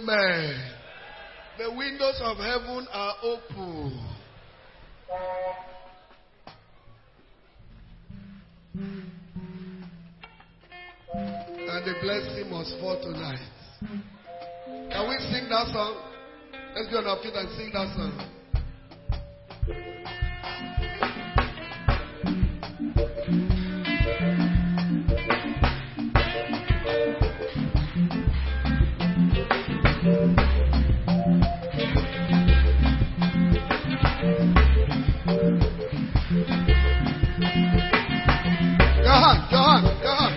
Amen. The windows of heaven are open. And the blessing must fall tonight. Can we sing that song? Let's be on our feet and sing that song. Go on.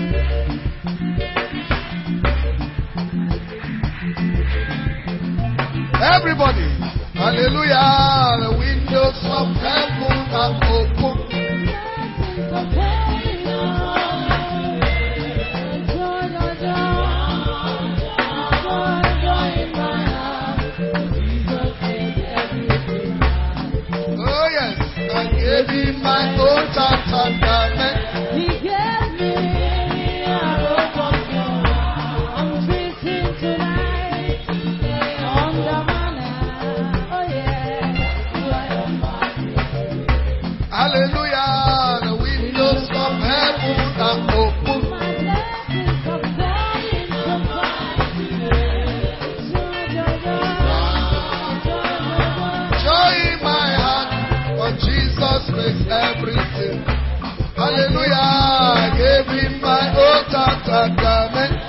Everybody, hallelujah, the windows of heaven are open. Oh yes, I gave him my own tartan garment. Hallelujah, the windows of heaven are open. Joy in my heart, for Jesus makes everything. Hallelujah, I gave him my own tartan garment.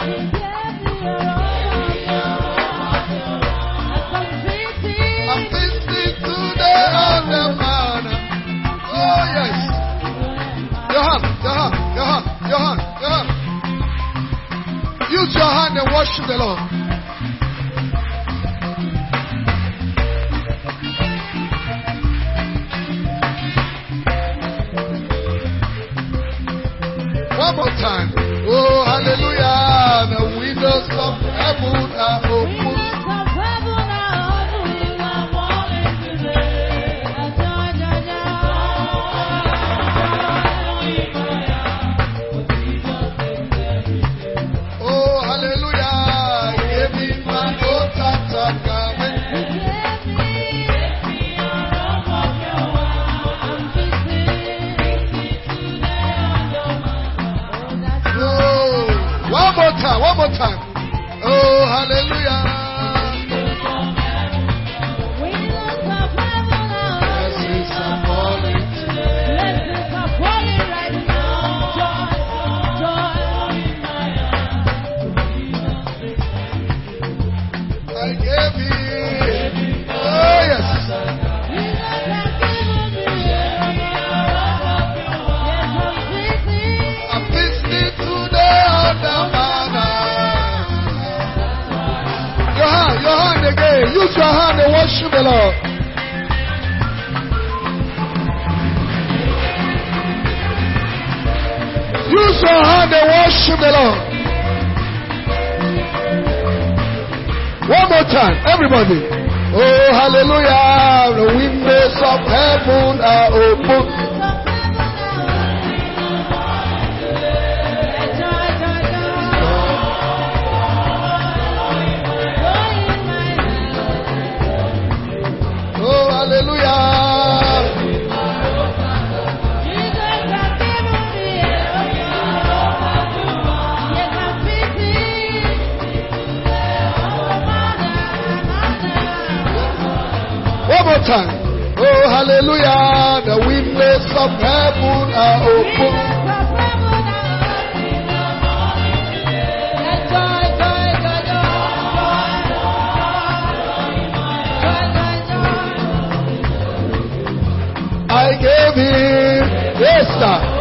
I'm feasting today on the manna. Oh yes. Your hand. Use your hand and worship the Lord. One more time. Oh hallelujah. The windows of heaven are open. One more time. Oh, hallelujah. Blessings are falling. Blessings are falling right now. I gave you. Oh, yes. I'm listening today on the manna. Your hand again. Use your hand and worship the Lord. Use your hand and worship the Lord. One more time, everybody. Oh, hallelujah. The windows of heaven are open. Time. Oh, hallelujah. The windows of heaven are open. I gave him, yes, sir.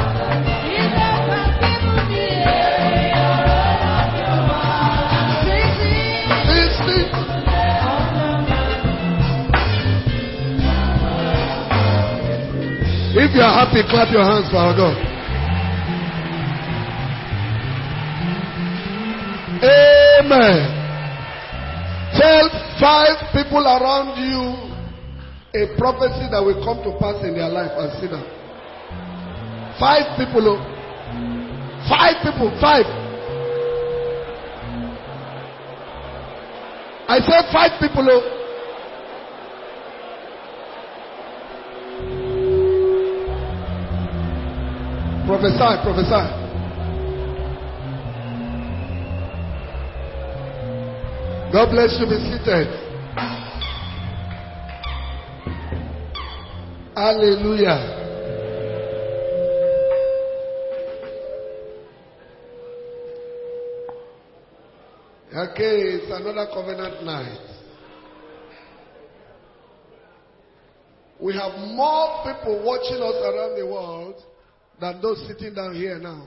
If you are happy, clap your hands for our God. Amen. Tell 5 people around you a prophecy that will come to pass in their life and see them. 5 people. 5 people. 5. I said 5 people. Oh. Prophesy, prophesy. God bless you. Be seated. Hallelujah. Okay, it's another covenant night. We have more people watching us around the world than those sitting down here now.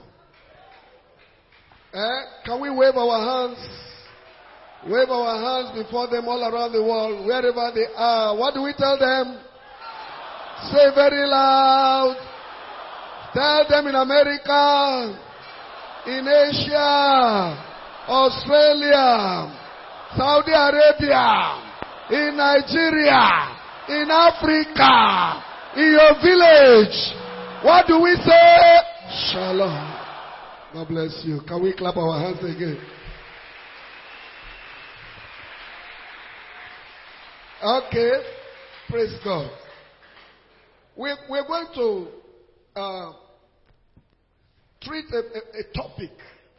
Can we wave our hands? Wave our hands before them all around the world, wherever they are. What do we tell them? Say very loud. Tell them in America, in Asia, Australia, Saudi Arabia, in Nigeria, in Africa, in your village. What do we say? Shalom. God bless you. Can we clap our hands again? Okay. Praise God. We're going to treat a topic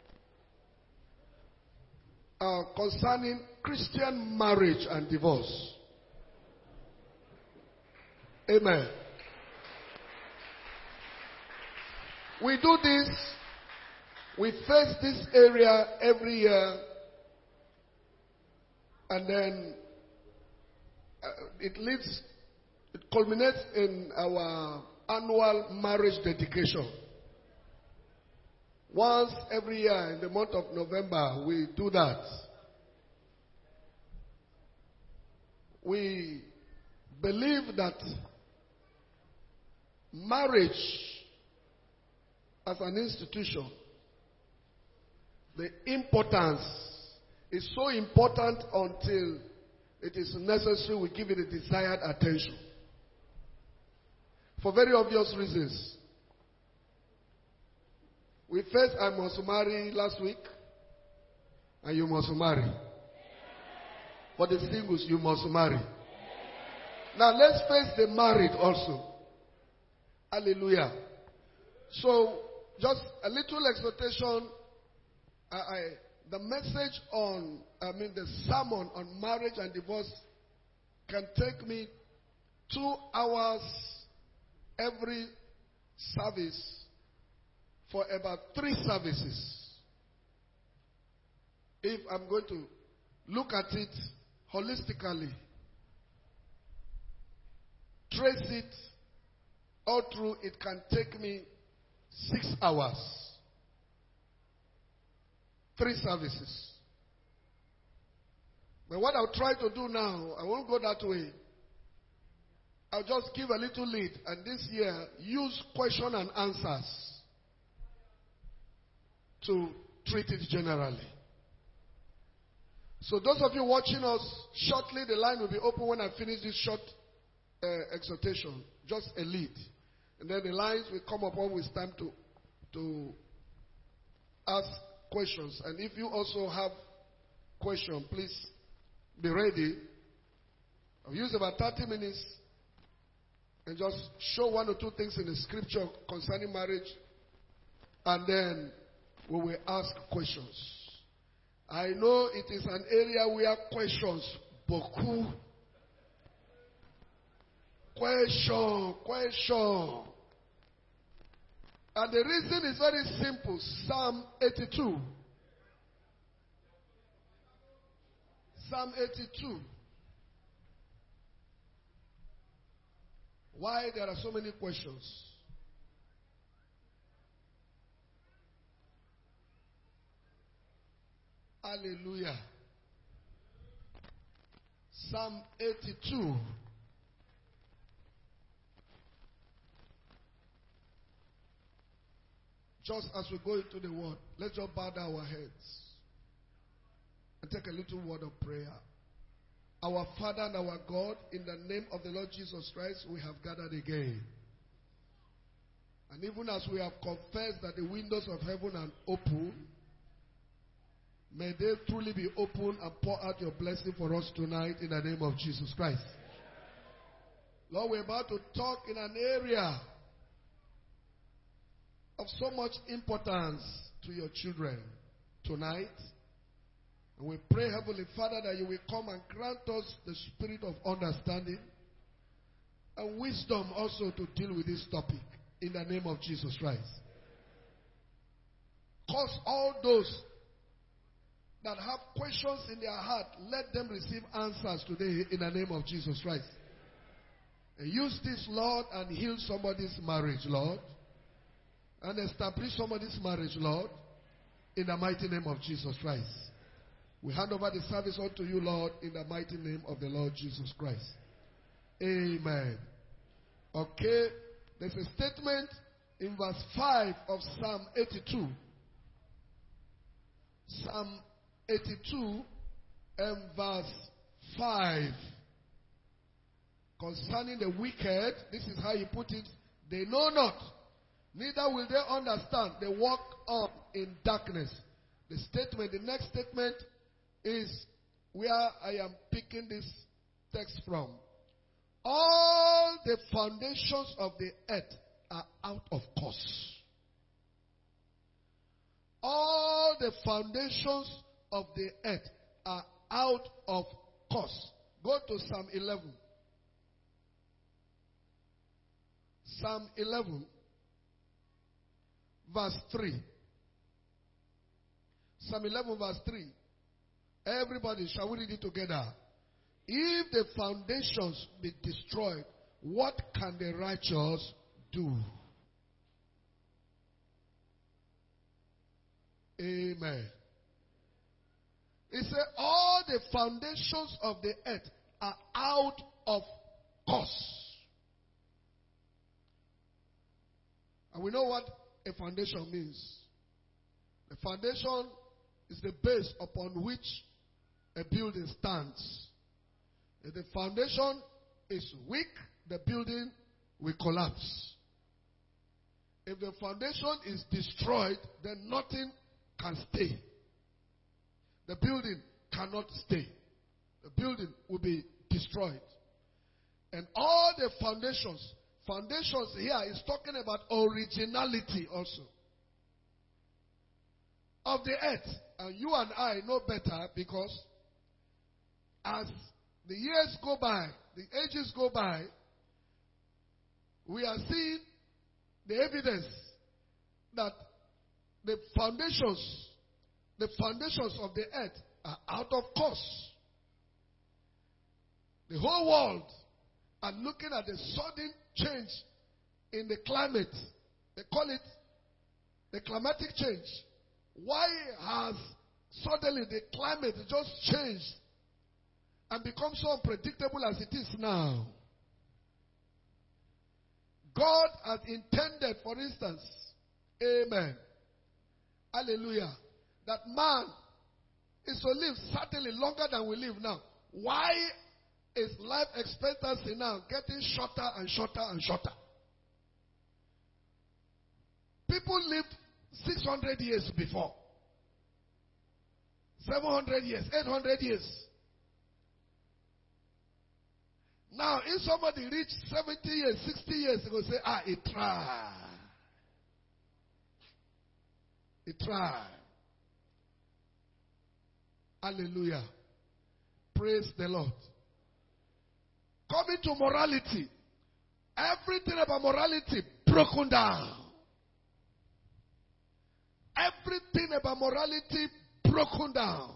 concerning Christian marriage and divorce. Amen. We do this, we face this area every year, and then it culminates in our annual marriage dedication. Once every year in the month of November, we do that. We believe that marriage as an institution, the importance is so important until it is necessary we give it the desired attention. For very obvious reasons. We first, I must marry last week, and you must marry. For the singles, you must marry. Now let's face the married also. Hallelujah. So, just a little exhortation. The message the sermon on marriage and divorce can take me 2 hours every service for about 3 services. If I'm going to look at it holistically, trace it all through, it can take me 6 hours. 3 services. But what I'll try to do now, I won't go that way. I'll just give a little lead, and this year, use question and answers to treat it generally. So those of you watching us, shortly the line will be open when I finish this short exhortation. Just a lead. And then the lines will come up when it's time to ask questions. And if you also have questions, please be ready. I'll use about 30 minutes and just show 1 or 2 things in the scripture concerning marriage. And then we will ask questions. I know it is an area where questions, beaucoup. Question. And the reason is very simple. Psalm 82. Psalm 82. Why there are so many questions? Hallelujah. Psalm 82. Just as we go into the word, let's just bow down our heads and take a little word of prayer. Our Father and our God, in the name of the Lord Jesus Christ, we have gathered again. And even as we have confessed that the windows of heaven are open, May they truly be open and pour out your blessing for us tonight in the name of Jesus Christ. Lord, we're about to talk in an area of so much importance to your children tonight. And we pray, Heavenly Father, that you will come and grant us the spirit of understanding and wisdom also to deal with this topic in the name of Jesus Christ. Cause all those that have questions in their heart, let them receive answers today in the name of Jesus Christ. And use this, Lord, and heal somebody's marriage, Lord. And establish somebody's marriage, Lord, in the mighty name of Jesus Christ. We hand over the service unto you, Lord, in the mighty name of the Lord Jesus Christ. Amen. Okay, there's a statement in verse 5 of Psalm 82. Psalm 82 and verse 5. Concerning the wicked, this is how he put it. They know not, neither will they understand. They walk on in darkness. The statement, the next statement is where I am picking this text from. All the foundations of the earth are out of course. All the foundations of the earth are out of course. Go to Psalm 11. Psalm 11, verse 3. Psalm 11, verse 3. Everybody, shall we read it together? If the foundations be destroyed, what can the righteous do? Amen. It said, all the foundations of the earth are out of course. And we know what a foundation means. The foundation is the base upon which a building stands. If the foundation is weak, the building will collapse. If the foundation is destroyed, then nothing can stay. The building cannot stay. The building will be destroyed. And all the foundations here is talking about originality also of the earth. And you and I know better, because as the years go by, the ages go by, we are seeing the evidence that the foundations of the earth are out of course. The whole world are looking at the sudden change in the climate. They call it the climatic change. Why has suddenly the climate just changed and become so unpredictable as it is now? God had intended, for instance, amen, hallelujah, that man is to live certainly longer than we live now. Why is life expectancy now getting shorter and shorter and shorter? People lived 600 years before, 700 years, 800 years. Now, if somebody reached 70 years, 60 years, they will say, he tried. He tried. Hallelujah. Praise the Lord. Coming to morality. Everything about morality broken down. Everything about morality broken down.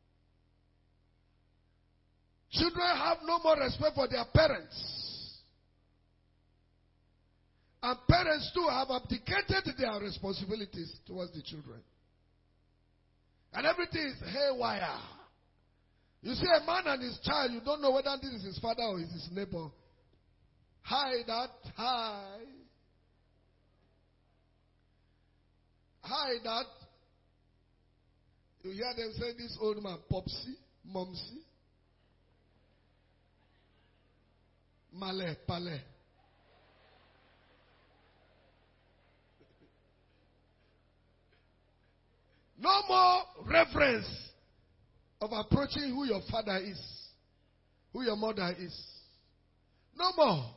Children have no more respect for their parents. And parents too have abdicated their responsibilities towards the children. And everything is haywire. You see a man and his child, you don't know whether this is his father or is his neighbor. Hi, Dad. Hi. Hi, Dad. You hear them say this old man, Popsy, Momsy, Male, Pale. No more reverence of approaching who your father is, who your mother is. No more.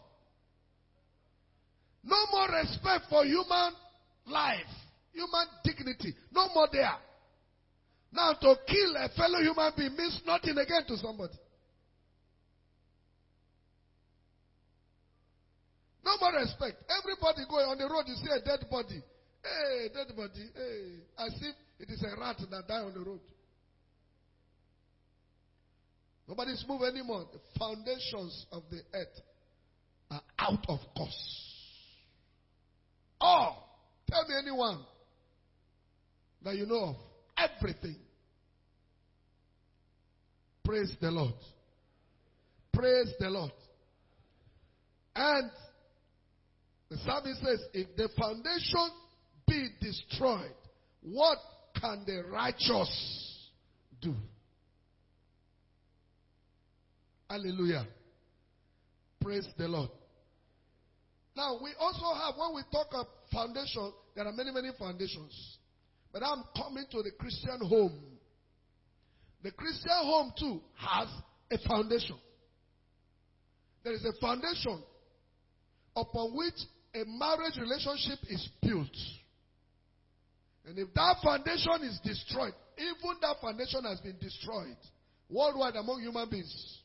No more respect for human life, human dignity. No more there. Now to kill a fellow human being means nothing again to somebody. No more respect. Everybody going on the road, you see a dead body. Hey, dead body. Hey, as if it is a rat that died on the road. Nobody's moving anymore. The foundations of the earth are out of course. Oh, tell me anyone that you know of. Everything. Praise the Lord. Praise the Lord. And the psalmist says, if the foundation be destroyed, what can the righteous do? Hallelujah. Praise the Lord. Now, we also have, when we talk of foundation, there are many, many foundations. But I'm coming to the Christian home. The Christian home, too, has a foundation. There is a foundation upon which a marriage relationship is built. And if that foundation is destroyed, even that foundation has been destroyed worldwide among human beings.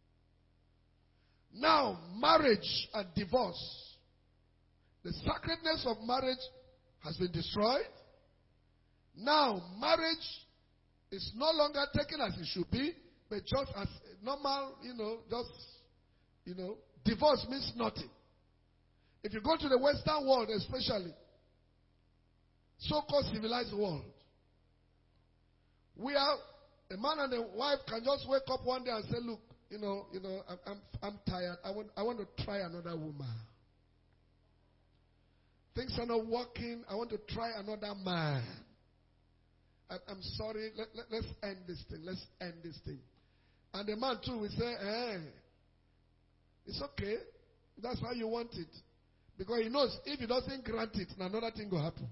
Now, marriage and divorce, the sacredness of marriage has been destroyed. Now, marriage is no longer taken as it should be, but just as normal, divorce means nothing. If you go to the Western world especially, so-called civilized world, where a man and a wife can just wake up one day and say, look, I'm tired. I want to try another woman. Things are not working. I want to try another man. I'm sorry. Let's end this thing. Let's end this thing. And the man too will say, it's okay. That's how you want it. Because he knows if he doesn't grant it, another thing will happen.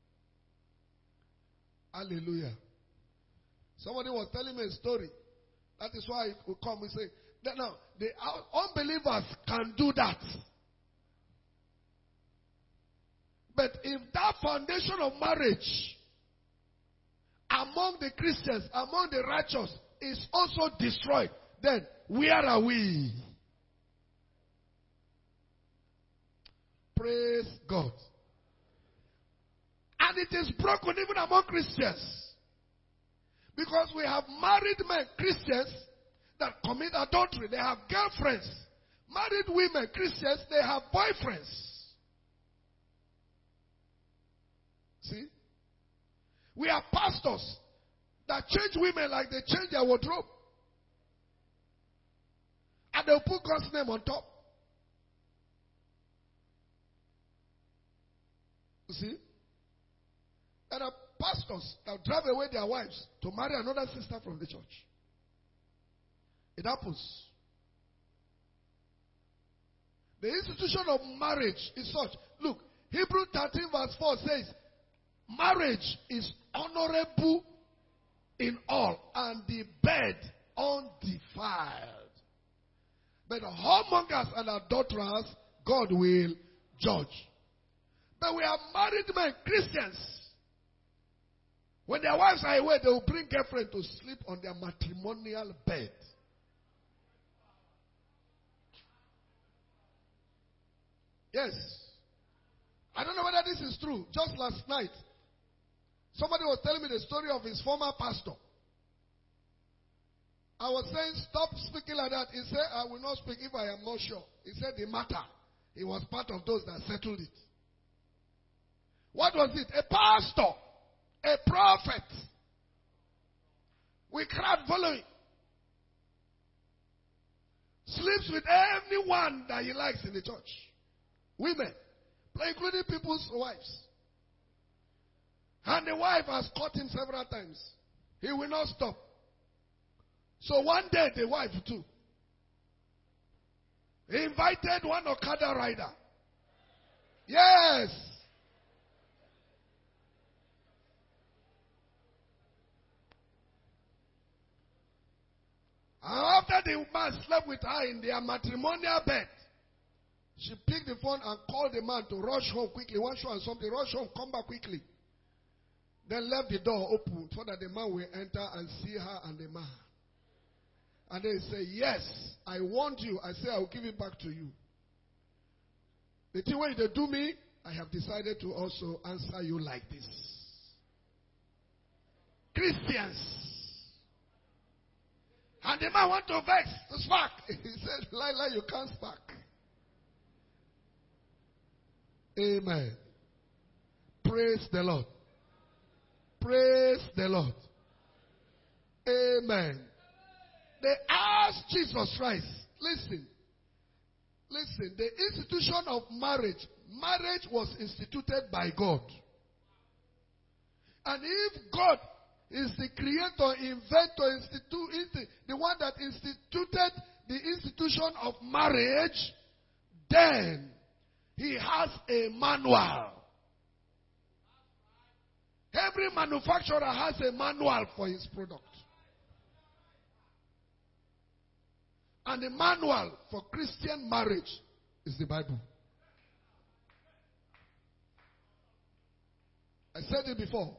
Hallelujah. Somebody was telling me a story. That is why we come and say, that now, the unbelievers can do that. But if that foundation of marriage among the Christians, among the righteous, is also destroyed, then where are we? Praise God. And it is broken even among Christians. Because we have married men, Christians, that commit adultery. They have girlfriends. Married women, Christians, they have boyfriends. See? We have pastors that change women like they change their wardrobe. And they'll put God's name on top. You see? There are pastors that drive away their wives to marry another sister from the church. It happens. The institution of marriage is such. Look, Hebrews 13 verse 4 says, marriage is honorable in all, and the bed undefiled. But whoremongers and adulterers, God will judge. But we have married men, Christians. When their wives are away, they will bring girlfriend to sleep on their matrimonial bed. Yes. I don't know whether this is true. Just last night, somebody was telling me the story of his former pastor. I was saying, stop speaking like that. He said, I will not speak if I am not sure. He said, the matter. He was part of those that settled it. What was it? A pastor. A prophet. We crowd following. Sleeps with anyone that he likes in the church. Women. Including people's wives. And the wife has caught him several times. He will not stop. So one day the wife too. He invited one Okada rider. Yes. the man slept with her in their matrimonial bed, she picked the phone and called the man to rush home quickly. One show and something, rush home, come back quickly. Then left the door open so that the man will enter and see her and the man. And then he said, yes, I want you. I say I will give it back to you. The thing when they do me, I have decided to also answer you like this. Christians. And the man went to vex, to spark. He said, Lila, you can't spark. Amen. Praise the Lord. Praise the Lord. Amen. They asked Jesus Christ, listen, the institution of marriage was instituted by God. And if God is the creator, inventor, the one that instituted the institution of marriage, then he has a manual. Every manufacturer has a manual for his product. And the manual for Christian marriage is the Bible. I said it before.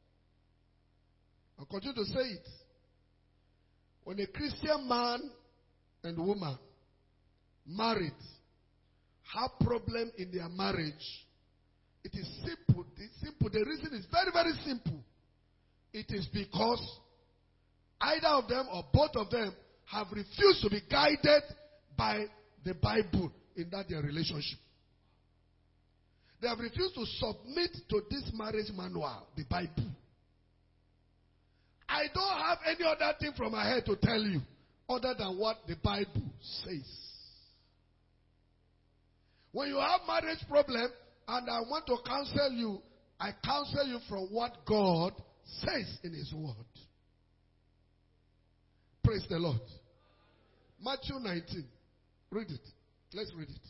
I'll continue to say it. When a Christian man and woman married have problem in their marriage, it is simple. It's simple. The reason is very, very simple. It is because either of them or both of them have refused to be guided by the Bible in that their relationship. They have refused to submit to this marriage manual, the Bible. I don't have any other thing from my head to tell you other than what the Bible says. When you have marriage problem and I want to counsel you, I counsel you from what God says in His Word. Praise the Lord. Matthew 19. Read it. Let's read it.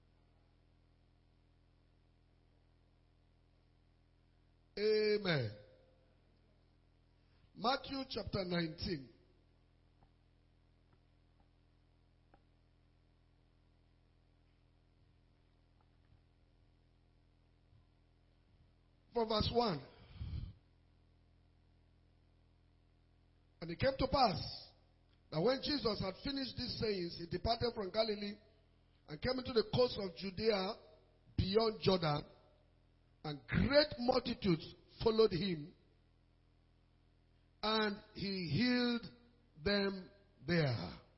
Amen. Matthew chapter 19. For verse 1. And it came to pass that when Jesus had finished these sayings, he departed from Galilee and came into the coast of Judea beyond Jordan, and great multitudes followed him, and he healed them there.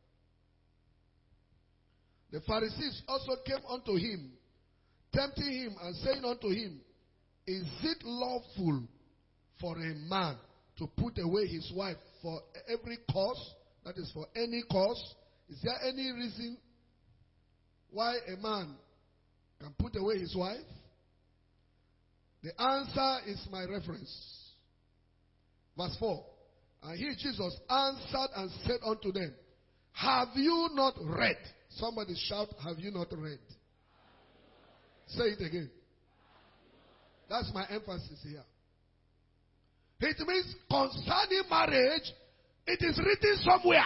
The Pharisees also came unto him, tempting him and saying unto him, is it lawful for a man to put away his wife for every cause? That is, for any cause. Is there any reason why a man can put away his wife? The answer is my reference. Verse 4. And he, Jesus, answered and said unto them, have you not read? Somebody shout, have you not read? Say it again. That's my emphasis here. It means concerning marriage, it is written somewhere.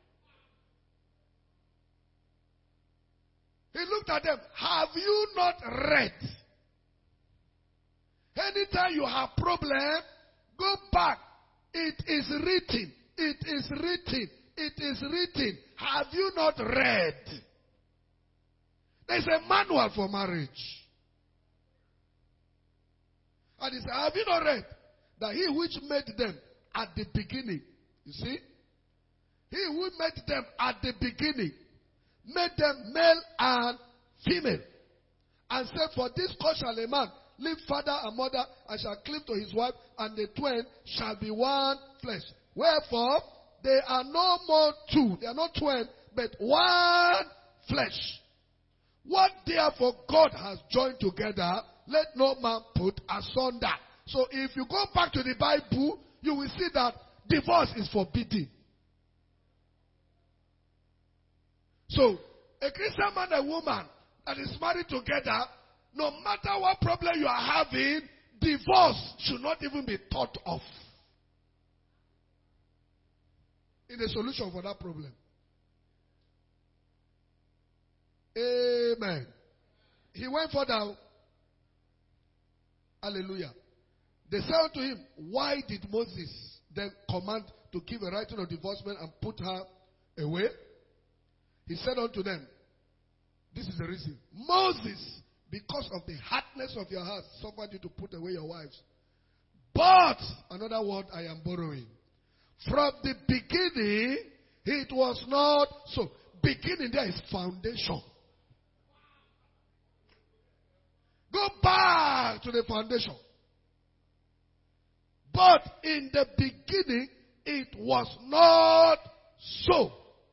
He looked at them. Have you not read? Anytime you have problem, go back. It is written. It is written. It is written. Have you not read? There's a manual for marriage. And he said, have you not read that he which made them at the beginning, you see, he who made them at the beginning, made them male and female, and said, for this cause shall a man leave father and mother, and shall cleave to his wife, and the twain shall be one flesh. Wherefore, they are no more two, they are not twain, but one flesh. What therefore God has joined together, let no man put asunder. So if you go back to the Bible, you will see that divorce is forbidden. So, a Christian man and woman that is married together, no matter what problem you are having, divorce should not even be thought of in the solution for that problem. Amen. He went further. Hallelujah. They said unto him, why did Moses then command to give a writing of divorcement and put her away? He said unto them, this is the reason. Moses, because of the hardness of your heart, suffered you to put away your wives. But, another word I am borrowing, from the beginning, it was not so. Beginning there is foundation. Go back to the foundation. But in the beginning, it was not so.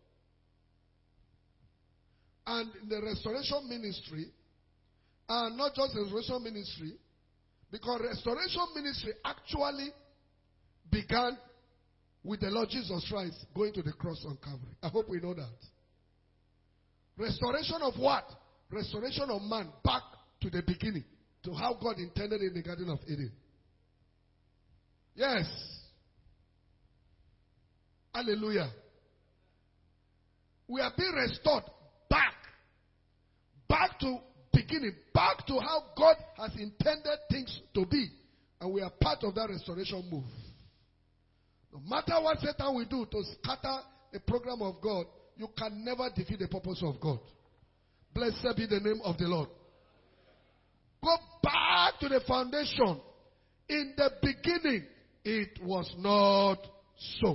And in the restoration ministry, and not just the restoration ministry, because restoration ministry actually began with the Lord Jesus Christ going to the cross on Calvary. I hope we know that. Restoration of what? Restoration of man back to the beginning, to how God intended in the Garden of Eden. Yes. Hallelujah. We are being restored back to beginning, back to how God has intended things to be. And we are part of that restoration move. No matter what Satan will do to scatter the program of God, you can never defeat the purpose of God. Blessed be the name of the Lord. Go back to the foundation. In the beginning, it was not so.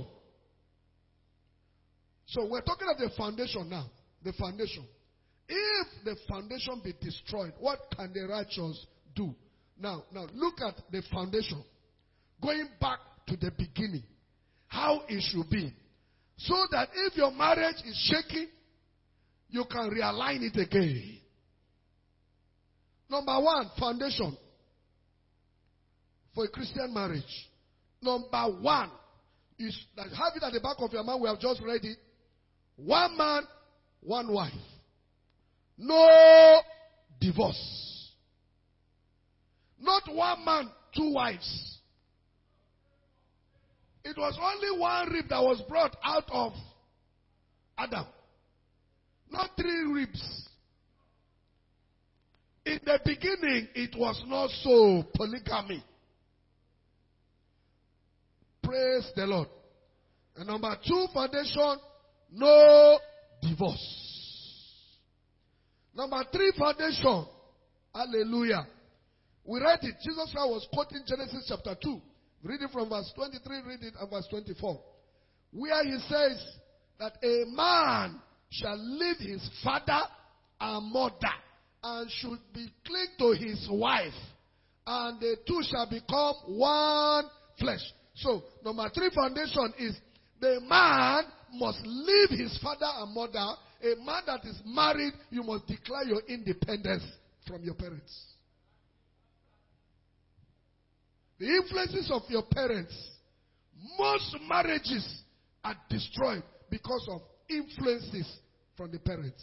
So we're talking of the foundation now. The foundation. If the foundation be destroyed, what can the righteous do? Now look at the foundation. Going back to the beginning. How it should be. So that if your marriage is shaky, you can realign it again. Number one, foundation for a Christian marriage. Number one is that have it at the back of your mind. We have just read it. One man, one wife. No divorce. Not one man, two wives. It was only one rib that was brought out of Adam. Not three ribs. In the beginning, it was not so. Polygamy. Praise the Lord. And number two, foundation, no divorce. Number three, foundation, hallelujah. We read it. Jesus Christ was quoting Genesis chapter 2. Read it from verse 23, read it at verse 24. Where he says that a man shall leave his father and mother and should be cling to his wife, and the two shall become one flesh. So, number three foundation is the man must leave his father and mother. A man that is married, you must declare your independence from your parents. The influences of your parents, most marriages are destroyed because of influences from the parents.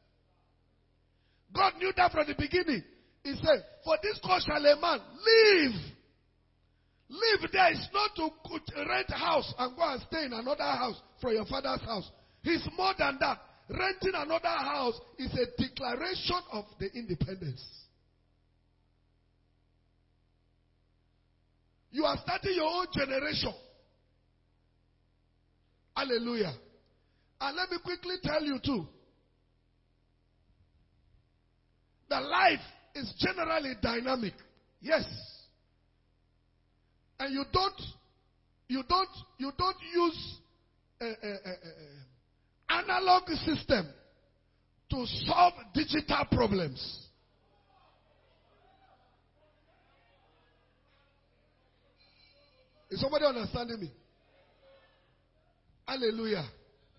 God knew that from the beginning. He said, for this cause shall a man live. Live there is not to rent a house and go and stay in another house from your father's house. It's more than that. Renting another house is a declaration of the independence. You are starting your own generation. Hallelujah. And let me quickly tell you too, that life is generally dynamic. Yes. And you don't use analog system to solve digital problems. Is somebody understanding me? Hallelujah.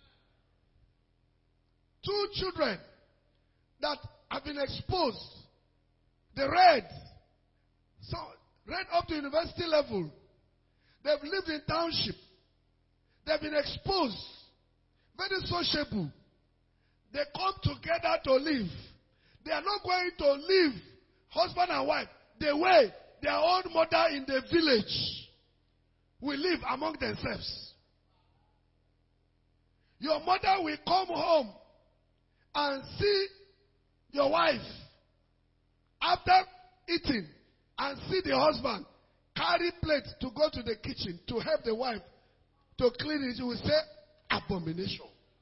Two children that have been exposed. They read up to university level. They've lived in township. They've been exposed. Very sociable. They come together to live. They are not going to live husband and wife the way their own mother in the village will live among themselves. Your mother will come home and see Your wife, after eating and see the husband carry plate to go to the kitchen to help the wife to clean it, you will say, abomination.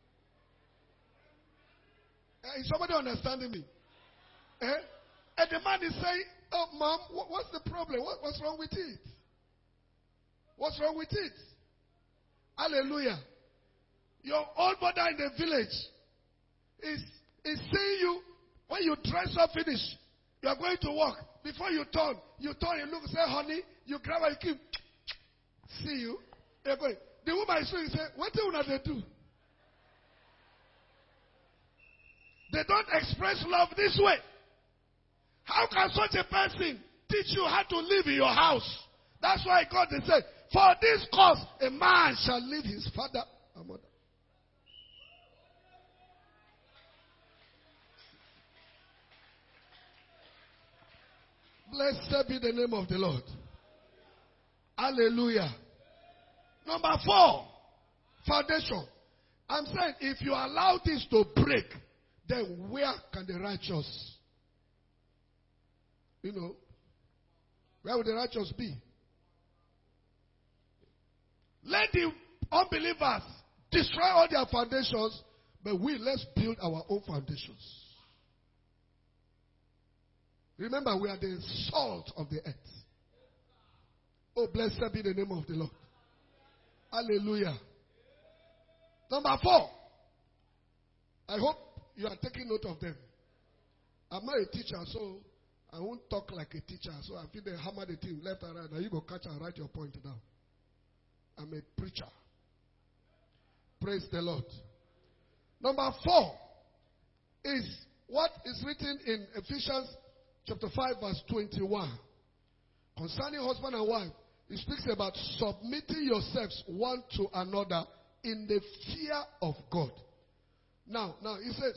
Is somebody understanding me? And the man is saying, oh, mom, what's the problem? What's wrong with it? What's wrong with it? Hallelujah. Your old mother in the village is seeing you when you dress up finish. You are going to work. Before you turn, you look, say, honey, you grab her, you keep, see you. You're going. The woman is saying, what do they do? They don't express love this way. How can such a person teach you how to live in your house? That's why God said, for this cause, a man shall leave his father and mother. Blessed be the name of the Lord. Hallelujah. Number 4, foundation. I'm saying if you allow this to break, then where can the righteous, where will the righteous be? Let the unbelievers destroy all their foundations, but let's build our own foundations. Remember, we are the salt of the earth. Oh, blessed be the name of the Lord. Hallelujah. Number 4. I hope you are taking note of them. I'm not a teacher, so I won't talk like a teacher. So I feel they hammer the thing left and right. Now you go catch and write your point down. I'm a preacher. Praise the Lord. Number 4 is what is written in Ephesians chapter 5 verse 21. Concerning husband and wife, it speaks about submitting yourselves one to another in the fear of God. Now, he said,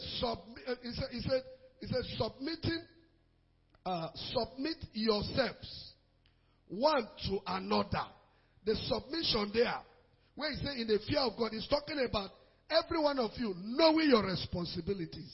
submit yourselves one to another. The submission there, where he said in the fear of God, he's talking about every one of you knowing your responsibilities.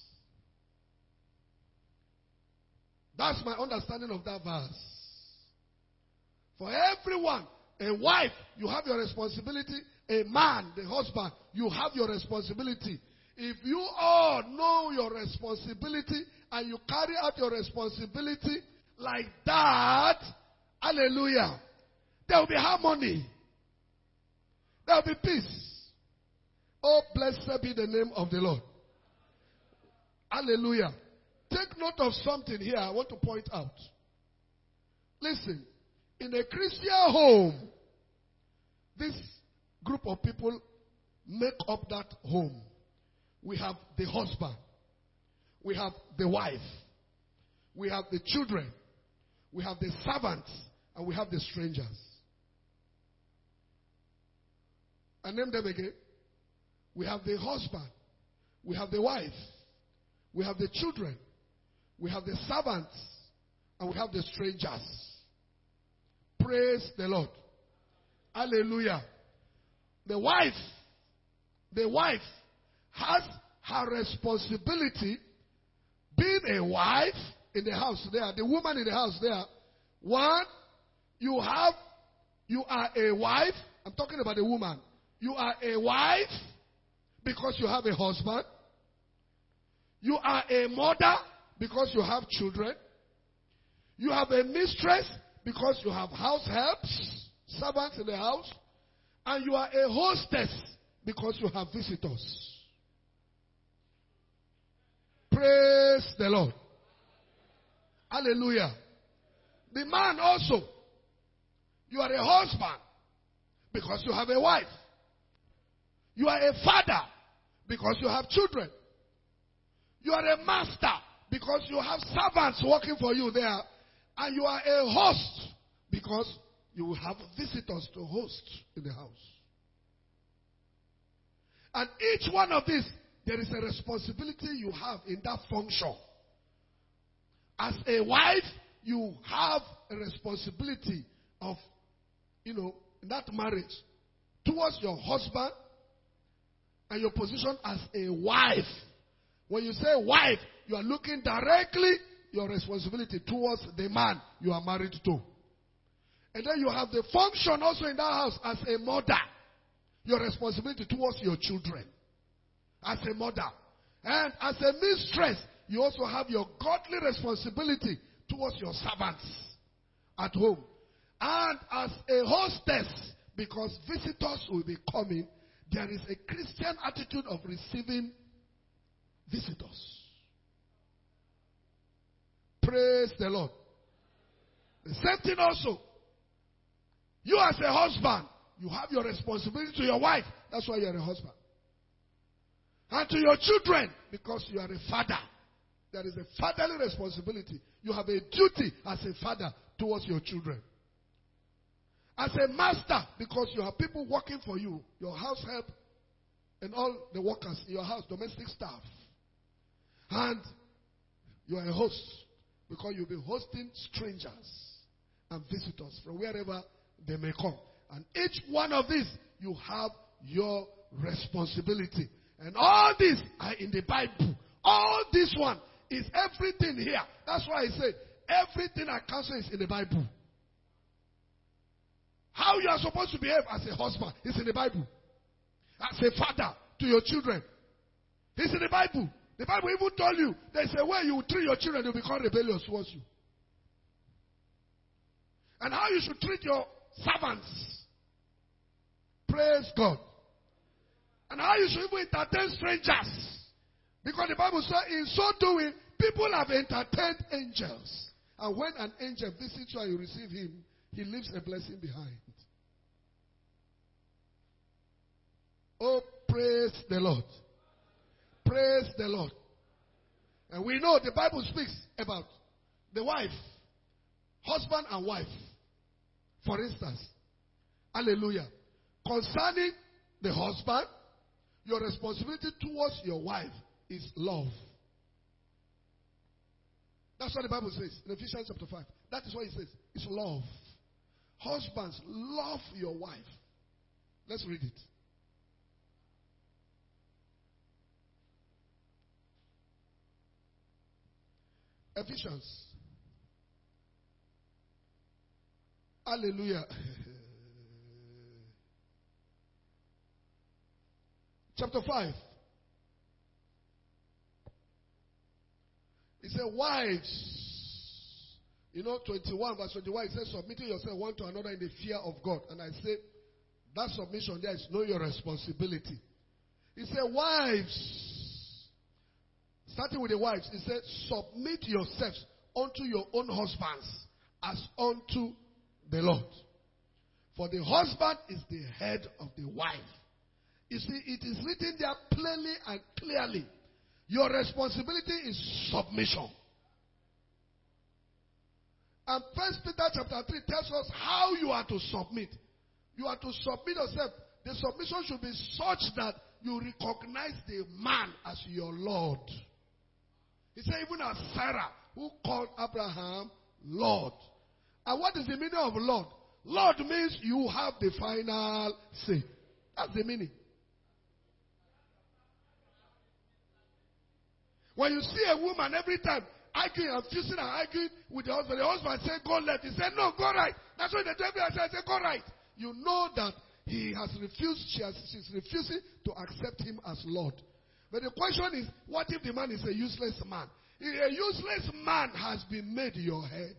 That's my understanding of that verse. For everyone, a wife, you have your responsibility. A man, the husband, you have your responsibility. If you all know your responsibility and you carry out your responsibility like that, hallelujah, there will be harmony. There will be peace. Oh, blessed be the name of the Lord. Hallelujah. Take note of something here I want to point out. Listen, in a Christian home, this group of people make up that home. We have the husband. We have the wife. We have the children. We have the servants. And we have the strangers. I name them again. We have the husband. We have the wife. We have the children. We have the servants. And we have the strangers. Praise the Lord. Hallelujah. The wife has her responsibility, being a wife in the house there, the woman in the house there. One, you are a wife. I'm talking about a woman. You are a wife because you have a husband. You are a mother because you have children. You have a mistress because you have house helps, servants in the house. And you are a hostess because you have visitors. Praise the Lord. Hallelujah. The man also, you are a husband because you have a wife. You are a father because you have children. You are a master because you have servants working for you there. And you are a host because you will have visitors to host in the house. And each one of these, there is a responsibility you have in that function. As a wife, you have a responsibility of, in that marriage towards your husband and your position as a wife. When you say wife, you are looking directly your responsibility towards the man you are married to. And then you have the function also in that house as a mother. Your responsibility towards your children. As a mother. And as a mistress, you also have your godly responsibility towards your servants at home. And as a hostess, because visitors will be coming, there is a Christian attitude of receiving visitors. Praise the Lord. The same thing also. You as a husband, you have your responsibility to your wife. That's why you are a husband. And to your children, because you are a father. There is a fatherly responsibility. You have a duty as a father towards your children. As a master, because you have people working for you, your house help, and all the workers in your house, domestic staff. And you are a host, because you'll be hosting strangers and visitors from wherever they may come. And each one of these, you have your responsibility. And all these are in the Bible. All this one is everything here. That's why I said, everything I counsel is in the Bible. How you are supposed to behave as a husband is in the Bible. As a father to your children. It's in the Bible. The Bible even told you there's a way you will treat your children, they'll become rebellious towards you. And how you should treat your servants. Praise God. And how you should even entertain strangers. Because the Bible says, in so doing, people have entertained angels. And when an angel visits you and you receive him, he leaves a blessing behind. Oh, praise the Lord. Praise the Lord. And we know the Bible speaks about the wife, husband and wife. For instance, hallelujah. Concerning the husband, your responsibility towards your wife is love. That's what the Bible says in Ephesians chapter 5. That is what it says. It's love. Husbands, love your wife. Let's read it. Ephesians. Hallelujah. Chapter 5. It says, wives. You know, 21 verse 21, it says, submitting yourself one to another in the fear of God. And I say, that submission there is know your responsibility. It said, wives. Starting with the wives, it said, submit yourselves unto your own husbands as unto the Lord. For the husband is the head of the wife. You see, it is written there plainly and clearly. Your responsibility is submission. And 1 Peter chapter 3 tells us how you are to submit. You are to submit yourself. The submission should be such that you recognize the man as your Lord. He said, even as Sarah, who called Abraham Lord. And what is the meaning of Lord? Lord means you have the final say. That's the meaning. When you see a woman every time arguing and fusing and arguing with the husband says, go left. He said, no, go right. That's why the devil said, go right. You know that he has refused, she's refusing to accept him as Lord. But the question is, what if the man is a useless man? If a useless man has been made your head.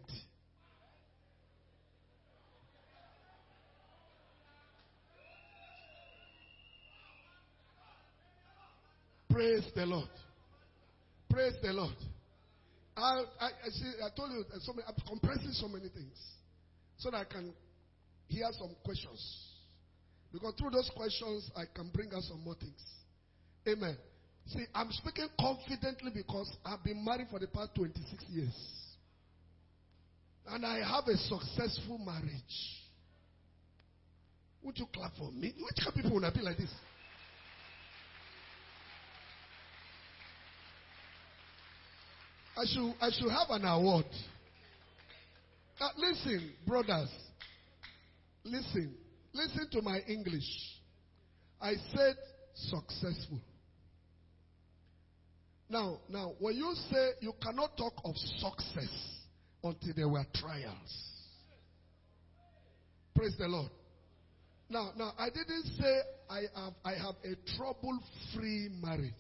Praise the Lord. Praise the Lord. I told you, I'm compressing so many things so that I can hear some questions. Because through those questions, I can bring out some more things. Amen. See, I'm speaking confidently because I've been married for the past 26 years. And I have a successful marriage. Would you clap for me? Which kind of people would I be like this? I should have an award. Listen, brothers. Listen to my English. I said successful. Now, when you say you cannot talk of success until there were trials. Praise the Lord. Now, I didn't say I have a trouble-free marriage.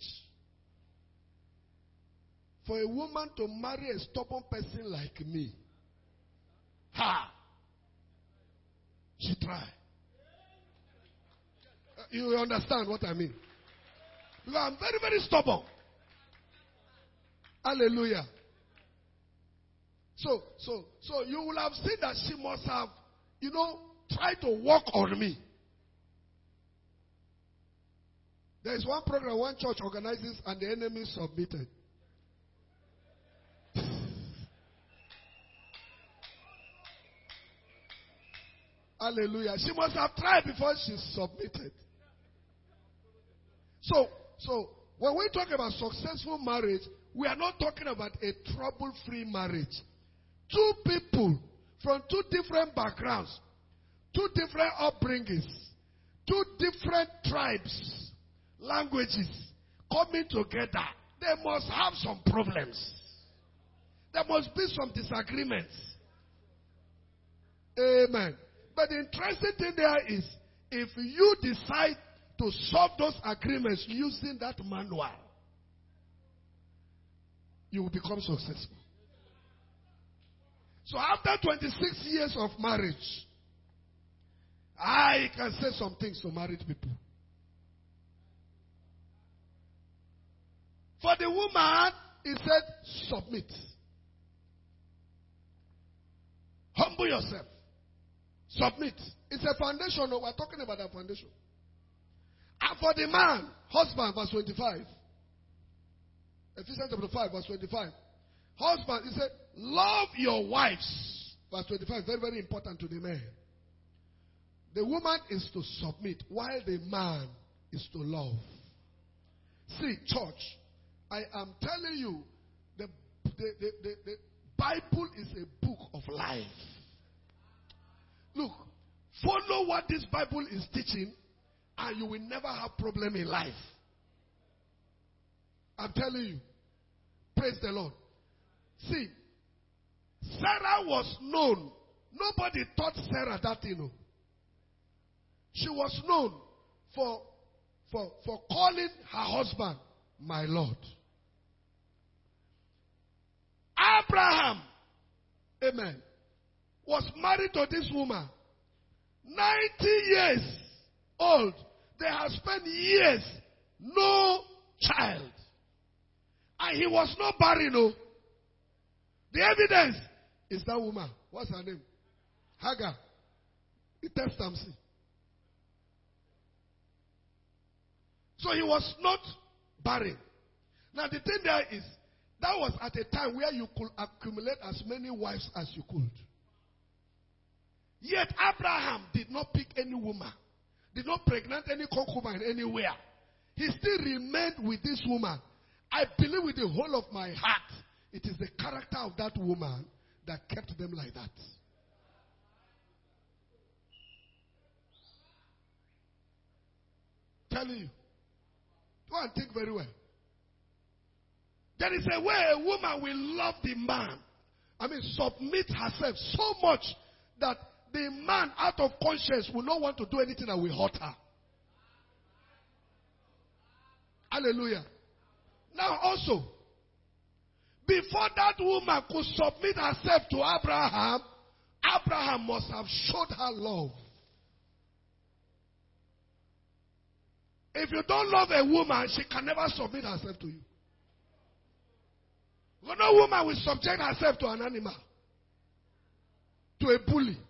For a woman to marry a stubborn person like me, she tried. You understand what I mean? Because I'm very, very stubborn. Hallelujah. So you will have seen that she must have, tried to work on me. There is one program one church organizes and the enemy submitted. Hallelujah. She must have tried before she submitted. So when we talk about successful marriage, we are not talking about a trouble-free marriage. Two people from two different backgrounds, two different upbringings, two different tribes, languages, coming together, they must have some problems. There must be some disagreements. Amen. But the interesting thing there is, if you decide to solve those agreements using that manual, you will become successful. So after 26 years of marriage, I can say some things to married people. For the woman, he said, submit. Humble yourself. Submit. It's a foundation. We're talking about a foundation. And for the man, husband, verse 25. Ephesians chapter 5, verse 25. Husband, he said, love your wives. Verse 25, very, very important to the man. The woman is to submit, while the man is to love. See, church, I am telling you, the Bible is a book of life. Look, follow what this Bible is teaching, and you will never have problem in life. I'm telling you. Praise the Lord. See, Sarah was known. Nobody taught Sarah that, She was known for calling her husband my Lord. Abraham, amen, was married to this woman. 90 years old. They have spent years, no child. And he was not barren, no. The evidence is that woman. What's her name? Hagar. It tells them, see. So he was not barren. Now the thing there is, that was at a time where you could accumulate as many wives as you could. Yet Abraham did not pick any woman. Did not pregnant any concubine anywhere. He still remained with this woman. I believe with the whole of my heart, it is the character of that woman that kept them like that. Telling you. Go and think very well. There is a way a woman will love the man. Submit herself so much that the man, out of conscience, will not want to do anything that will hurt her. Hallelujah. Now also, before that woman could submit herself to Abraham, Abraham must have showed her love. If you don't love a woman, she can never submit herself to you. No woman will subject herself to an animal, to a bully.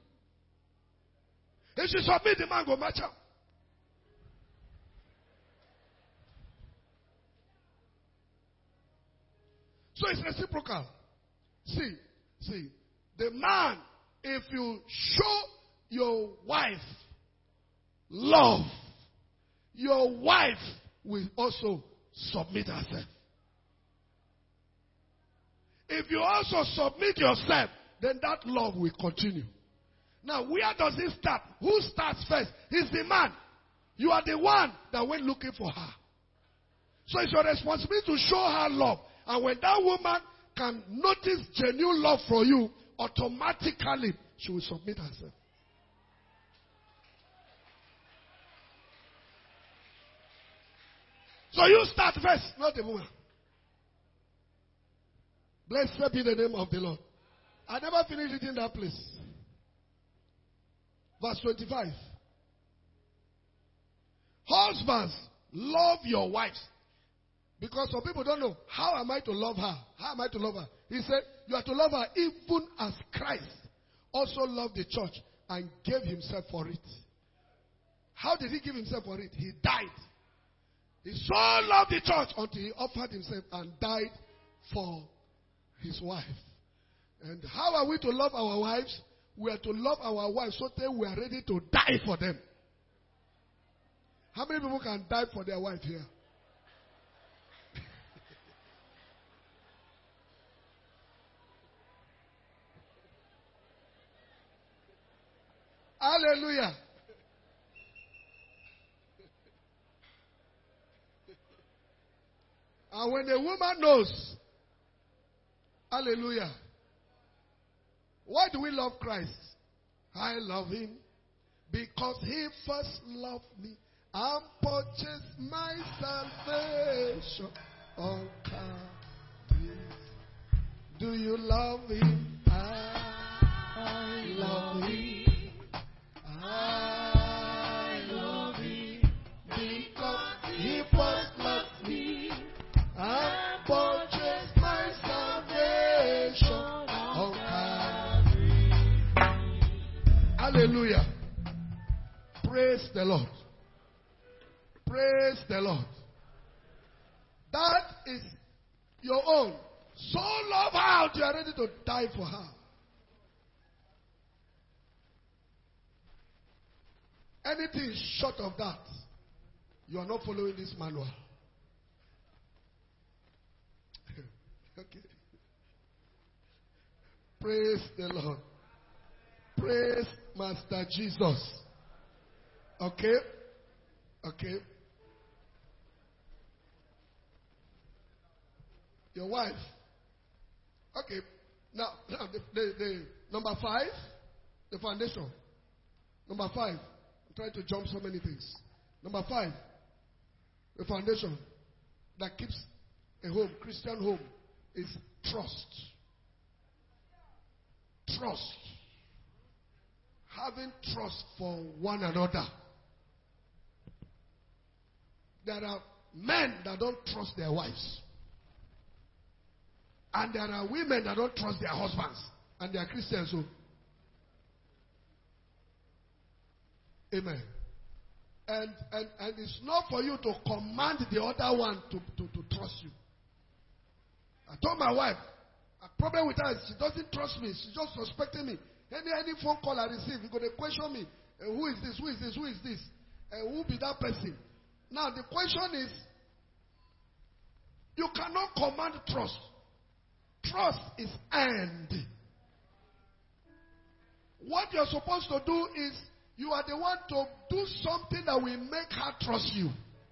If she submit, the man go match up. So it's reciprocal. See, the man, if you show your wife love, your wife will also submit herself. If you also submit yourself, then that love will continue. Now, where does it start? Who starts first? It's the man. You are the one that went looking for her. So it's your responsibility to show her love. And when that woman can notice genuine love for you, automatically she will submit herself. So you start first, not the woman. Blessed be the name of the Lord. I never finished reading that place. Verse 25. Husbands, love your wives. Because some people don't know, how am I to love her? How am I to love her? He said, you are to love her even as Christ also loved the church and gave himself for it. How did he give himself for it? He died. He so loved the church until he offered himself and died for his wife. And how are we to love our wives? We are to love our wives so that we are ready to die for them. How many people can die for their wife here? Hallelujah. And when a woman knows, hallelujah, why do we love Christ? I love him because he first loved me and purchased my salvation on Calvary. Do you love him? I love him. I love him because he first loved me and purchased my salvation on Calvary. Hallelujah. Praise the Lord. Praise the Lord. That is your own. So love her, you are ready to die for her. Anything short of that, you are not following this manual. Okay. Praise the Lord. Praise Master Jesus. Okay? Okay. Your wife. Okay. Now the number 5, the foundation. Number 5. I'm trying to jump so many things. Number 5, the foundation that keeps a home, Christian home, is trust. Trust. Having trust for one another. There are men that don't trust their wives. And there are women that don't trust their husbands. And they are Christians. So. Amen. And it's not for you to command the other one to trust you. I told my wife, a problem with her is she doesn't trust me. She's just suspecting me. Any phone call I receive, you're going to question me. Who is this? Who is this? Who is this? Who be that person? Now the question is, you cannot command trust. Trust is earned. What you're supposed to do is, you are the one to do something that will make her trust you.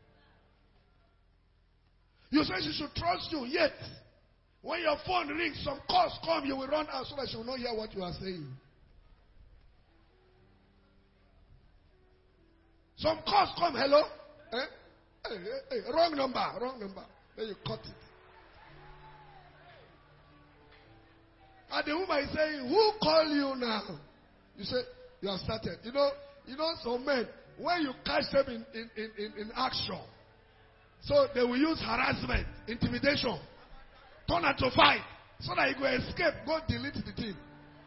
You say she should trust you, yet when your phone rings, some calls come, you will run out so that she will not hear what you are saying. Some calls come, hello? Wrong number. Then you cut it. And the woman is saying, who call you now? You say, you have started. You know some men, when you catch them in action, so they will use harassment, intimidation, turn her to fight, so that you go escape, go delete the thing.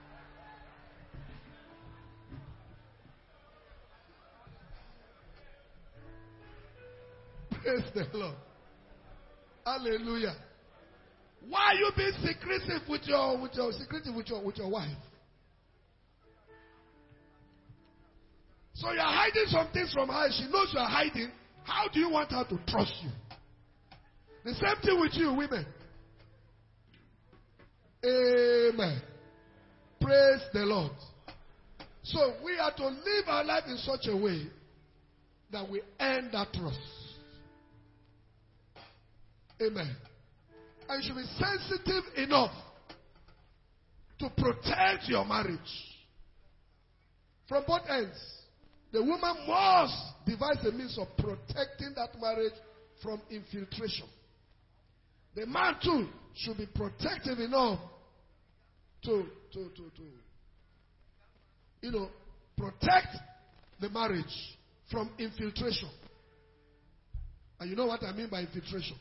Praise the Lord. Hallelujah. Why are you being secretive with your wife? So you are hiding some things from her. She knows you are hiding. How do you want her to trust you? The same thing with you, women. Amen. Praise the Lord. So we are to live our life in such a way that we earn that trust. Amen. And you should be sensitive enough to protect your marriage from both ends. The woman must devise a means of protecting that marriage from infiltration. The man too should be protective enough to protect the marriage from infiltration. And you know what I mean by infiltration?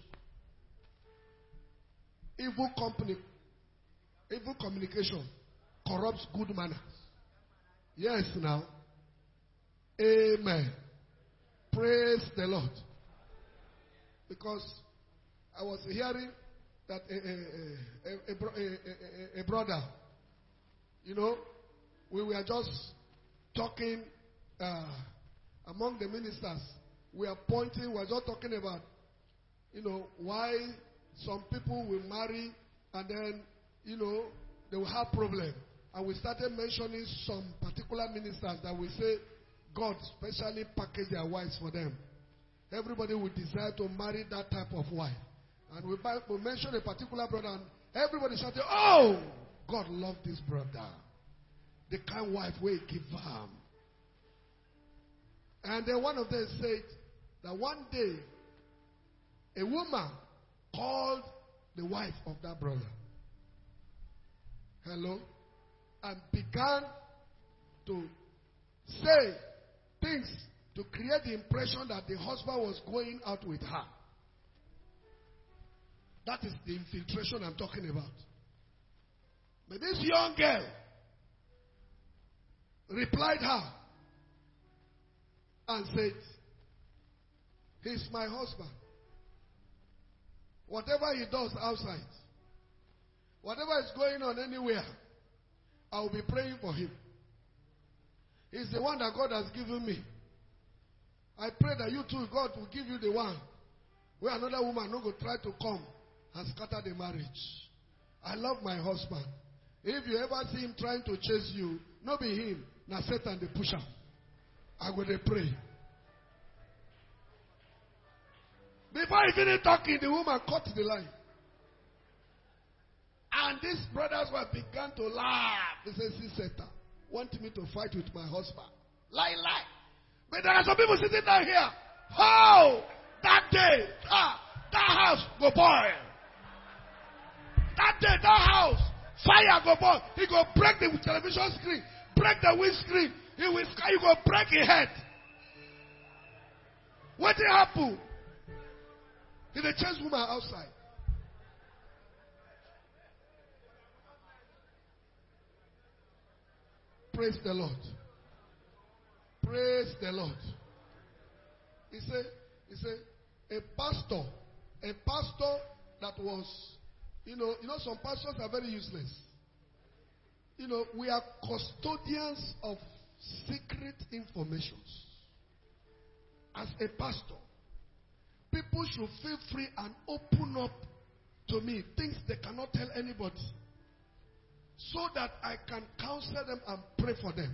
Evil communication corrupts good manners. Yes, now. Amen. Praise the Lord. Because I was hearing that a brother, we were just talking among the ministers. We are just talking about, why some people will marry and then, they will have problem. And we started mentioning some particular ministers that we say God specially packaged their wives for them. Everybody would desire to marry that type of wife. And we mentioned a particular brother and everybody shouted, oh, God loved this brother. The kind wife will give him. And then one of them said that one day a woman called the wife of that brother. Hello? And began to say things to create the impression that the husband was going out with her. That is the infiltration I'm talking about. But this young girl replied her and said, he's my husband. Whatever he does outside, whatever is going on anywhere, I will be praying for him. He's the one that God has given me. I pray that you too, God will give you the one where another woman not go try to come and scatter the marriage. I love my husband. If you ever see him trying to chase you, not be him, now Satan the pusher. I go to pray. Before he finished talking, the woman cut the line. And these brothers were began to laugh. They said, see, Satan, want me to fight with my husband. Lie. But there are some people sitting down here. Oh, that day, that house go boil. That day, that house, fire go boil. He go break the television screen, break the windscreen. He will sky, you go break his head. What did happen? He the chase woman outside. Praise the Lord. Praise the Lord. He said, a pastor that was, some pastors are very useless. We are custodians of secret informations. As a pastor, people should feel free and open up to me things they cannot tell anybody, so that I can counsel them and pray for them.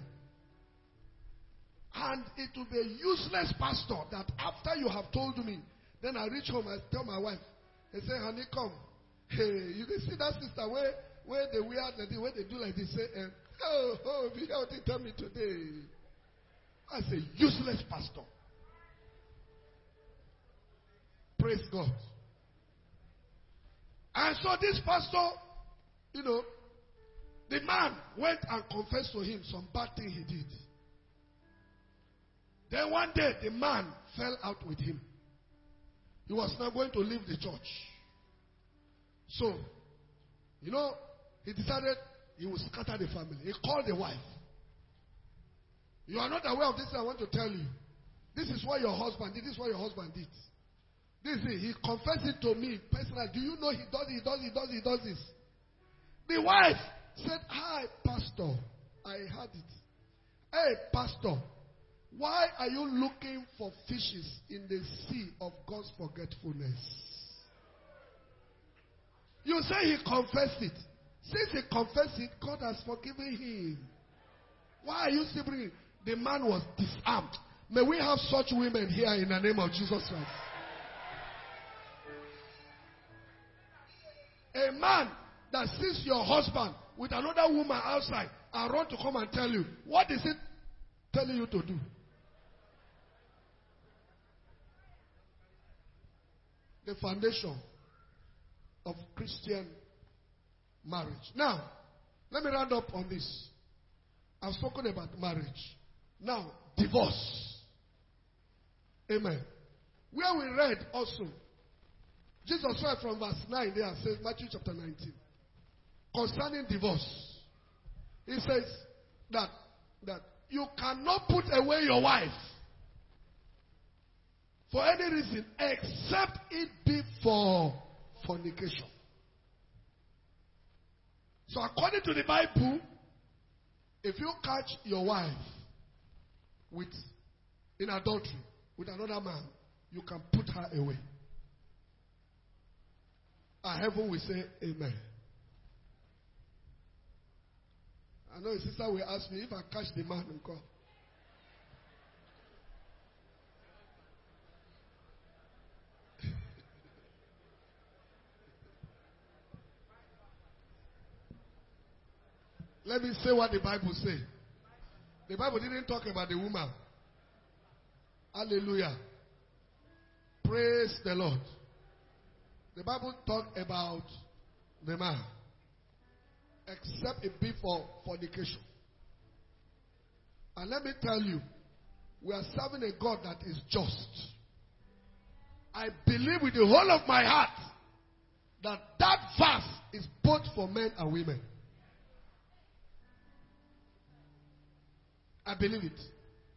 And it will be a useless pastor that after you have told me, then I reach home and tell my wife, I say, honey, come. Hey, you can see that sister where they wear the way they do like this. Say, you know what they tell me today? I say, useless pastor. Praise God. And so this pastor, the man went and confessed to him some bad thing he did. Then one day, the man fell out with him. He was now going to leave the church. So, he decided he would scatter the family. He called the wife. You are not aware of this, I want to tell you. This is what your husband did. This is what your husband did. He confessed it to me personally. Do you know he does this? The wife said, hi, pastor. I heard it. Hey, pastor. Why are you looking for fishes in the sea of God's forgetfulness? You say he confessed it. Since he confessed it, God has forgiven him. Why are you still bringing? The man was disarmed. May we have such women here in the name of Jesus Christ. A man that sees your husband with another woman outside and run to come and tell you, what is it telling you to do? The foundation of Christian marriage. Now, let me round up on this. I've spoken about marriage. Now, divorce. Amen. Where we read also, Jesus said from verse 9 there, says Matthew chapter 19, concerning divorce. He says that you cannot put away your wife for any reason except it be for fornication. So according to the Bible, if you catch your wife in adultery with another man, you can put her away. And heaven will say amen. I know a sister will ask me if I catch the man and call. Let me say what the Bible says. The Bible didn't talk about the woman. Hallelujah. Praise the Lord. The Bible talked about the man. Except it be for fornication. And let me tell you, we are serving a God that is just. I believe with the whole of my heart that verse is both for men and women. I believe it.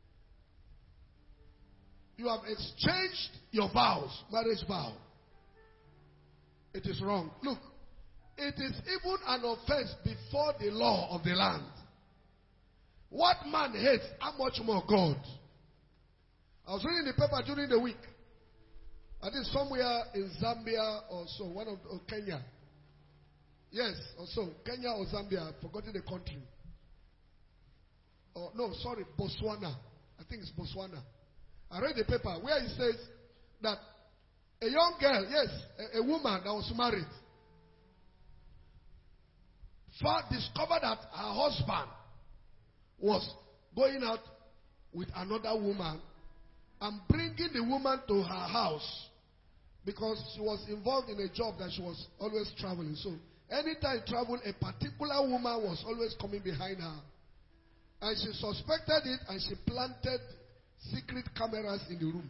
You have exchanged your vows, marriage vow. It is wrong. Look, it is even an offense before the law of the land. What man hates, how much more God? I was reading the paper during the week. I think somewhere in Zambia or so, or Kenya. Yes, or so, Kenya or Zambia, I've forgotten the country. Botswana. I think it's Botswana. I read the paper where it says that a young girl, yes, a woman that was married, discovered that her husband was going out with another woman and bringing the woman to her house because she was involved in a job that she was always traveling. So anytime travel, a particular woman was always coming behind her. And she suspected it and she planted secret cameras in the room.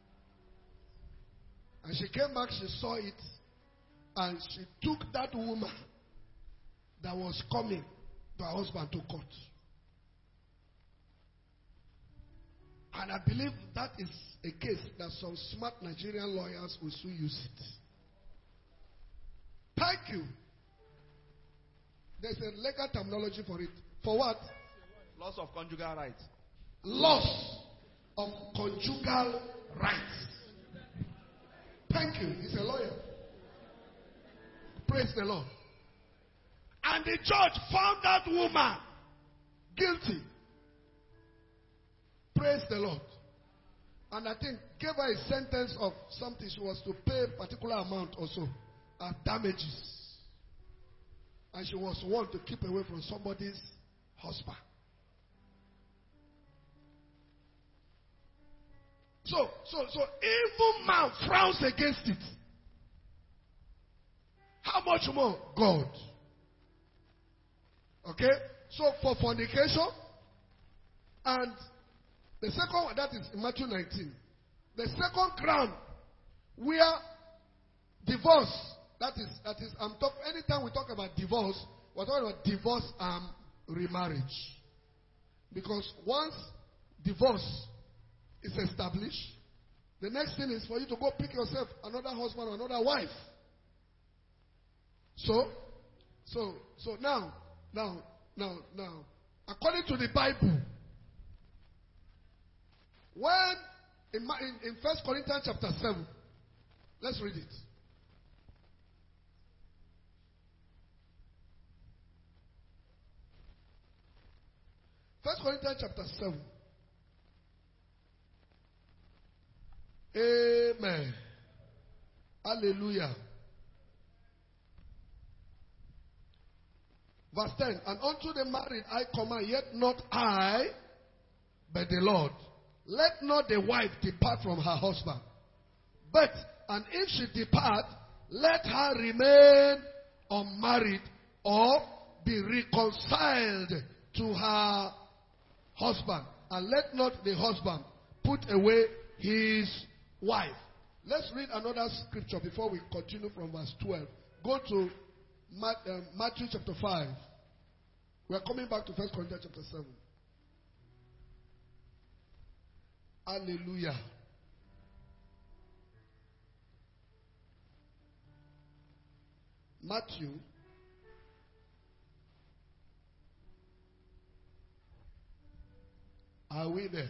And she came back, she saw it, and she took that woman that was coming to her husband to court. And I believe that is a case that some smart Nigerian lawyers will soon use it. Thank you. There's a legal terminology for it. For what? Loss of conjugal rights. Loss of conjugal rights. Thank you. He's a lawyer. Praise the Lord. And the judge found that woman guilty. Praise the Lord. And I think gave her a sentence of something she was to pay a particular amount or so as damages. And she was one to keep away from somebody's husband. So evil man frowns against it. How much more God? Okay? So for fornication, and the second one, that is in Matthew 19. The second ground where divorce, anytime we talk about divorce, we're talking about divorce and remarriage. Because once divorce is established, the next thing is for you to go pick yourself another husband or another wife. So now, according to the Bible, when in 1 Corinthians chapter 7, let's read it. 1 Corinthians chapter 7. Amen. Hallelujah. Verse 10. And unto the married I command, yet not I, but the Lord. Let not the wife depart from her husband. But, and if she depart, let her remain unmarried or be reconciled to her husband. And let not the husband put away his wife. Let's read another scripture before we continue from verse 12. Go to Matthew chapter 5. We are coming back to 1 Corinthians chapter 7. Hallelujah. Matthew Are we there?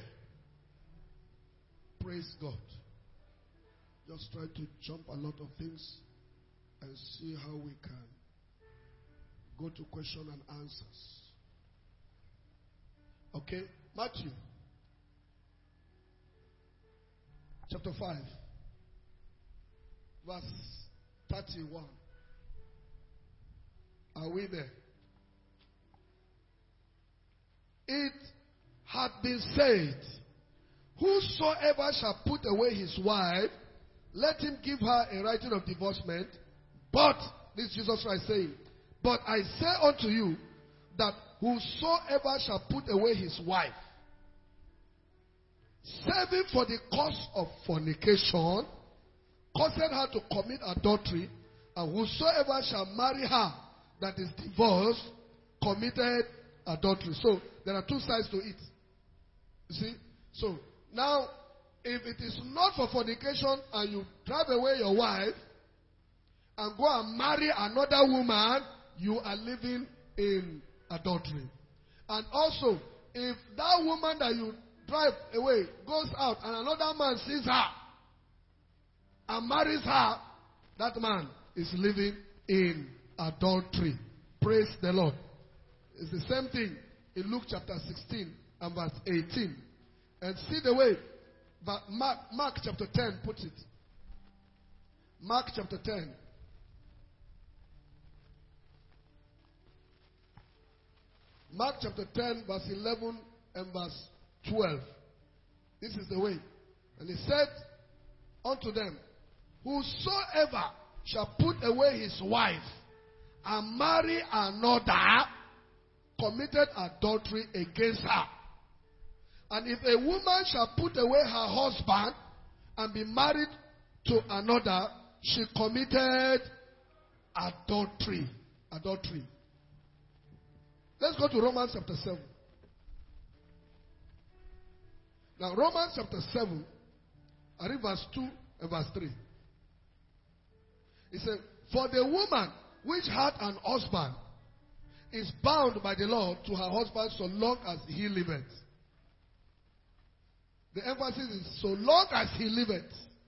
Praise God. Just try to jump a lot of things and see how we can go to question and answers. Okay? Matthew chapter 5 verse 31. Are we there? It had been said, whosoever shall put away his wife, let him give her a writing of divorcement. But, this is Jesus Christ saying, but I say unto you, that whosoever shall put away his wife, saving for the cause of fornication, caused her to commit adultery, and whosoever shall marry her that is divorced, committed adultery. So, there are two sides to it. You see? So, now, if it is not for fornication and you drive away your wife and go and marry another woman, you are living in adultery. And also, if that woman that you drive away goes out and another man sees her and marries her, that man is living in adultery. Praise the Lord. It's the same thing in Luke chapter 16 and verse 18. And see the way Mark chapter 10 puts it. Mark chapter 10. Mark chapter 10 verse 11 and verse 12. This is the way. And he said unto them, whosoever shall put away his wife and marry another, committed adultery against her. And if a woman shall put away her husband and be married to another, she committed adultery. Adultery. Let's go to Romans chapter 7. Now, Romans chapter 7, I read verse 2 and verse 3. It said, for the woman which had an husband is bound by the law to her husband so long as he liveth. The emphasis is so long as he liveth.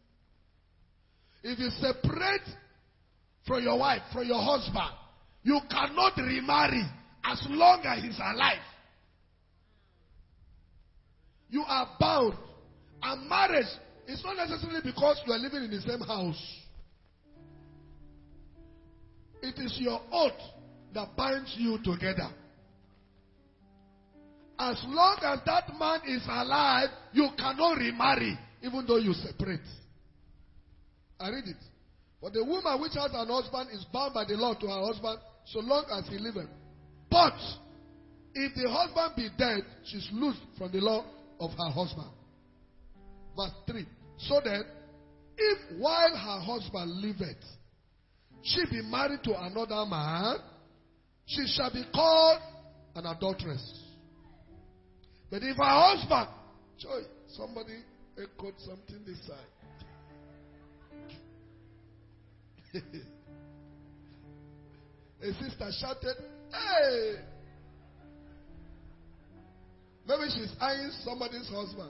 If you separate from your wife, from your husband, you cannot remarry as long as he's alive. You are bound. And marriage is not necessarily because you are living in the same house. It is your oath that binds you together. As long as that man is alive, you cannot remarry, even though you separate. I read it. For the woman which has an husband is bound by the law to her husband so long as he liveth. But if the husband be dead, she's loosed from the law of her husband. Verse 3. So that if while her husband liveth, she be married to another man, she shall be called an adulteress. But if her husband, somebody echoed something this side. A sister shouted, hey! Maybe she's eyeing somebody's husband.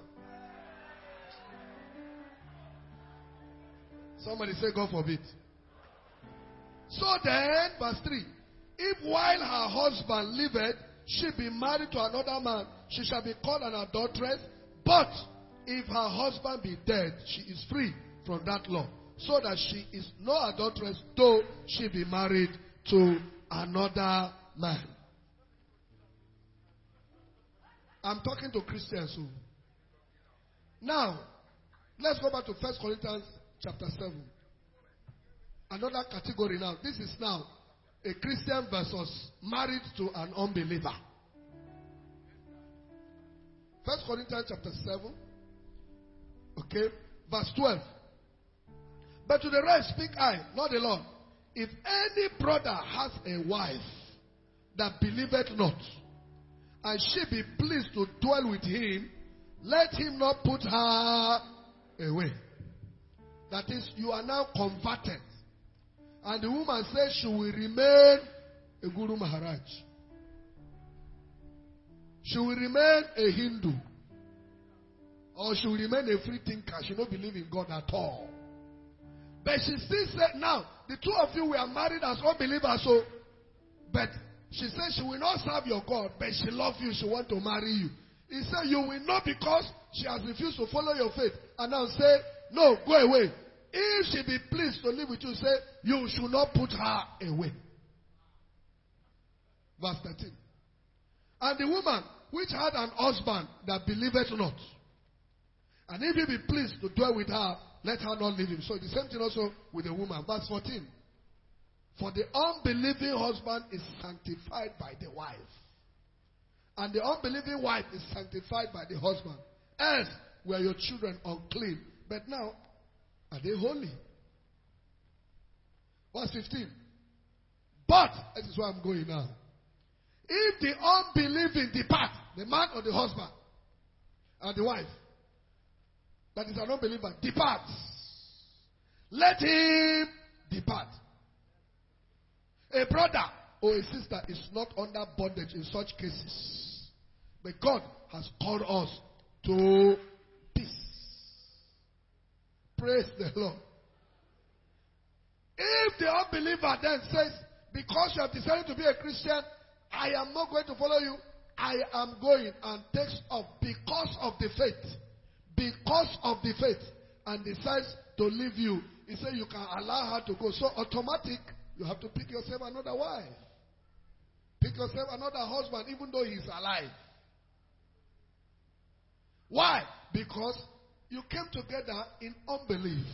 Somebody say, God forbid. So then, verse 3. If while her husband liveth, she be married to another man, she shall be called an adulteress. But if her husband be dead, she is free from that law. So that she is no adulteress, though she be married to another man. I'm talking to Christians who. Now, let's go back to 1 Corinthians chapter 7. Another category now. This is now a Christian versus married to an unbeliever. 1 Corinthians chapter 7. Okay. Verse 12. But to the rest speak I, not the Lord. If any brother has a wife that believeth not, and she be pleased to dwell with him, let him not put her away. That is, you are now converted. And the woman says she will remain a Guru Maharaj. She will remain a Hindu. Or she will remain a free thinker. She don't believe in God at all. But she still said, now, the two of you were married as unbelievers, so, but she said she will not serve your God, but she loves you, she wants to marry you. He said, you will not, because she has refused to follow your faith. And now say, no, go away. If she be pleased to live with you, say, you should not put her away. Verse 13. And the woman which had an husband that believeth not, and if he be pleased to dwell with her, let her not leave him. So the same thing also with the woman. Verse 14. For the unbelieving husband is sanctified by the wife, and the unbelieving wife is sanctified by the husband. Else were your children unclean, but now are they holy? Verse 15. But, this is where I'm going now. If the unbelieving depart, the man or the husband, and the wife, that is an unbeliever, departs, let him depart. A brother or a sister is not under bondage in such cases. But God has called us to peace. Praise the Lord. If the unbeliever then says, because you have decided to be a Christian, I am not going to follow you, I am going, and takes off because of the faith. Because of the faith. And decides to leave you. He said you can allow her to go. So automatic, you have to pick yourself another wife. Pick yourself another husband, even though he is alive. Why? Because you came together in unbelief.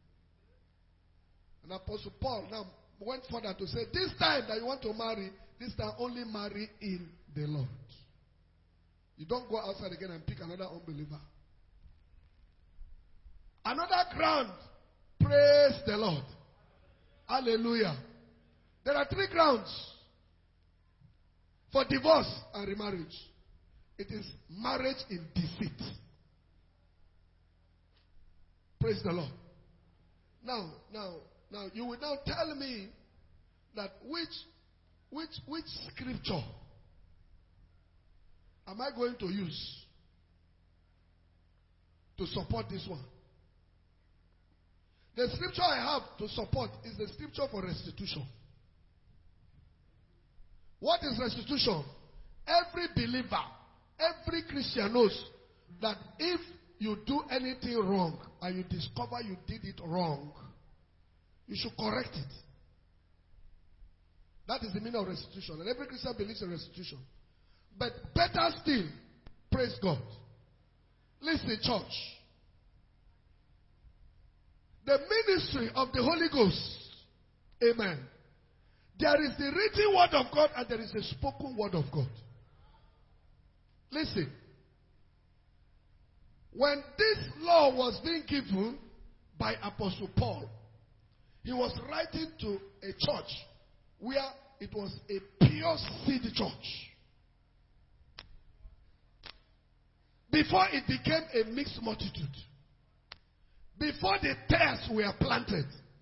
And Apostle Paul now went further to say, this time that you want to marry, this time only marry in the Lord. You don't go outside again and pick another unbeliever. Another ground, praise the Lord. Hallelujah. There are 3 grounds for divorce and remarriage. It is marriage in deceit. Praise the Lord. Now, you will now tell me that which scripture am I going to use to support this one? The scripture I have to support is the scripture for restitution. What is restitution? Every believer, every Christian knows that if you do anything wrong and you discover you did it wrong, you should correct it. That is the meaning of restitution. And every Christian believes in restitution. But better still, praise God. Listen, church. The ministry of the Holy Ghost. Amen. There is the written word of God and there is the spoken word of God. Listen. When this law was being given by Apostle Paul, he was writing to a church where it was a pure seed church. Before it became a mixed multitude. Before the tares were planted.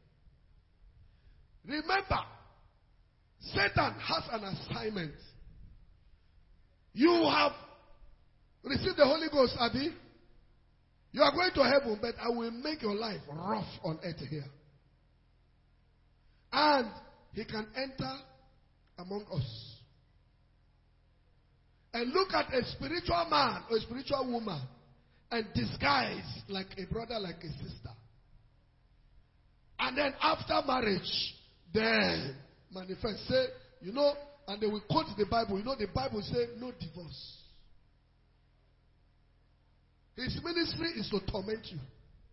Remember, Satan has an assignment. You have received the Holy Ghost, Abi. You are going to heaven, but I will make your life rough on earth here. And he can enter among us. And look at a spiritual man or a spiritual woman and disguise like a brother, like a sister. And then after marriage, then manifest. Say, you know, And they will quote the Bible. You know, the Bible says no divorce. His ministry is to torment you.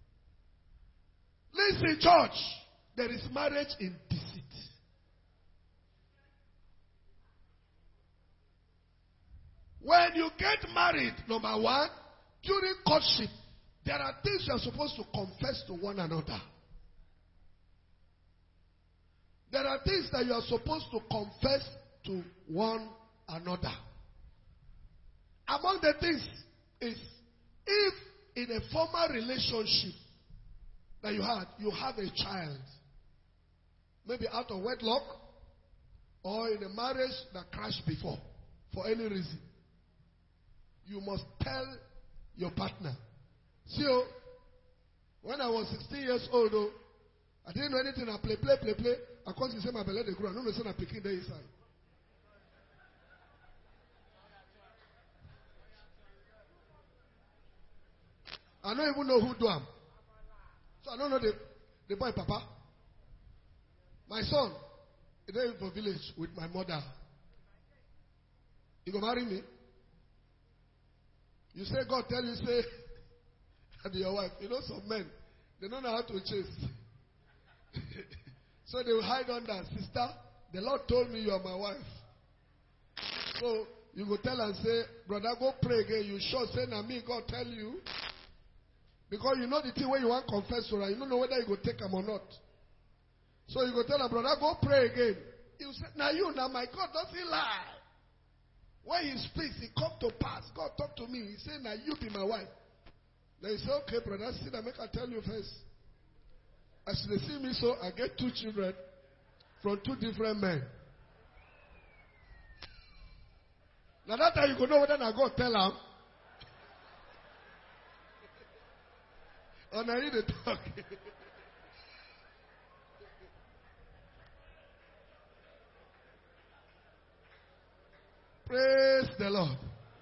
Listen, church. There is marriage in deceit. When you get married, number one, during courtship, there are things you are supposed to confess to one another. There are things that you are supposed to confess to one another. Among the things is, if in a former relationship that you have a child, maybe out of wedlock, or in a marriage that crashed before, for any reason, you must tell your partner. See, when I was 16 years old, I didn't know anything. I play. I can't say my belly they grow. I don't know say I'm picking there inside. I don't even know who do am. So I don't know the boy papa. My son, he live for village with my mother. You go marry me? You say God tell you say I be your wife. You know some men, they don't know how to chase. So they will hide under, sister, the Lord told me you are my wife. So you go tell and say, brother, go pray again. You sure say na me God tell you? Because you know the thing where you want to confess to her. You don't know whether you go take him or not. So you go tell her, brother, go pray again. You say, now my God doesn't lie. When he speaks, it come to pass. God talk to me. He say, now you be my wife. Then you say, okay, brother, sit and make I tell you first. As they see me so, I get 2 children from 2 different men. Now that time you go know whether I go tell them. Or I need to talk. Praise the Lord.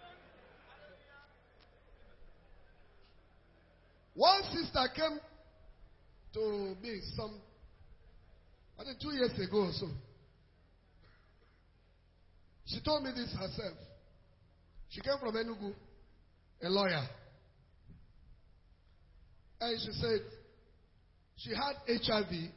One sister came to me I think 2 years ago or so. She told me this herself. She came from Enugu, a lawyer. And she said she had HIV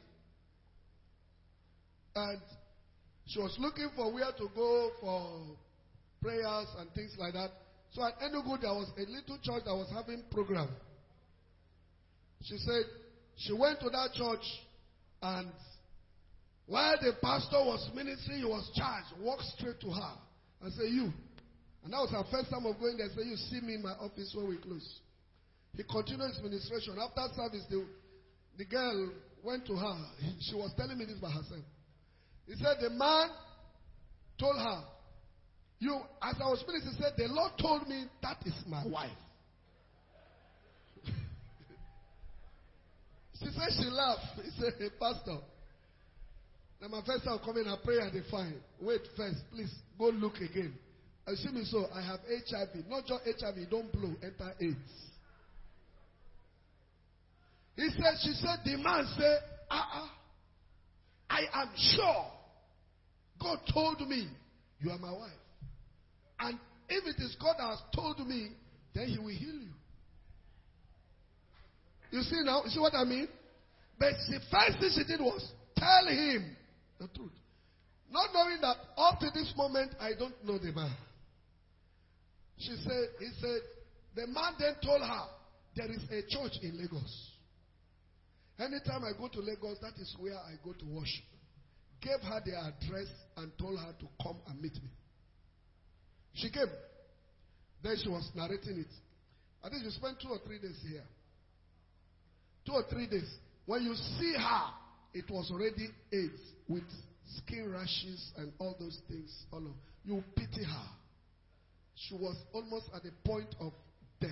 and she was looking for where to go for prayers and things like that. So at Enugu there was a little church that was having program. She said she went to that church and while the pastor was ministering, he was charged, walked straight to her and said, you. And that was her first time of going there. Said, you see me in my office when we close. He continued his ministration. After service, the girl went to her. She was telling me this by herself. He said, the man told her, as I was ministering, he said, the Lord told me that is my wife. She said she laughed. He said, hey, pastor, now my first time coming, I pray and they find. Wait first, please, go look again. I see me so, I have HIV. Not just HIV, don't blow, enter AIDS. She said, the man said, I am sure God told me you are my wife. And if it is God that has told me, then he will heal you. You see now? You see what I mean? But the first thing she did was tell him the truth. Not knowing that up to this moment, I don't know the man. He said, the man then told her, there is a church in Lagos. Anytime I go to Lagos, that is where I go to worship. Gave her the address and told her to come and meet me. She came. Then she was narrating it. I think she spent 2 or 3 days here. 2 or 3 days. When you see her, it was already AIDS with skin rashes and all those things. You pity her. She was almost at the point of death.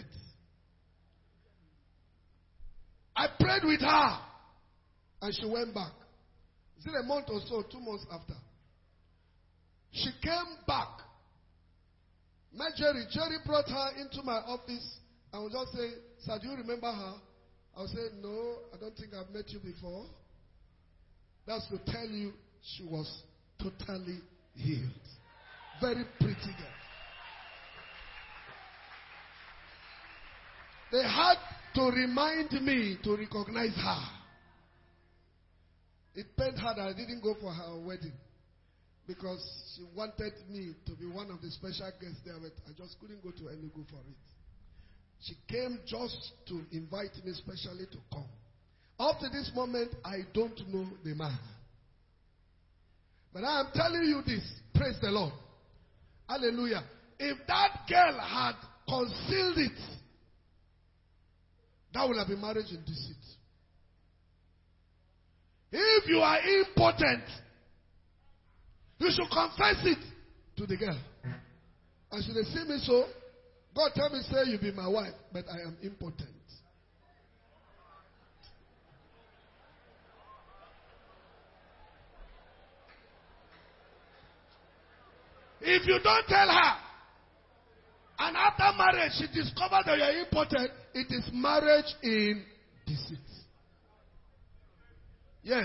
I prayed with her and she went back. Is it a month or so, 2 months after? She came back. Met Jerry. Jerry brought her into my office and was just saying, sir, do you remember her? I will say, no, I don't think I've met you before. That's to tell you she was totally healed. Very pretty girl. They had to remind me to recognize her. It pained her that I didn't go for her wedding because she wanted me to be one of the special guests there, but I just couldn't go to Enugu for it. She came just to invite me specially to come. Up to this moment, I don't know the man. But I am telling you this. Praise the Lord. Hallelujah. If that girl had concealed it, that would have been marriage in deceit. If you are impotent, you should confess it to the girl. And should they see me so, God tell me, say, you be my wife, but I am impotent. If you don't tell her, and after marriage she discovers that you are impotent, it is marriage in deceit. Yes.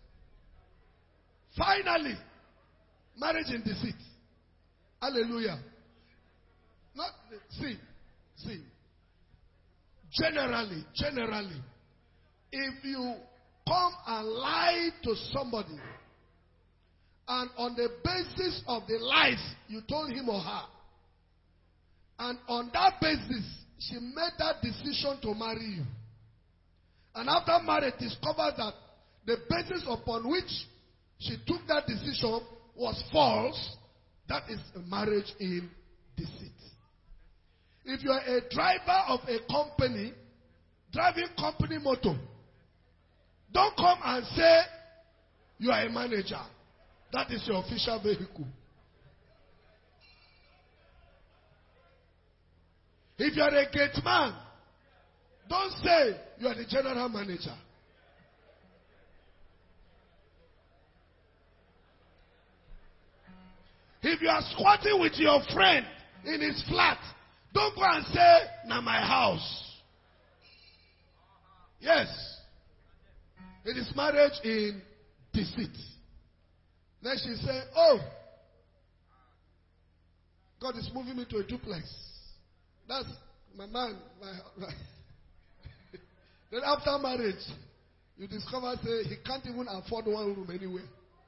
Finally, marriage in deceit. Hallelujah. Not see. Generally, if you come and lie to somebody, and on the basis of the lies you told him or her, and on that basis she made that decision to marry you, and after marriage discovered that the basis upon which she took that decision was false, that is a marriage in deceit. If you are a driver of a company, driving company motor, don't come and say you are a manager. That is your official vehicle. If you are a gate man, don't say you are the general manager. If you are squatting with your friend in his flat, don't go and say, "Na my house." Yes. It is marriage in deceit. Then she said, "Oh, God is moving me to a duplex." That's my man. Then after marriage, you discover, say, he can't even afford one room anywhere.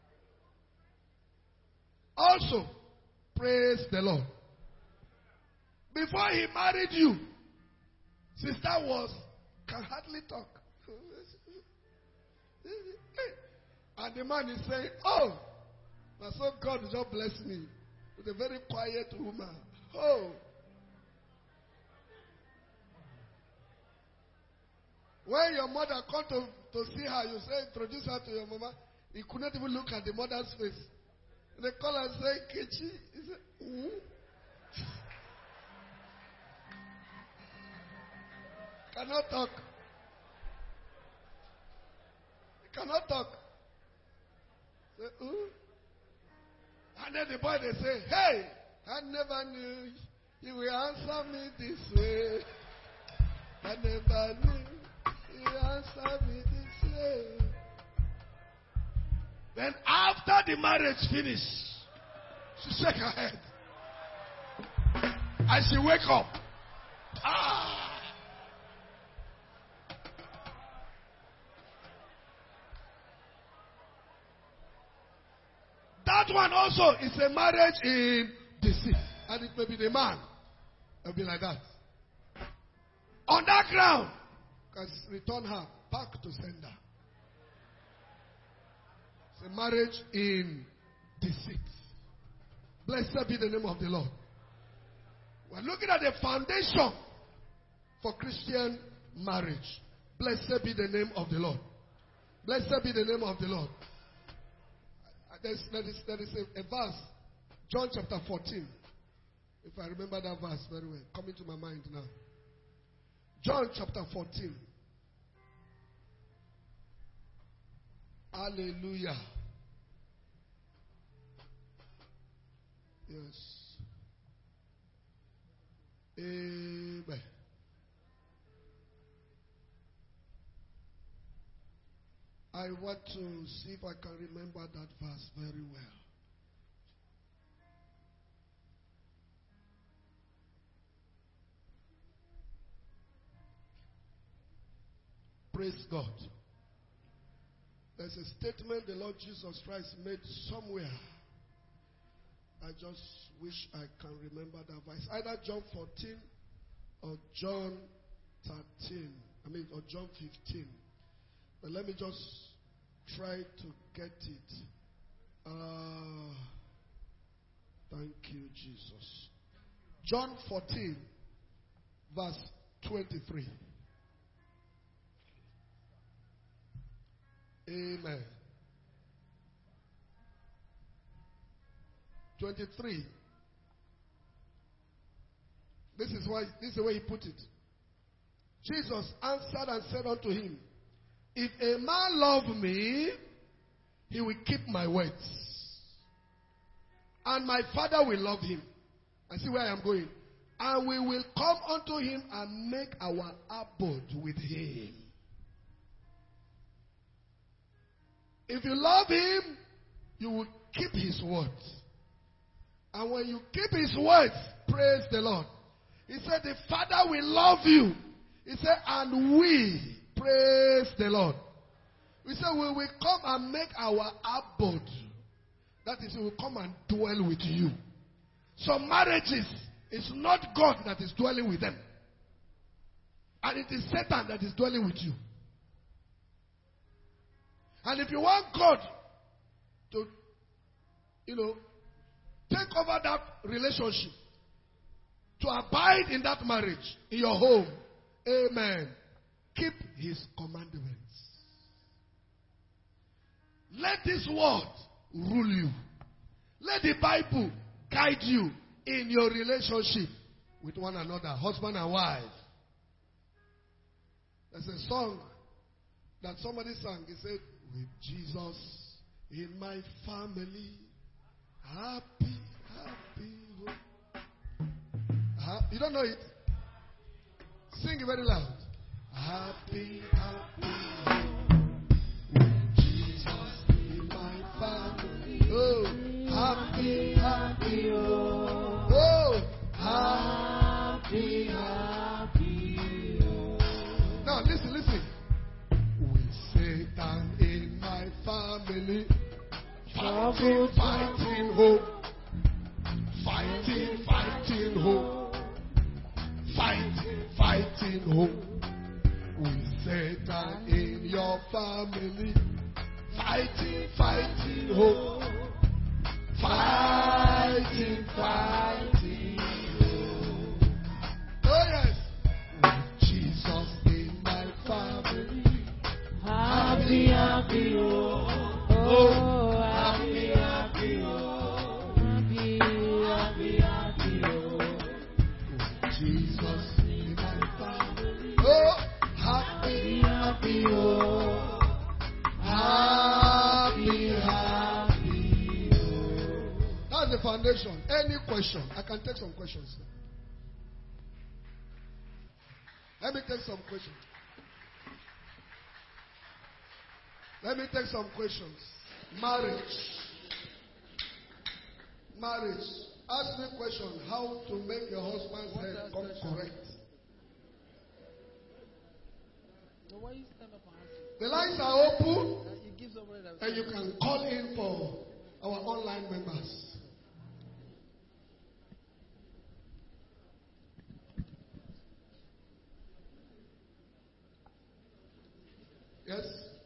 Also, praise the Lord. Before he married you, sister can hardly talk. And the man is saying, "Oh, now so God just blessed me with a very quiet woman." Oh. When your mother come to see her, you say, "Introduce her to your mama." He could not even look at the mother's face. They call her and say, "Kechi." He said, Cannot talk. He cannot talk. Say, and then the boy, they say, "Hey, I never knew you will answer me this way. I never knew you will answer me this way." Then after the marriage finished, she shake her head. And she wake up. That one also is a marriage in deceit. And it may be the man. It will be like that. On that ground, can return her back to sender. It's a marriage in deceit. Blessed be the name of the Lord. We're looking at the foundation for Christian marriage. Blessed be the name of the Lord. Blessed be the name of the Lord. There is a verse, John chapter 14. If I remember that verse very well, coming to my mind now. John chapter 14. Hallelujah. Yes. Amen. I want to see if I can remember that verse very well. Praise God. There's a statement the Lord Jesus Christ made somewhere. I just wish I can remember that verse. Either John 14 or John 13. Or John 15. But let me just try to get it. Thank you, Jesus. John 14, verse 23. Amen. 23. This is the way he put it. Jesus answered and said unto him, if a man love me, he will keep my words. And my Father will love him. I see where I am going. And we will come unto him and make our abode with him. If you love him, you will keep his words. And when you keep his words, praise the Lord. He said, the Father will love you. He said, and we, praise the Lord. We said, we will come and make our abode. That is, we will come and dwell with you. Some marriages, it's not God that is dwelling with them. And it is Satan that is dwelling with you. And if you want God to, take over that relationship, to abide in that marriage, in your home, amen, keep his commandments. Let this word rule you. Let the Bible guide you in your relationship with one another, husband and wife. There's a song that somebody sang. He said, with Jesus in my family, happy, happy home. You don't know it? Sing it very loud. Happy, happy home. With Jesus in my family. Oh, happy, happy home. Oh, happy, happy home. Now listen. With Satan in my family, fighting home. Fighting home. Fighting home. With Satan in your family, fighting home. Fighting home. Oh yes. With Jesus in my family, happy, happy home. Oh, happy, happy home. Happy, happy, happy home. With Jesus in my family, oh, happy, happy home. Happy, happy home. That's the foundation. Any question? I can take some questions. Let me take some questions. Marriage. Ask me a question. How to make your husband's head come correct. The lines are open. And you can call in for our online members. Yes?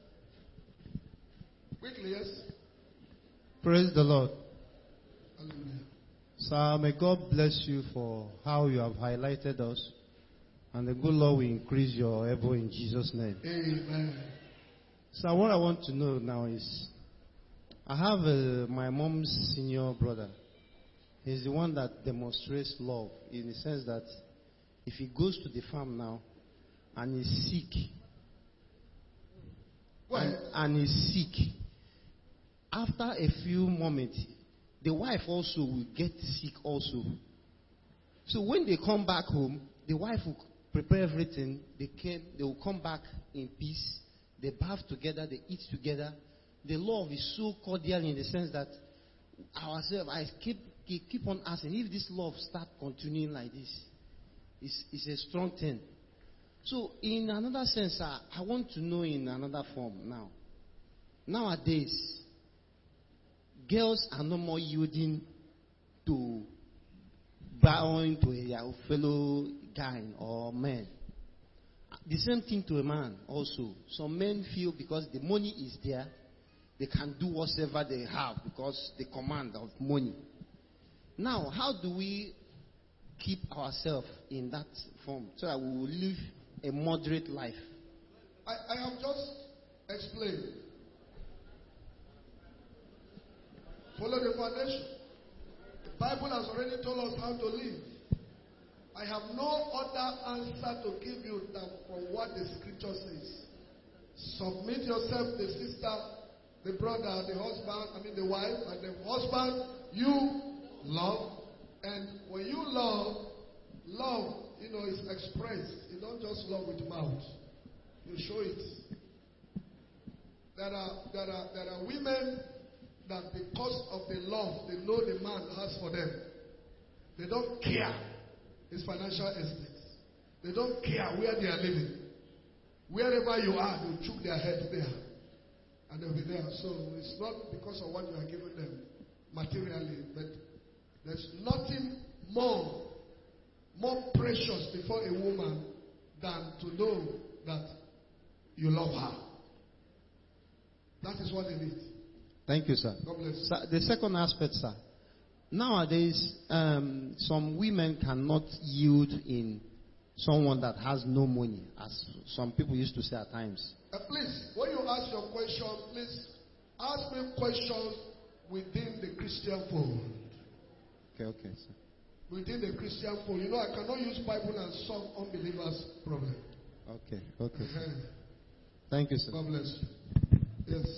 Quickly, yes? Praise the Lord. Hallelujah. Sir, may God bless you for how you have highlighted us. And the good Lord will increase your elbow in Jesus' name. Amen. So what I want to know now is, I have my mom's senior brother. He's the one that demonstrates love in the sense that if he goes to the farm now and he's sick, and he's sick, after a few moments, the wife also will get sick also. So when they come back home, the wife will prepare everything. They will come back in peace. They bath together, they eat together. The love is so cordial in the sense that ourselves, I keep on asking, if this love start continuing like this, it's a strong thing. So, in another sense, sir, I want to know in another form now. Nowadays, girls are no more yielding to bowing to a fellow guy or man. The same thing to a man also. Some men feel because the money is there, they can do whatever they have because the command of money. Now, how do we keep ourselves in that form so that we will live a moderate life? I have just explained. Follow the foundation. The Bible has already told us how to live. I have no other answer to give you than from what the scripture says. Submit yourself, the sister, the brother, the husband, the wife, and the husband, you love. And when you love, is expressed. You don't just love with mouth. You show it. There are women that because of the love they know the man has for them, they don't care his financial estates. They don't care where they are living. Wherever you are, they'll choke their head there. And they'll be there. So it's not because of what you are giving them materially, but there's nothing more precious before a woman than to know that you love her. That is what they need. Thank you, sir. God bless you. Sir, the second aspect, sir. Nowadays, some women cannot yield in someone that has no money, as some people used to say at times. Please, when you ask your question, please ask me questions within the Christian fold. Okay, sir. Within the Christian fold. I cannot use Bible and solve unbelievers' problem. Okay. Thank you, sir. God bless you. Yes.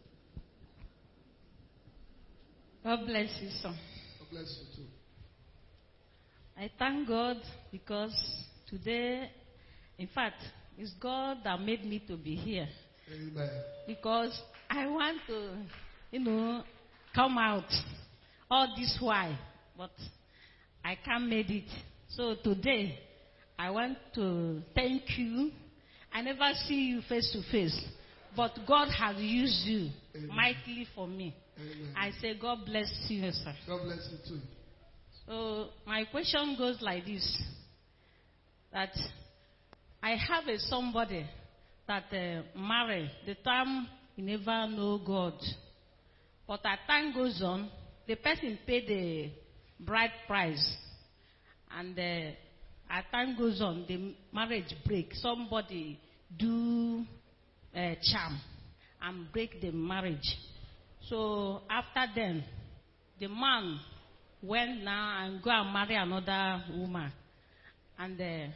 God bless you, sir. God bless you too. I thank God because today, in fact, it's God that made me to be here. Amen. Because I want to, come out all this while, but I can't make it. So today, I want to thank you. I never see you face to face, but God has used you mightily for me. Amen. I say, God bless you, sir. God bless you too. So my question goes like this: that I have somebody that married. The time he never know God, but as time goes on, the person paid the bride price, and as time goes on, the marriage break. Somebody do charm and break the marriage. So after then, the man went now and go and marry another woman. And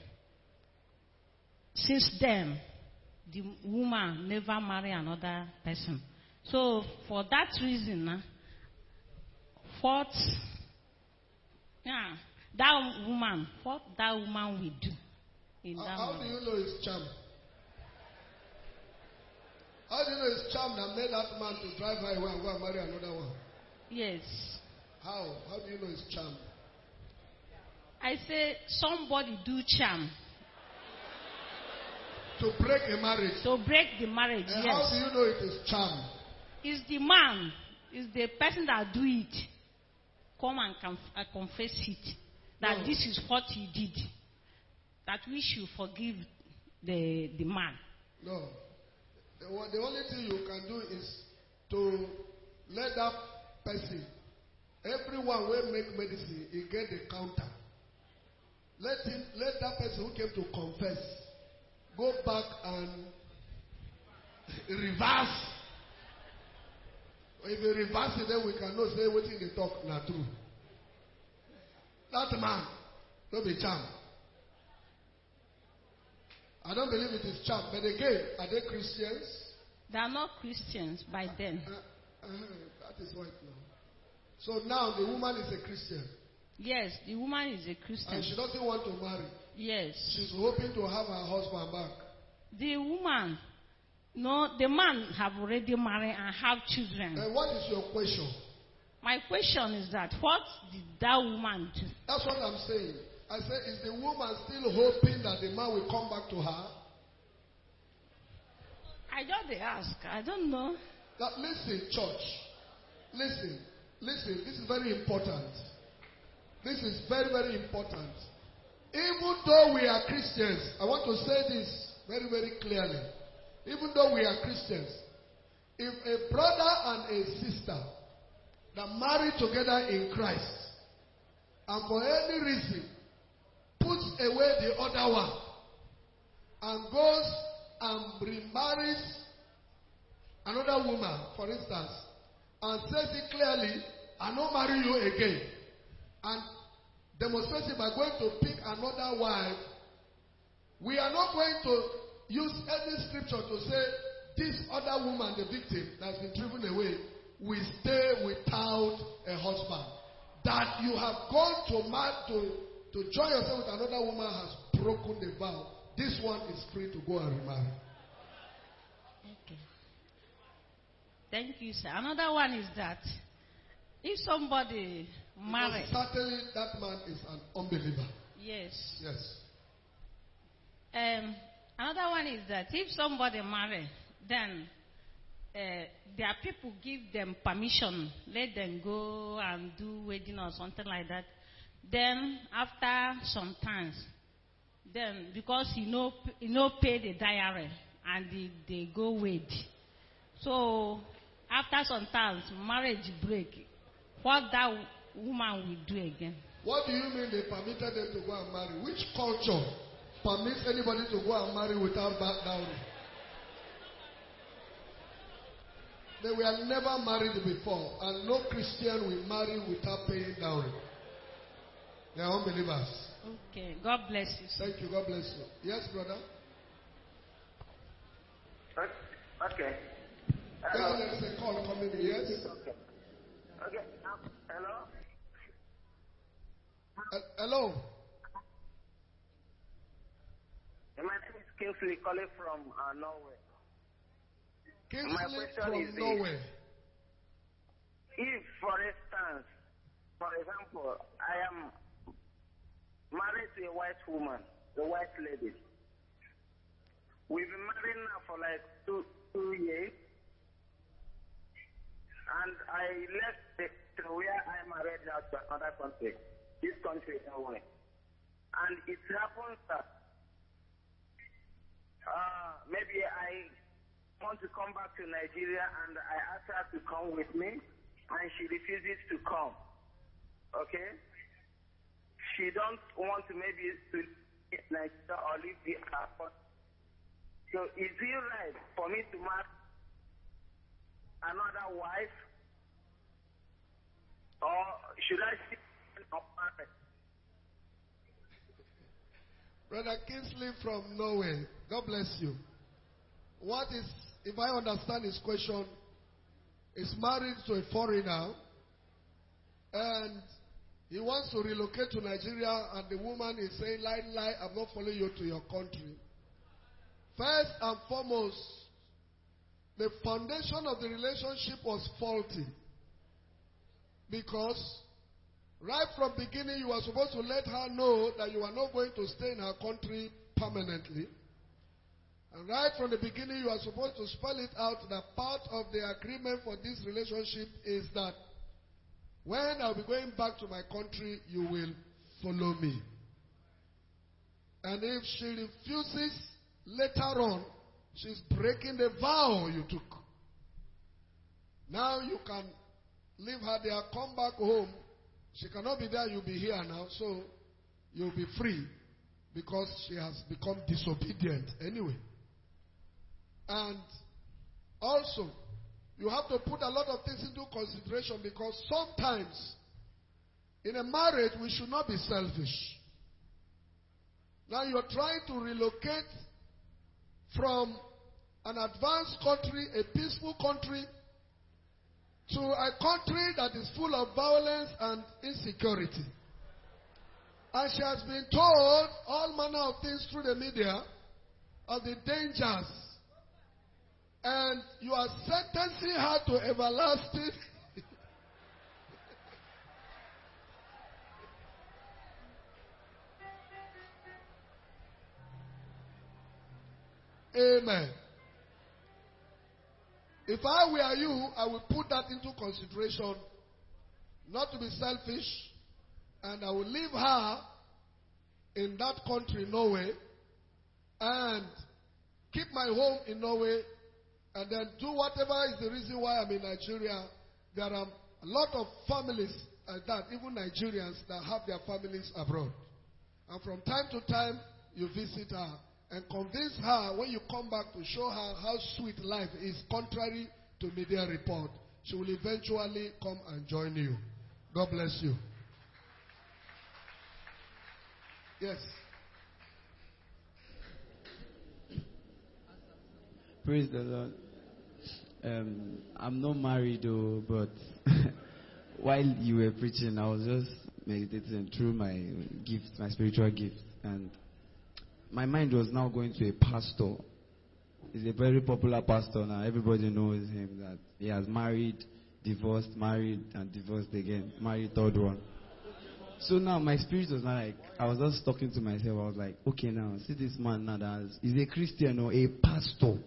since then, the woman never marry another person. So for that reason, what that woman will do in that How do you know it's charm? How do you know it's charm that made that man to drive her away and go and marry another one? Yes. How? How do you know it's charm? I say somebody do charm. To break a marriage. To break the marriage, And yes. how do you know it is charm? It's the man, it's the person that do it. Come and confess it. That this is what he did. That we should forgive the man. No. The only thing you can do is to let that person, everyone will make medicine, he get the counter. Let that person who came to confess go back and reverse. If you reverse it, then we cannot say what they talk not true. That man, don't be charmed. I don't believe it is charm. But again, are they Christians? They are not Christians by then. That is right now. So now the woman is a Christian. Yes, the woman is a Christian. And she doesn't want to marry. Yes. She's hoping to have her husband back. The woman, no, the man have already married and have children. And what is your question? My question is that what did that woman do? That's what I'm saying. I said, is the woman still hoping that the man will come back to her? I just ask. I don't know. Now, listen, church. Listen. This is very important. This is very, very important. Even though we are Christians, I want to say this very, very clearly. Even though we are Christians, if a brother and a sister that marry together in Christ, and for any reason puts away the other one and goes and remarries another woman, for instance, and says it clearly, I don't marry you again, and demonstrates it by going to pick another wife, we are not going to use any scripture to say this other woman, the victim that's been driven away, will stay without a husband. That you have gone to join yourself with another woman has broken the vow. This one is free to go and remarry. Okay. Thank you, sir. Another one is that if somebody marries, certainly that man is an unbeliever. Yes. Yes. Another one is that if somebody marries, then their people give them permission, let them go and do wedding or something like that. Then after some times, then because he no pay the diary and they go wed. So after some times, marriage break. What that woman will do again? What do you mean they permitted them to go and marry? Which culture permits anybody to go and marry without dowry? They were never married before, and no Christian will marry without paying dowry. They are unbelievers. Okay, God bless you. Thank you, God bless you. Yes, brother? Okay. Hello. There's a call coming in, yes? Okay. Hello? Hello? My name is Kingsley calling from Norway. Kingsley from Norway. If, for instance, for example, I am married to a white woman, a white lady. We've been married now for like two years. And I left to where I married out to another country. This country, Norway. And it happens that maybe I want to come back to Nigeria and I ask her to come with me and she refuses to come. Okay? She don't want to maybe to leave Nigeria or leave the airport. So is it right for me to marry another wife? Or should I see a marriage? Brother Kingsley from Norway, God bless you. What is, if I understand his question, is married to a foreigner and he wants to relocate to Nigeria and the woman is saying, lie, I'm not following you to your country. First and foremost, the foundation of the relationship was faulty. Because right from beginning, you were supposed to let her know that you are not going to stay in her country permanently. And right from the beginning, you are supposed to spell it out that part of the agreement for this relationship is that when I'll be going back to my country, you will follow me. And if she refuses later on, she's breaking the vow you took. Now you can leave her there, come back home. She cannot be there, you'll be here now, so you'll be free because she has become disobedient anyway. And also, you have to put a lot of things into consideration because sometimes in a marriage we should not be selfish. Now you're trying to relocate from an advanced country, a peaceful country, to a country that is full of violence and insecurity. And she has been told all manner of things through the media of the dangers. And you are sentencing her to everlasting. Amen. If I were you, I would put that into consideration, not to be selfish, and I will leave her in that country, Norway, and keep my home in Norway, and then do whatever is the reason why I'm in Nigeria. There are a lot of families like that, even Nigerians that have their families abroad. And from time to time, you visit her and convince her when you come back to show her how sweet life is, contrary to media report. She will eventually come and join you. God bless you. Yes. Praise the Lord. I'm not married though, but while you were preaching, I was just meditating through my gifts, my spiritual gifts, and my mind was now going to a pastor. He's a very popular pastor now. Everybody knows him, that he has married, divorced, married, and divorced again. Married third one. So now my spirit was not like, I was just talking to myself. I was like, okay, now see this man now that is a Christian or a pastor.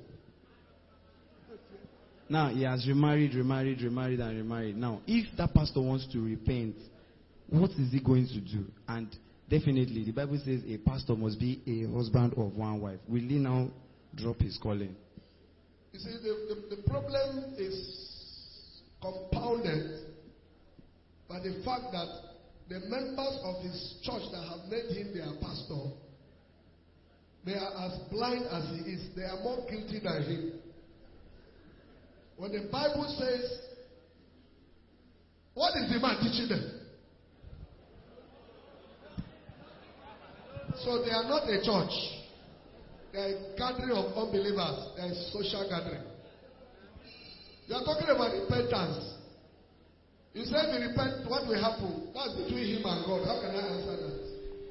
Now he has remarried. Now, if that pastor wants to repent, what is he going to do? And definitely, the Bible says a pastor must be a husband of one wife. Will he now drop his calling? You see, the problem is compounded by the fact that the members of his church that have made him their pastor, they are as blind as he is. They are more guilty than him. When the Bible says, what is the man teaching them? So they are not a church. They are a gathering of unbelievers. They are a social gathering. You are talking about repentance. You say if you repent, what will happen? That's between him and God. How can I answer that?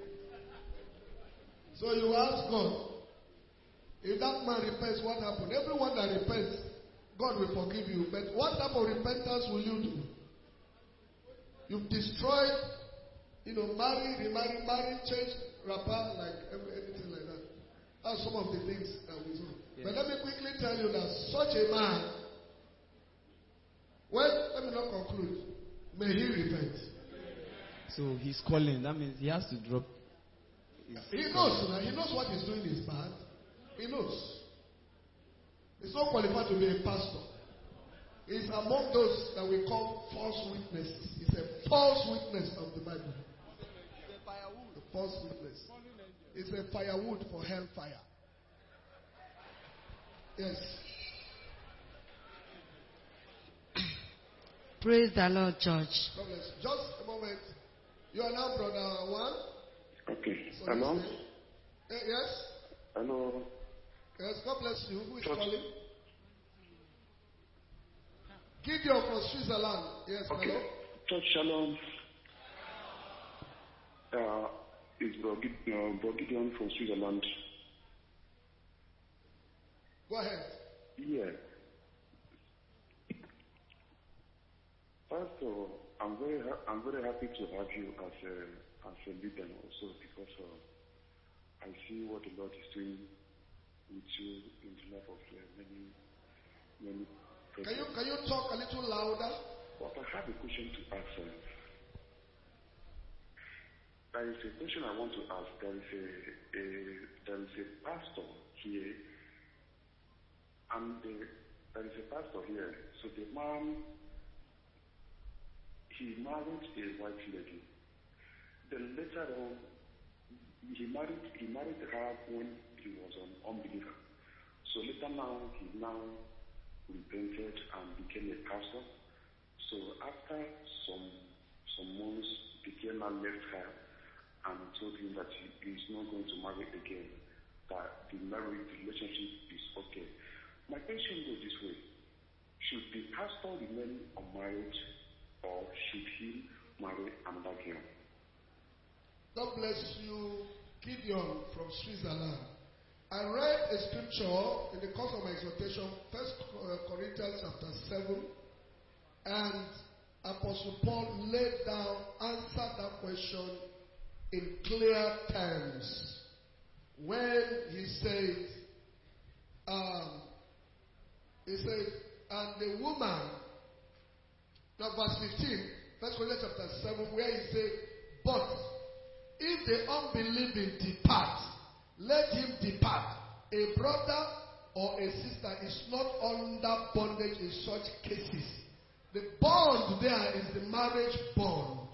So you ask God, if that man repents, what happened? Everyone that repents, God will forgive you. But what type of repentance will you do? You've destroyed, marry, remarry, change, rapper, like anything like that. That's some of the things that we do. Yeah. But let me quickly tell you that such a man, let me not conclude. May he repent. So he's calling. That means he has to drop. He knows. He knows what he's doing is bad. He knows. He's not qualified to be a pastor. He's among those that we call false witnesses. He's a false witness of the Bible. A false witness. It's a firewood for hellfire. Yes. Praise the Lord, church. Just a moment. You are now brother one. Okay. So Hello? Yes? Hello? Yes, God bless you. Who is calling? Gideon from Switzerland. Yes, okay. Hello? Church Shalom. It's Gideon from Switzerland. Go ahead. Yeah. First of all, I'm very happy to have you as a leader also, because I see what the Lord is doing with you in the life of many people. Can you talk a little louder? But I have a question to ask. There is a question I want to ask. There is a pastor here, and there is a pastor here. So the man, he married a white lady. Then later on, he married her when he was an unbeliever. So later now, he now repented and became a pastor. So after some months, the girl now left her and told him that he is not going to marry again, that the relationship is okay. My question goes this way: should the pastor remain unmarried, or should he marry another girl? God bless you, Gideon from Switzerland. I read a scripture in the course of my exhortation, 1 Corinthians chapter 7, and Apostle Paul answered that question in clear terms when he said, He said, and the woman, now verse 15, 1 Corinthians chapter 7, where he said, but if the unbelieving depart, let him depart. A brother or a sister is not under bondage in such cases. The bond there is the marriage bond.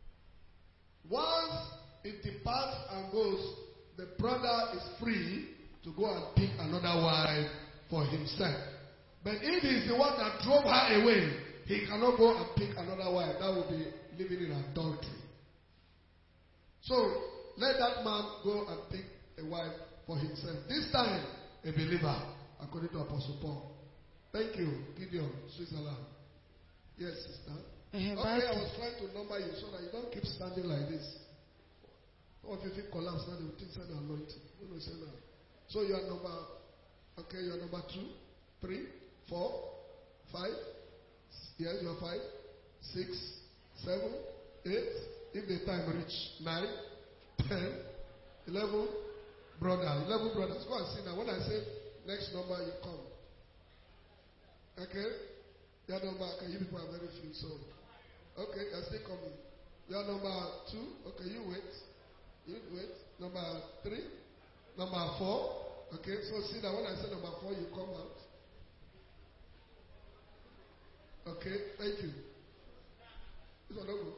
Once it departs and goes, the brother is free to go and pick another wife for himself. But if he's the one that drove her away, he cannot go and pick another wife. That would be living in adultery. So, let that man go and pick a wife for himself. This time, a believer, according to Apostle Paul. Thank you, Gideon, Switzerland. Yes, sister. Okay, I was trying to number you so that you don't keep standing like this. Or if you collapse, now they will think it's an anointing. You know, say that. So you are number, okay, you are number 2, 3, 4, 5. Yes, you are 5, 6, 7, 8. If the time reach 9, 10, 11 brothers. 11 brothers. Go and see now. When I say next number, you come. Okay? Your number, okay, you people are very few, so. Okay, you're still coming. Your number 2, okay, you wait. You wait. Number 3, number 4. Okay, so see that when I say number 4, you come out. Okay, thank you. This one don't go.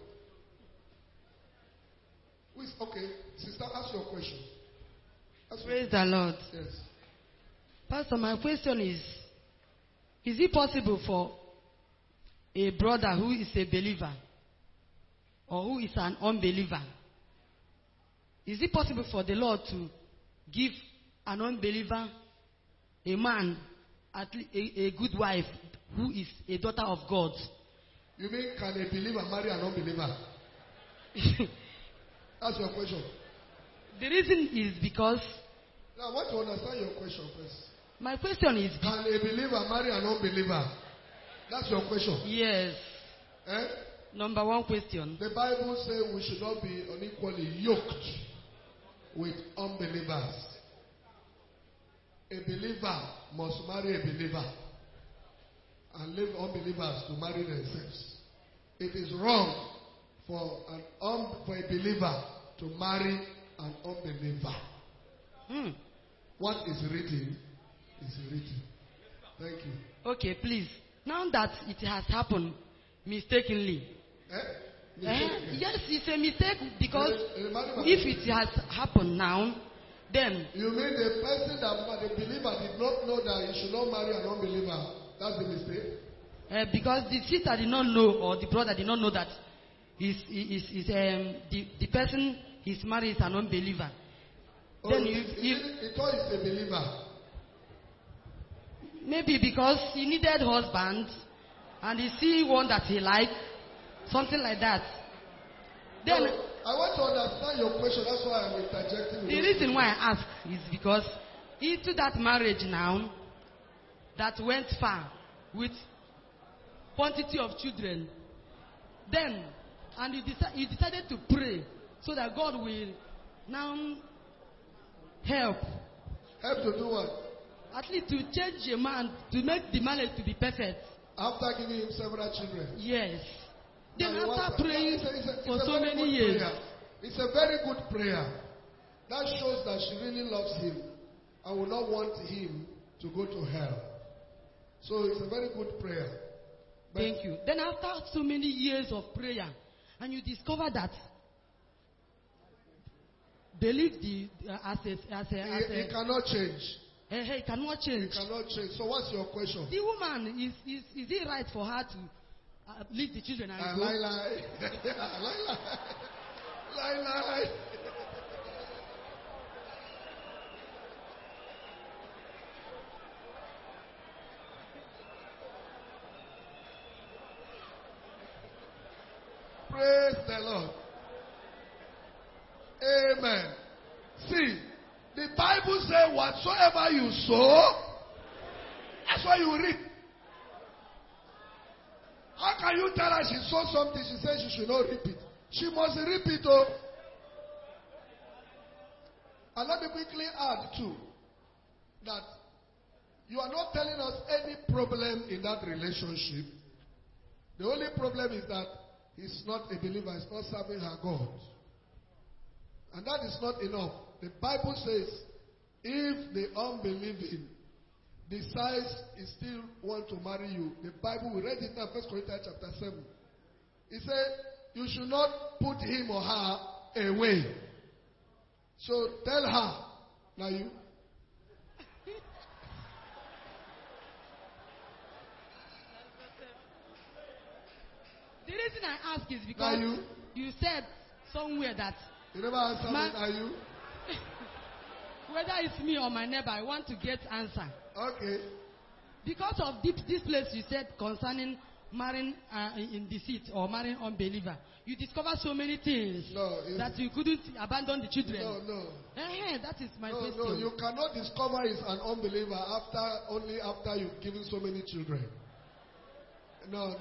Okay, sister, ask your question. Praise the Lord. Yes. Pastor, my question is it possible for a brother who is a believer or who is an unbeliever, is it possible for the Lord to give an unbeliever, a man, a good wife who is a daughter of God? You mean, can a believer marry an unbeliever? That's your question. The reason is because... Now, I want to understand your question first. My question is... Can a believer marry an unbeliever? That's your question. Yes. Eh? Number 1 question. The Bible says we should not be unequally yoked with unbelievers. A believer must marry a believer and leave unbelievers to marry themselves. It is wrong for a believer to marry an unbeliever. What is written is written. Thank you. Okay, please. Now that it has happened mistakenly. Yes, it's a mistake because if it has happened now, then... You mean the person the believer did not know that he should not marry an unbeliever? That's the mistake? Because the sister did not know, or the brother did not know that the person he's married is an unbeliever. Oh, then he thought he's a believer. Maybe because he needed husband and he see one that he liked, something like that. Then I want to understand your question. That's why I'm interjecting. The reason why I ask is because into that marriage now that went far with quantity of children, then and he decided to pray so that God will now help. Help to do what? At least to change a man, to make the marriage to be perfect. After giving him several children? Yes. Then after praying for so many years. It's a very good prayer. That shows that she really loves him and will not want him to go to hell. So it's a very good prayer. But thank you. Then after so many years of prayer, and you discover that believe he cannot change. He cannot change. He cannot change. So what's your question? The woman, is it right for her to leave the children and go? Lie. Praise the Lord. Amen. See, the Bible says whatsoever you sow, that's what you reap. How can you tell her she saw something, she says she should not reap it? She must reap it, oh. And let me quickly add too, that You are not telling us any problem in that relationship. The only problem is that he's not a believer, he's not serving her God. And that is not enough. The Bible says, if the unbelieving decides he still want to marry you, the Bible, we read it in 1 Corinthians chapter 7. He said, you should not put him or her away. So tell her, now you. The reason I ask is because you said somewhere that you never answered me, are you? Whether it's me or my neighbor, I want to get answer. Okay. Because of this place you said concerning marrying in deceit or marrying unbeliever, you discover so many things that you couldn't abandon the children. No. That is my question. No, you cannot discover he's an unbeliever only after you've given so many children. No.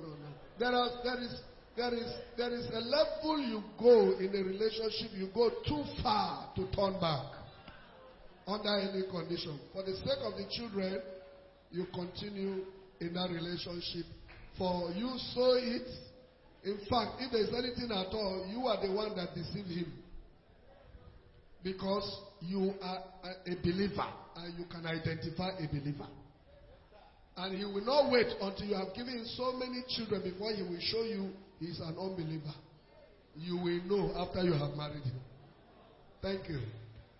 There is a level you go in a relationship, you go too far to turn back under any condition. For the sake of the children, you continue in that relationship. For you sow it. In fact, if there's anything at all, you are the one that deceived him. Because you are a believer and you can identify a believer. And he will not wait until you have given him so many children before he will show you he's an unbeliever. You will know after you have married him. Thank you.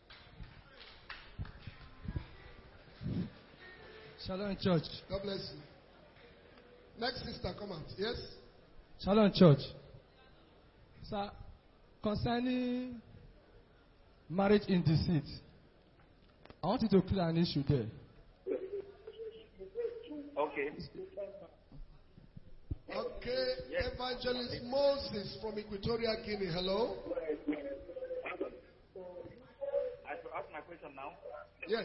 Shalom Church. God bless you. Next sister, come out. Yes? Shalom Church. Sir, concerning marriage in deceit, I want you to clear an issue there. Okay. Evangelist Moses from Equatorial Guinea. Hello? I should ask my question now? Yes.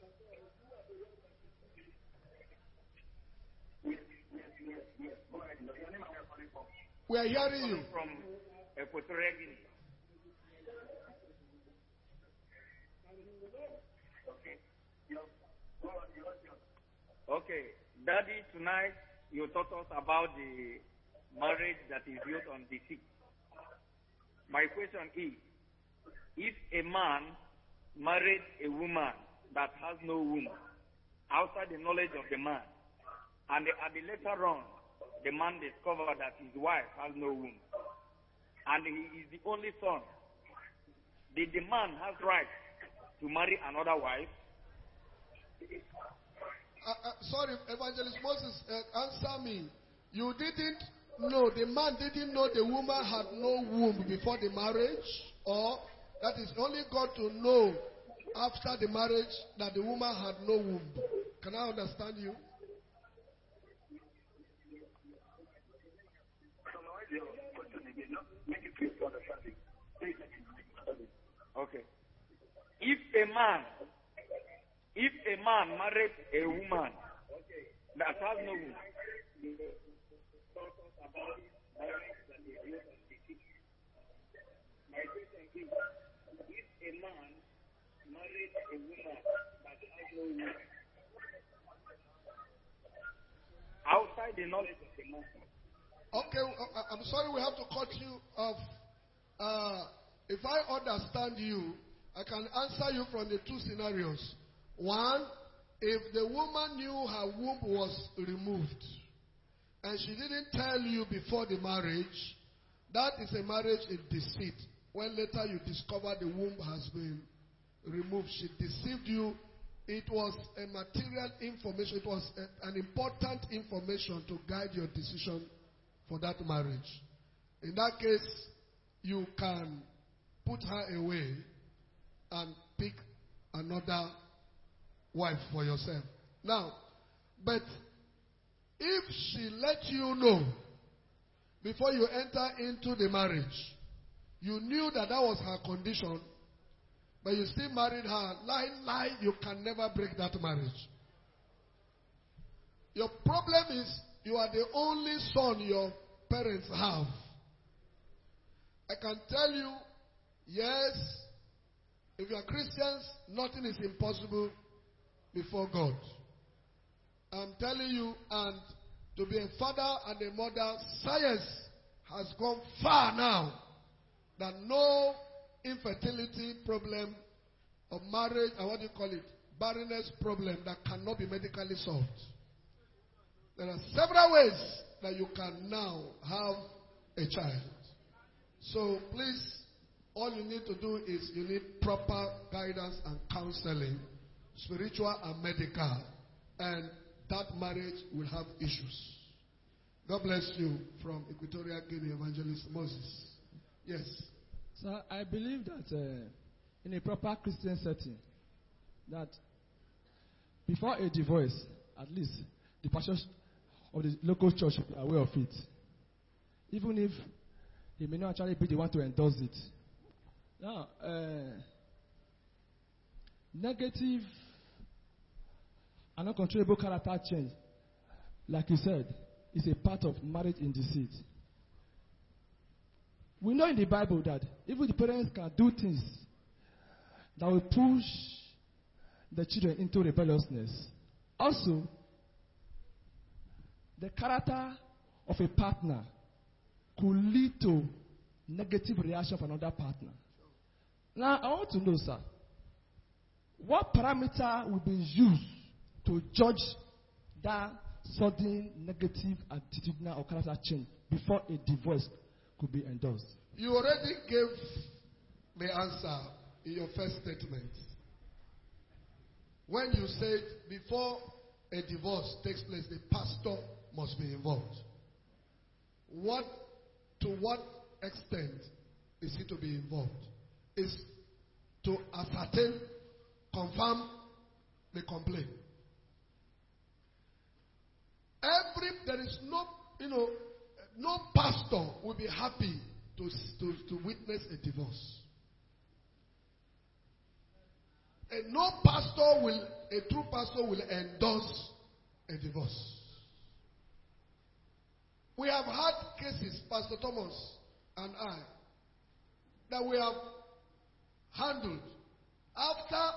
We are hearing you. From Equatorial Guinea. Okay. Daddy, tonight you taught us about the marriage that is built on deceit. My question is, if a man married a woman that has no womb outside the knowledge of the man, and at the later on, the man discovered that his wife has no womb, and he is the only son, did the man have right to marry another wife? Sorry, Evangelist Moses, answer me. You didn't know, the man didn't know the woman had no womb before the marriage? Or that is only got to know after the marriage that the woman had no womb? Can I understand you? Okay. If a man married a woman that has no womb, my question is, if a man married a woman that has no womb outside the knowledge of the man. Okay, I'm sorry we have to cut you off. If I understand you, I can answer you from the two scenarios. One, if the woman knew her womb was removed and she didn't tell you before the marriage, that is a marriage in deceit. When later you discover the womb has been removed, she deceived you. It was a material information. It was an important information to guide your decision for that marriage. In that case, you can put her away and pick another wife for yourself. Now, but if she let you know before you enter into the marriage, you knew that was her condition, but you still married her, lie, you can never break that marriage. Your problem is you are the only son your parents have. I can tell you, yes, if you are Christians, nothing is impossible before God. I'm telling you, and to be a father and a mother, science has gone far now that no infertility problem or marriage, or what do you call it, barrenness problem that cannot be medically solved. There are several ways that you can now have a child. So please, all you need to do is you need proper guidance and counseling, spiritual and medical, and that marriage will have issues. God bless you. From Equatorial Guinea, Evangelist Moses. Yes. So I believe that in a proper Christian setting, that before a divorce, at least the pastors of the local church should be aware of it. Even if he may not actually be the one to endorse it. Now, negative and uncontrollable character change, like you said, is a part of marriage in deceit. We know in the Bible that even the parents can do things that will push the children into rebelliousness. Also, the character of a partner could lead to negative reaction from another partner. Now, I want to know, sir, what parameter will be used to judge that sudden negative attitudinal or character change before a divorce could be endorsed? You already gave the answer in your first statement. When you said before a divorce takes place, the pastor must be involved. To what extent is he to be involved? Is to ascertain, confirm the complaint. There is no pastor will be happy to witness a divorce. And no pastor a true pastor will endorse a divorce. We have had cases, Pastor Thomas and I, that we have handled after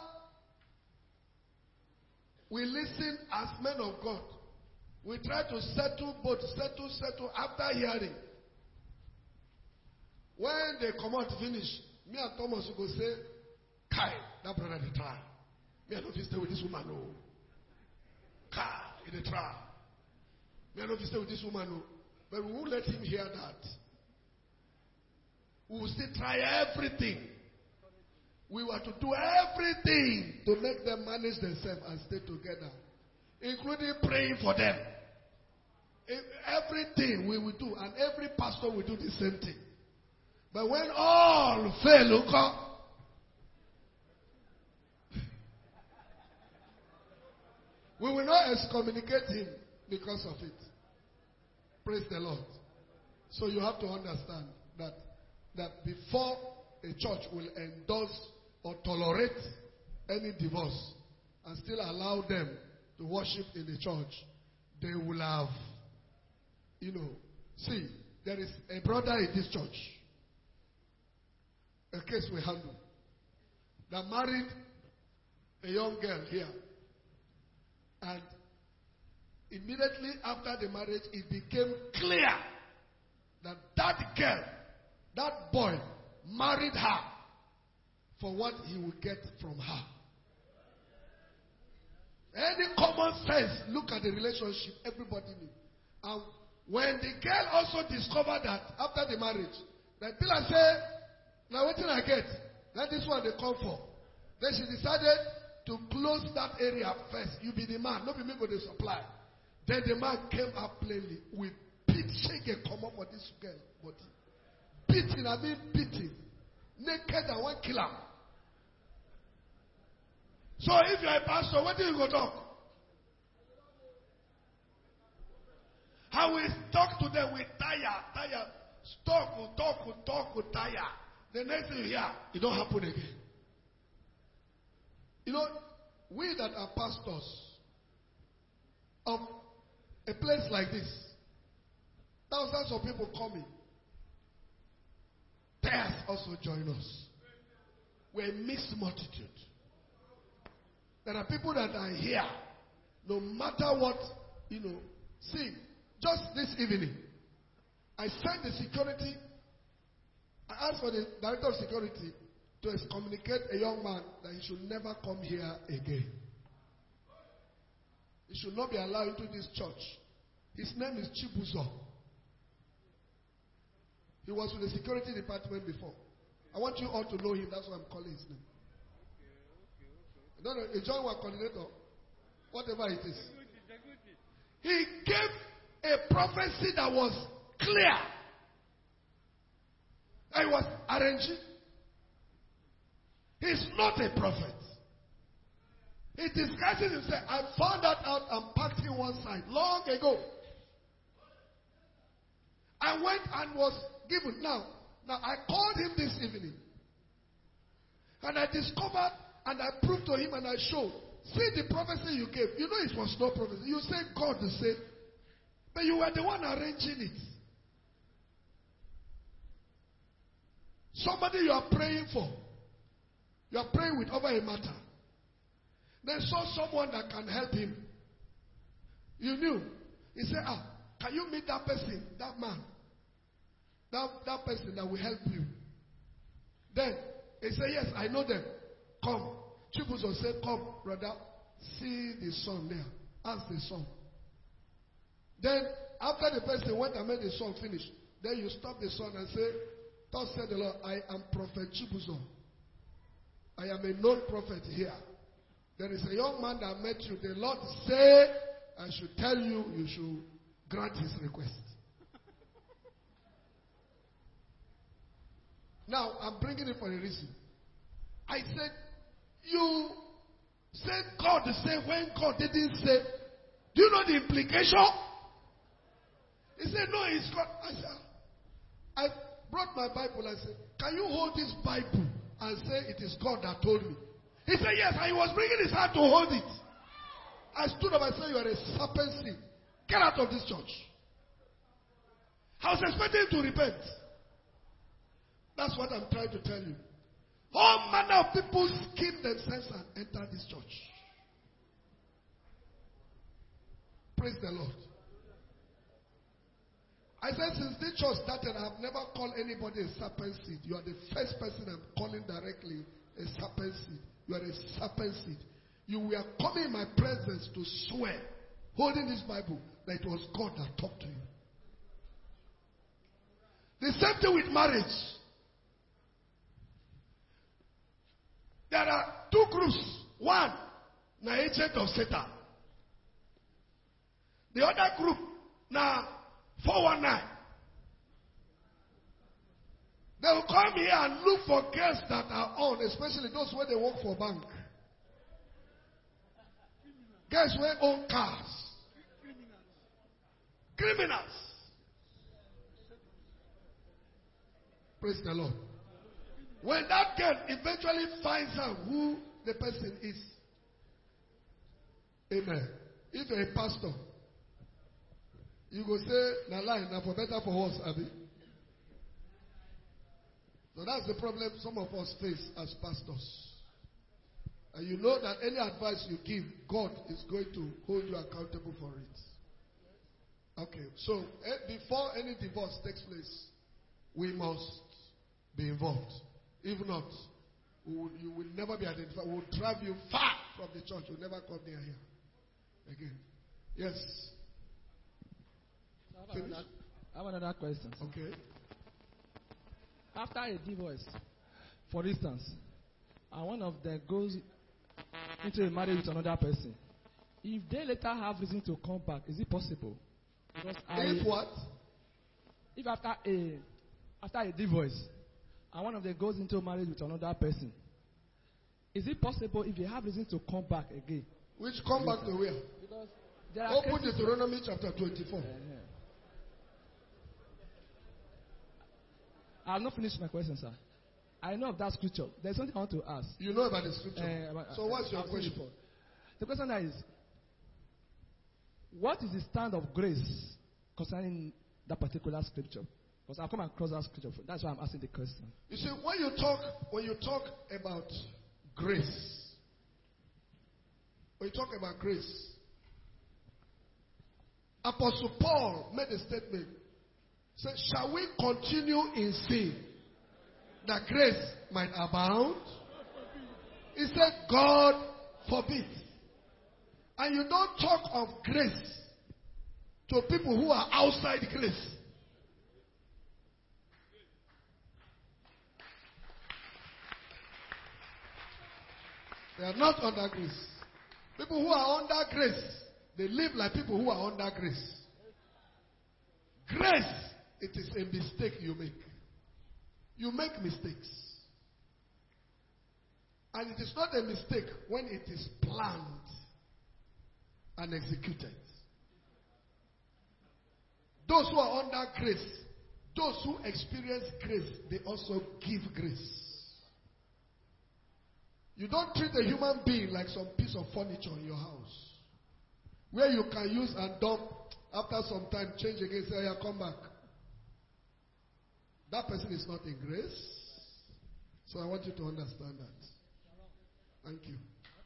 we listen as men of God. We try to settle after hearing. When they come out to finish, me and Thomas will go say, Kai, that brother they try. Me I don't stay with this woman, no. Kai, they try. Me I don't stay with this woman, no. But we won't let him hear that. We will still try everything. We were to do everything to make them manage themselves and stay together, including praying for them. Everything we will do, and every pastor will do the same thing. But when all fail, look up. We will not excommunicate him because of it. Praise the Lord. So you have to understand that before a church will endorse or tolerate any divorce and still allow them to worship in the church, they will have, see, there is a brother in this church, a case we handle, that married a young girl here. And immediately after the marriage, it became clear that that girl, that boy, married her for what he would get from her. Any common sense, look at the relationship, everybody knew. And when the girl also discovered that after the marriage, that Pillar said, now what did I get? That this one they come for. Then she decided to close that area first. You be the man, not be me go the supply. Then the man came up plainly with beat, shake and come up for this girl body. Beating, beating. Naked and one killer. So if you are a pastor, what do you go talk? How we talk to them with tire. Talk with tire. The next thing you hear, it don't happen again. We that are pastors of a place like this, thousands of people coming, tares also join us. We're a mixed multitude. There are people that are here No matter what, see, just this evening, I sent the security, I asked for the director of security to excommunicate a young man that he should never come here again. He should not be allowed into this church. His name is Chibuzo. He was with the security department before. I want you all to know him. That's why I'm calling his name. No, a joint work coordinator, whatever it is. He gave a prophecy that was clear. I was arranging. He's not a prophet. He disguises himself. I found that out and packed him one side long ago. I went and was given. Now I called him this evening. And I discovered and I proved to him and I showed. See the prophecy you gave. You know it was no prophecy. You said God to say. But you were the one arranging it. Somebody you are praying for. You are praying with over a matter. Then saw someone that can help him. You knew. He said, can you meet that person, that man? That person that will help you. Then he said, yes, I know them. Come. Chibuzo said, come, brother. See the son there. Ask the son. Then after the person went and made the son finish, then you stop the son and say, thus said the Lord, I am Prophet Chibuzo. I am a known prophet here. There is a young man that met you. The Lord said, I should tell you, you should grant his request. Now, I'm bringing it for a reason. I said, you said God to say when God didn't say. Do you know the implication? He said, no, it's God. I brought my Bible and said, can you hold this Bible and say it is God that told me? He said, yes, and he was bringing his hand to hold it. I stood up and said, you are a serpent seed. Get out of this church. I was expecting him to repent. That's what I'm trying to tell you. All manner of people scheme themselves and enter this church. Praise the Lord. I said, since this church started, I have never called anybody a serpent seed. You are the first person I'm calling directly a serpent seed. You are a serpent seed. You were coming in my presence to swear, holding this Bible, that it was God that talked to you. The same thing with marriage. There are two groups. One, the agent of Satan. The other group, now 419. They will come here and look for girls that are on, especially those where they work for bank. Girls where own cars. Criminals. Praise the Lord. When that girl eventually finds out who the person is. Amen. If you're a pastor, you go say, na lie, na for better for worse, Abi. So that's the problem some of us face as pastors. And you know that any advice you give, God is going to hold you accountable for it. Okay, so before any divorce takes place, we must be involved. If not, you will never be identified. We will drive you far from the church. You will never come near here again. Yes. I have another question. Okay. After a divorce, for instance, and one of them goes into a marriage with another person, if they later have reason to come back, is it possible? Because if what? If after a divorce, and one of them goes into a marriage with another person, is it possible if they have reason to come back again? Which come back to where? Because there are open Deuteronomy chapter 24. I have not finished my question, sir. I know of that scripture. There's something I want to ask. You know about the scripture. So what's your question? The question is, what is the stand of grace concerning that particular scripture? Because I've come across that scripture. That's why I'm asking the question. You see, when you talk about grace, Apostle Paul made a statement. He said, shall we continue in sin that grace might abound? He said, God forbid. And you don't talk of grace to people who are outside grace. They are not under grace. People who are under grace, they live like people who are under grace. Grace, it is a mistake you make. You make mistakes. And it is not a mistake when it is planned and executed. Those who are under grace, those who experience grace, they also give grace. You don't treat a human being like some piece of furniture in your house, where you can use and dump, after some time, change again, say, yeah, come back. That person is not in grace. So I want you to understand that. Thank you.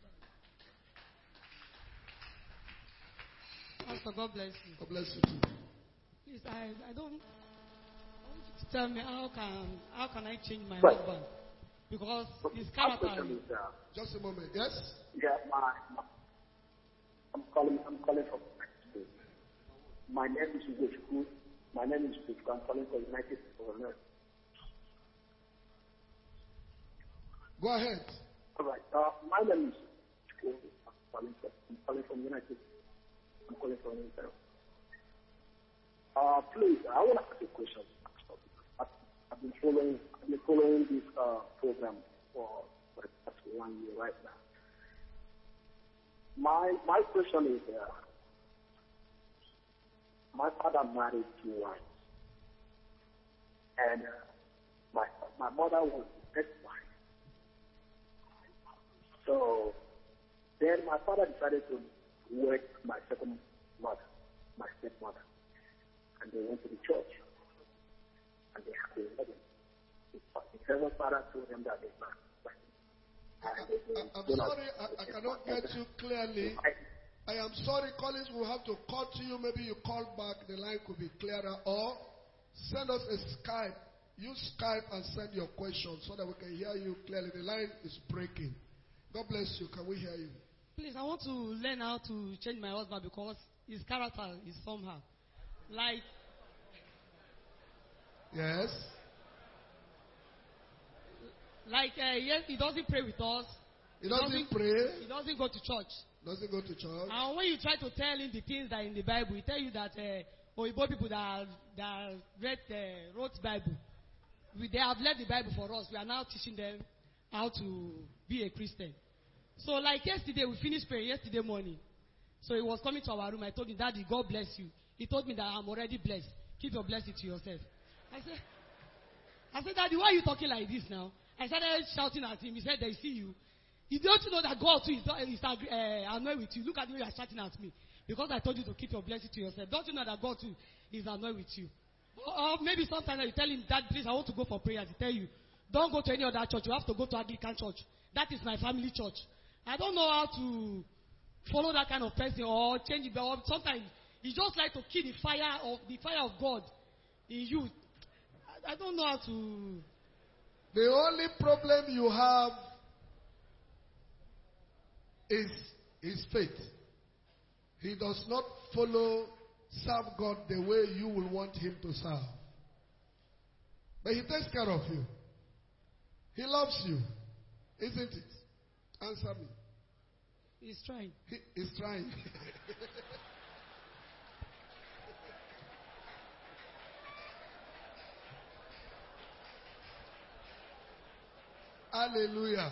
Pastor, God bless you. God bless you too. Please, I want you to tell me how can I change my husband? Because his character. Just a moment, yes? Yeah, I'm calling from Mexico. My name is Ugochukwu. I'm calling from United States of America. Go ahead. All right. My name is Ugochukwu. I'm calling from United States. I'm calling from Israel. Please, I want to ask a question. I've been following this program for the past 1 year right now. My question is, my father married 2 wives, and my mother was the first wife. So then my father decided to wed my second mother, my stepmother, and they went to the church, and they had a wedding. The second father told them that they married. I'm sorry, I cannot get you clearly. I am sorry, Collins will have to call to you. Maybe you call back, the line could be clearer. Or send us a Skype. Use Skype and send your questions so that we can hear you clearly. The line is breaking. God bless you. Can we hear you? Please, I want to learn how to change my husband because his character is somehow. Like. Yes. Like, yes, he doesn't pray with us. He doesn't pray. He doesn't go to church. Doesn't go to church. And when you try to tell him the things that are in the Bible, he tell you that Oyibo people that wrote Bible, they have left the Bible for us. We are now teaching them how to be a Christian. So like yesterday, we finished praying yesterday morning. So he was coming to our room. I told him, Daddy, God bless you. He told me that I'm already blessed. Keep your blessing to yourself. I said, Daddy, why are you talking like this now? I started shouting at him. He said, they see you. You don't know that God too is annoyed with you. Look at the way you are shouting at me. Because I told you to keep your blessing to yourself. Don't you know that God too is annoyed with you? Or maybe sometimes you tell him, Dad, please, I want to go for prayers. He tell you, don't go to any other church. You have to go to Anglican church. That is my family church. I don't know how to follow that kind of person or change it. Or sometimes he just like to kill the fire of God in you. I don't know how to. The only problem you have is his faith. He does not serve God the way you will want him to serve. But he takes care of you. He loves you. Isn't it? Answer me. He's trying. He's trying. Hallelujah.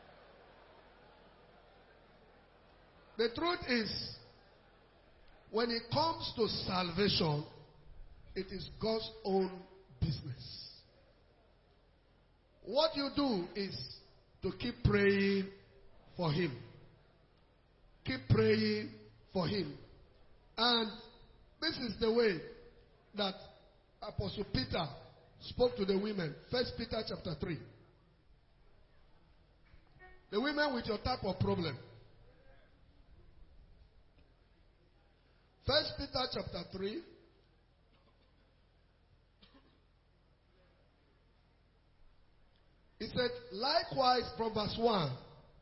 The truth is, when it comes to salvation, it is God's own business. What you do is to keep praying for him. Keep praying for him. And this is the way that Apostle Peter spoke to the women. 1 Peter chapter 3. The women with your type of problem. First Peter chapter 3. He said, likewise, from verse 1.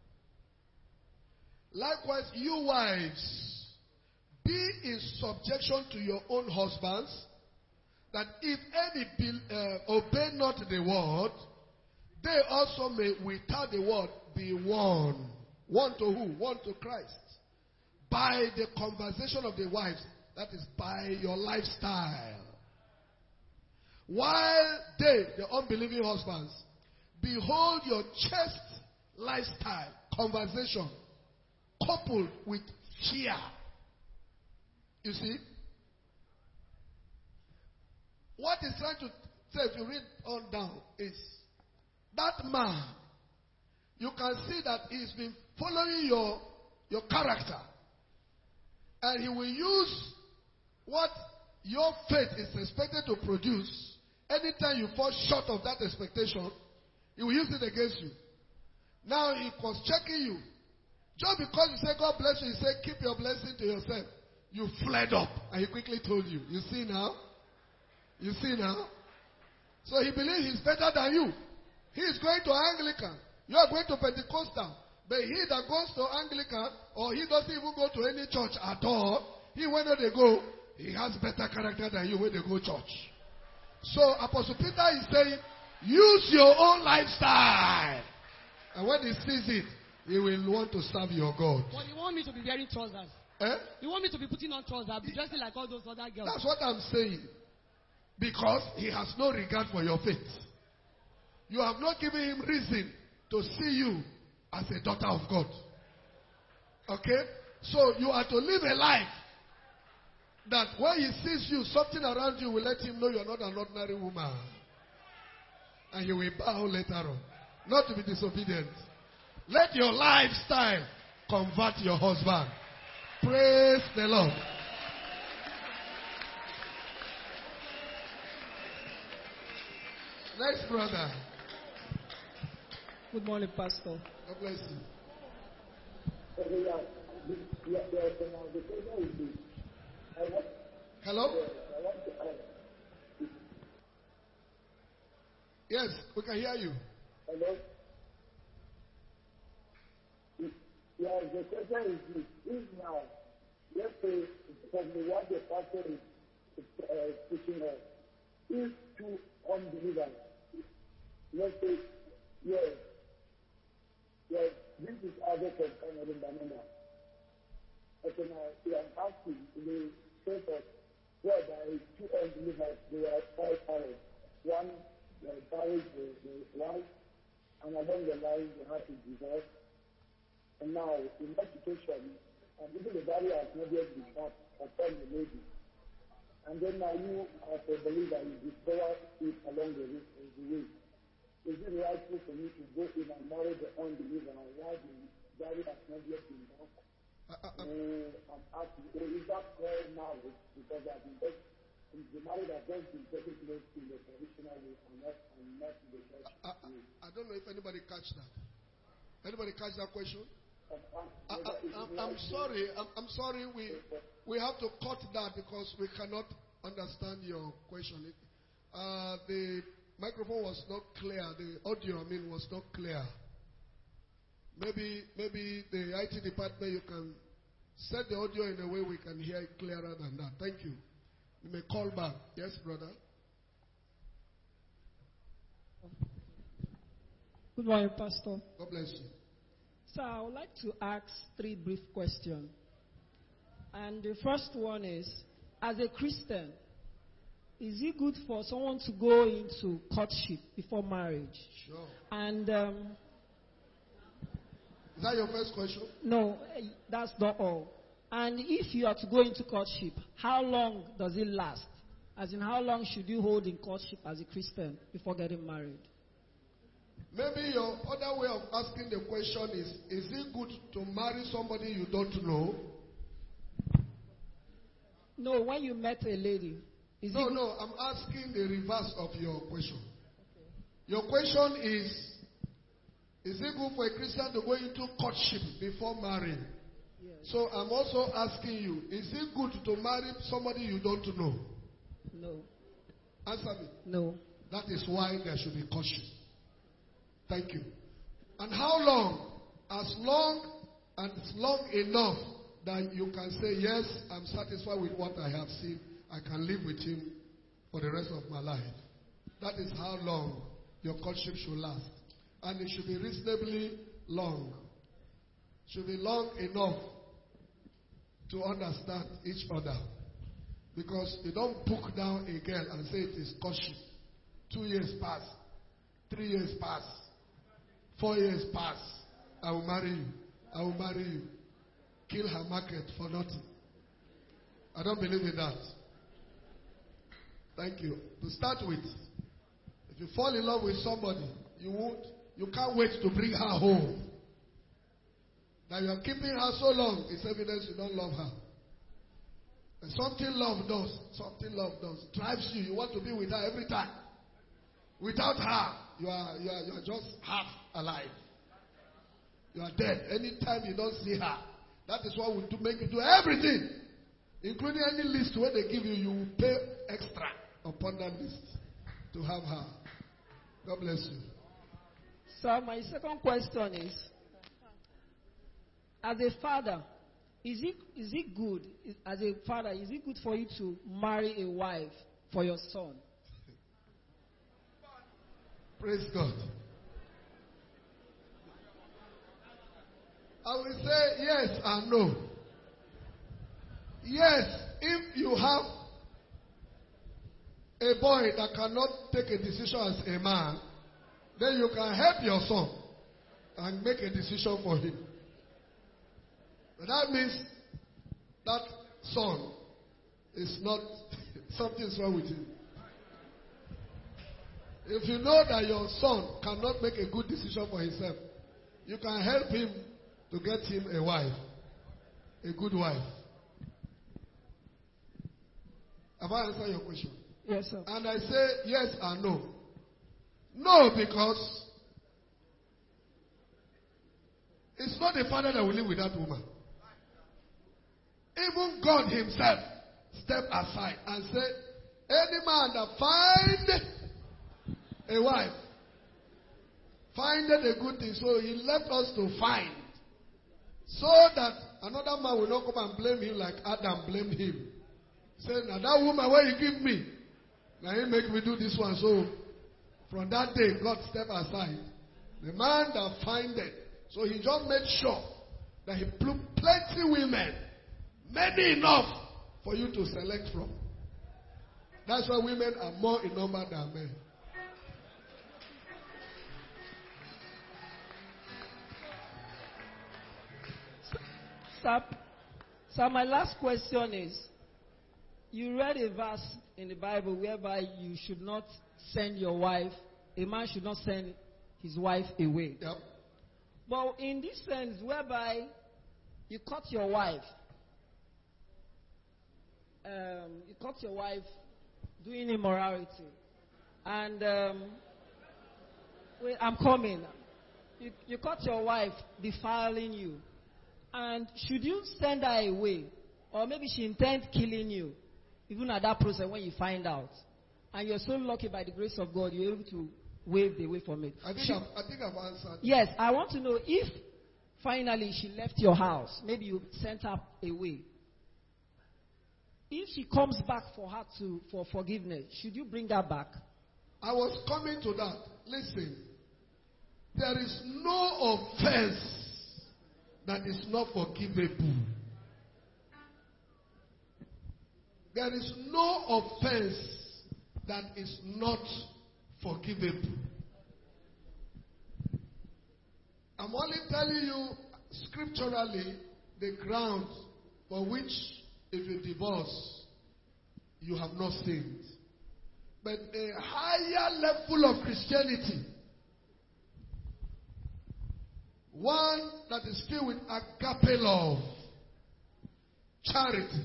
Likewise, you wives, be in subjection to your own husbands, that if any obey not the word, they also may without the word be won. Won to who? Won to Christ. By the conversation of the wives, that is by your lifestyle. While they, the unbelieving husbands, behold your chaste lifestyle, conversation, coupled with fear. You see? What he's trying to say, if you read on down, is that man, you can see that he's been following your character. And he will use what your faith is expected to produce. Anytime you fall short of that expectation, he will use it against you. Now he was checking you. Just because you say God bless you, he said keep your blessing to yourself. You fled up and he quickly told you. You see now? You see now? So he believes he's better than you. He is going to Anglican. You are going to Pentecostal. But he that goes to Anglican, or he doesn't even go to any church at all, when they go, he has better character than you when they go church. So Apostle Peter is saying, use your own lifestyle. And when he sees it, he will want to serve your God. But you want me to be wearing trousers? You want me to be putting on trousers, be dressing like all those other girls? That's what I'm saying. Because he has no regard for your faith. You have not given him reason to see you as a daughter of God. Okay? So you are to live a life that when he sees you, something around you will let him know you are not an ordinary woman. And he will bow later on. Not to be disobedient. Let your lifestyle convert your husband. Praise the Lord. Next brother. Good morning, Pastor. God bless you. Hello? Yes, we can hear you. Hello? Yeah, the question is this. If now, let's say, from what the pastor is teaching us, if two unbelievers, let's say, yes, this is other from Cameroon Banana. Okay, now, I'm asking, in the case of whereby two unbelievers, they are all married. One married the wife, and along the line, they have to divorce. And now, in that situation, and even the barrier has not yet been back upon the lady. And then now you, as a believer, you discover it along the way. Is it rightful for me to go in and marry the unbeliever while the barrier has not yet been back? I'm asking, is that called marriage? Because the marriage has just been taking place in the traditional way and not in the church way. I don't know if anybody catch that. Anybody catch that question? I'm sorry. I'm sorry. We have to cut that because we cannot understand your question. The microphone was not clear. The audio, was not clear. Maybe the IT department, you can set the audio in a way we can hear it clearer than that. Thank you. You may call back. Yes, brother. Good morning, Pastor. God bless you. So I would like to ask 3 brief questions. And the first one is, as a Christian, is it good for someone to go into courtship before marriage? Sure. And is that your first question? No, that's not all. And if you are to go into courtship, how long does it last? As in, how long should you hold in courtship as a Christian before getting married? Maybe your other way of asking the question is it good to marry somebody you don't know? No, when you met a lady. No, I'm asking the reverse of your question. Okay. Your question is it good for a Christian to go into courtship before marrying? Yes. So I'm also asking you, is it good to marry somebody you don't know? No. Answer me. No. That is why there should be caution. Thank you. And how long? As long enough that you can say, yes, I'm satisfied with what I have seen. I can live with him for the rest of my life. That is how long your courtship should last. And it should be reasonably long. Should be long enough to understand each other. Because you don't book down a girl and say it is courtship. 2 years pass. 3 years pass. 4 years pass. I will marry you. I will marry you. Kill her market for nothing. I don't believe in that. Thank you. To start with, if you fall in love with somebody, you can't wait to bring her home. That you are keeping her so long is evidence you don't love her. And something love does, drives you. You want to be with her every time. Without her, you are just half alive. You are dead. Anytime you don't see her, that is what will make you do everything, including any list where they give you, you will pay extra upon that list to have her. God bless you. So my second question is, as a father, is it good? As a father, is it good for you to marry a wife for your son? Praise God. I will say yes and no. Yes, if you have a boy that cannot take a decision as a man, then you can help your son and make a decision for him. But that means that son is not, something's wrong with him. If you know that your son cannot make a good decision for himself, you can help him to get him a wife, a good wife. Have I answered your question? Yes, sir. And I say yes and no. No, because it's not the father that will live with that woman. Even God himself stepped aside and said, any man that find a wife, findeth a good thing. So he left us to find. So that another man will not come and blame him like Adam blamed him. Say, now that woman where you give me, now he make me do this one. So from that day, God stepped aside. The man that findeth. So he just made sure that he put plenty women, many enough for you to select from. That's why women are more in number than men. So my last question is, you read a verse in the Bible whereby you should not send your wife, a man should not send his wife away. Yep. But in this sense, whereby you caught your wife, doing immorality, and wait, I'm coming. You caught your wife defiling you, and should you send her away, or maybe she intends killing you, even at that process when you find out, and you're so lucky by the grace of God, you're able to wave away from it. I think I've answered. Yes, I want to know if finally she left your house, maybe you sent her away. If she comes back for forgiveness, should you bring her back? I was coming to that. Listen, there is no offense that is not forgivable. There is no offense that is not forgivable. I'm only telling you scripturally the ground for which if you divorce, you have not sinned. But a higher level of Christianity, one that is filled with agape love, charity.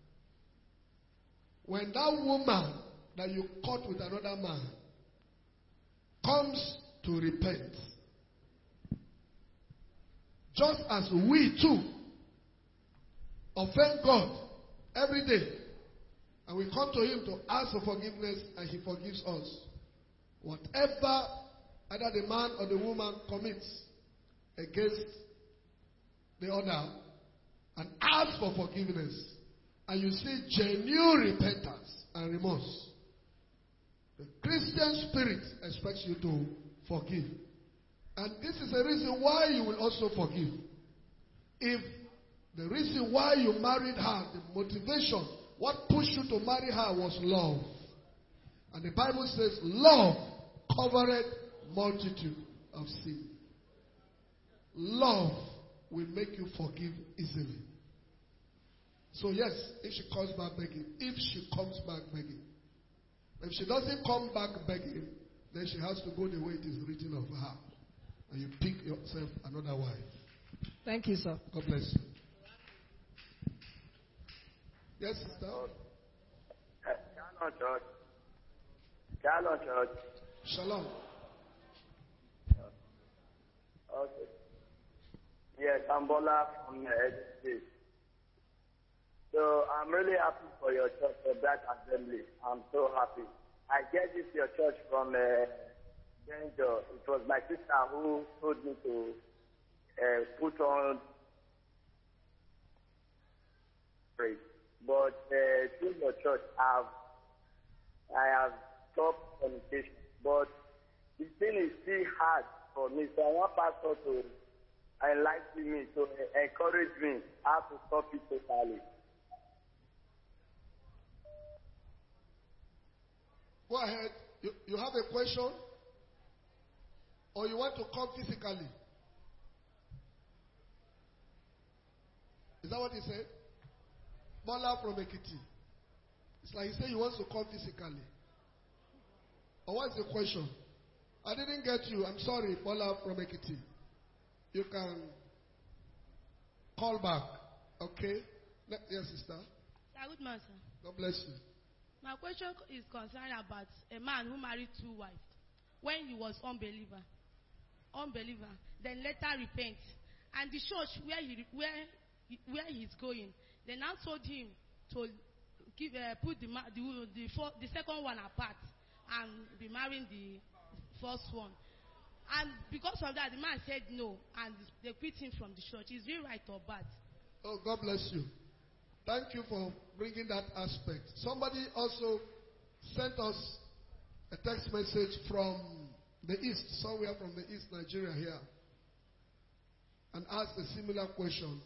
When that woman that you caught with another man comes to repent, just as we too offend God every day, and we come to Him to ask for forgiveness, and He forgives us, whatever either the man or the woman commits against the other, and ask for forgiveness, and you see genuine repentance and remorse, the Christian spirit expects you to forgive. And this is the reason why you will also forgive. If the reason why you married her, the motivation, what pushed you to marry her was love. And the Bible says, love covered multitude of sin. Love will make you forgive easily. So yes, if she comes back begging, if she doesn't come back begging, then she has to go the way it is written of her. And you pick yourself another wife. Thank you, sir. God bless you. Yes, sister? Shalom, Church. Shalom. Okay. Yes, I'm Bola from State. So I'm really happy for your church, for that assembly. I'm so happy. I get this your church from Danger. It was my sister who told me to put on praise. But through your church, I have stopped communication. But the thing is still hard for me. So I want pastor to enlighten me, to encourage me how to stop it totally. Go ahead. You have a question? Or you want to come physically? Is that what he said? Bola from Ekiti. It's like he said he wants to come physically. Or what's the question? I didn't get you. I'm sorry, Bola from Ekiti. You can call back. Okay? Yes, sister. Good man, sir. God bless you. My question is concerned about a man who married 2 wives when he was unbeliever, then later repent, and the church where he's going, they now told him to put the second one apart and be marrying the first one, and because of that the man said no, and they quit him from the church. Is it right or bad? Oh, God bless you. Thank you for bringing that aspect. Somebody also sent us a text message from the east, somewhere from the east, Nigeria here, and asked a similar question.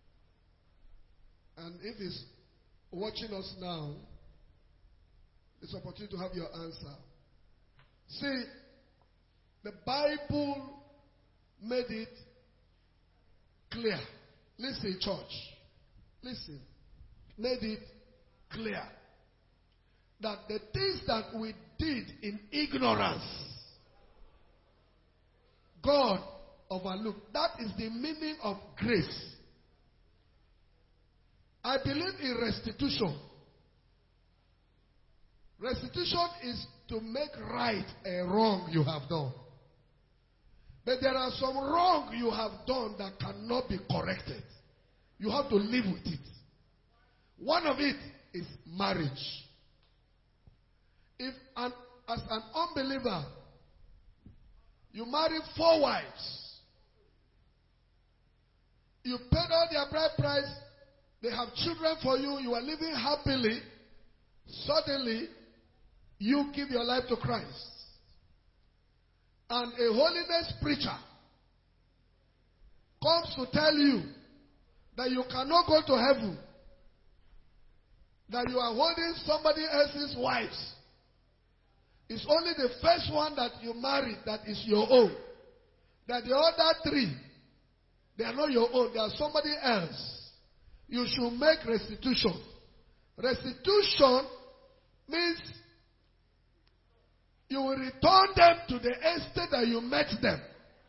And if he's watching us now, it's an opportunity to have your answer. See, the Bible made it clear. Listen, church. Listen. Made it clear that the things that we did in ignorance, God overlooked. That is the meaning of grace. I believe in restitution. Restitution is to make right a wrong you have done. But there are some wrong you have done that cannot be corrected. You have to live with it. One of it is marriage. If as an unbeliever, you marry 4 wives, you paid all their bride price, they have children for you, you are living happily, suddenly you give your life to Christ. And a holiness preacher comes to tell you that you cannot go to heaven, that you are holding somebody else's wives. It's only the first one that you married that is your own. That the other 3, they are not your own, they are somebody else. You should make restitution. Restitution means you will return them to the estate that you met them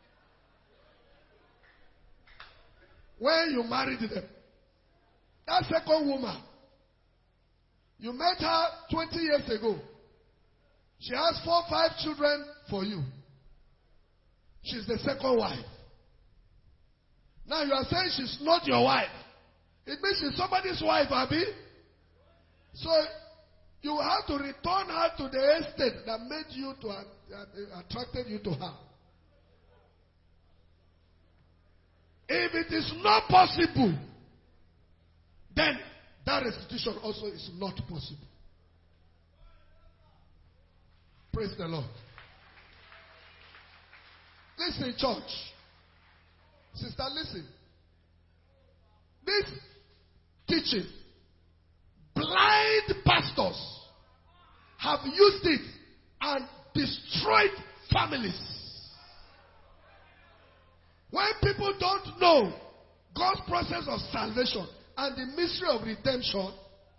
when you married them. That second woman, you met her 20 years ago. She has 4 or 5 children for you. She's the second wife. Now you are saying she's not your wife. It means she's somebody's wife, Abby. So you have to return her to the estate that made you to attracted you to her. If it is not possible, then that restitution also is not possible. Praise the Lord. Listen, church. Sister, listen. This teaching, blind pastors have used it and destroyed families. When people don't know God's process of salvation and the mystery of redemption,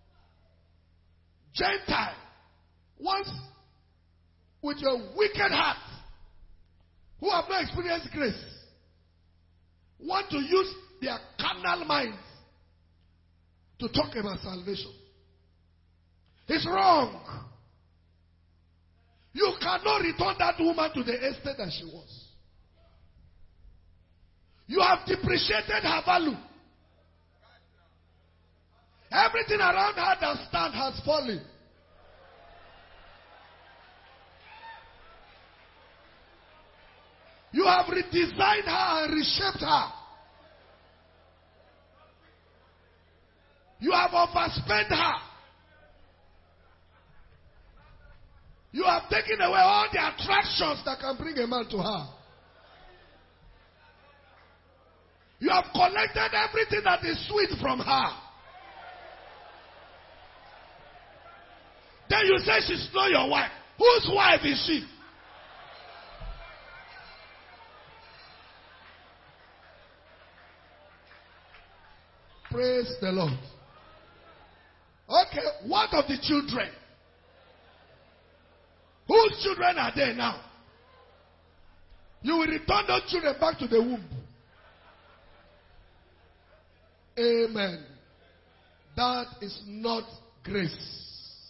Gentile, once with your wicked heart, who have not experienced grace, want to use their carnal minds to talk about salvation. It's wrong. You cannot return that woman to the estate that she was. You have depreciated her value. Everything around her that stand has fallen. You have redesigned her and reshaped her. You have overspent her. You have taken away all the attractions that can bring a man to her. You have collected everything that is sweet from her. Then you say she's not your wife. Whose wife is she? Praise the Lord. Okay, what of the children? Whose children are there now? You will return those children back to the womb. Amen. That is not grace.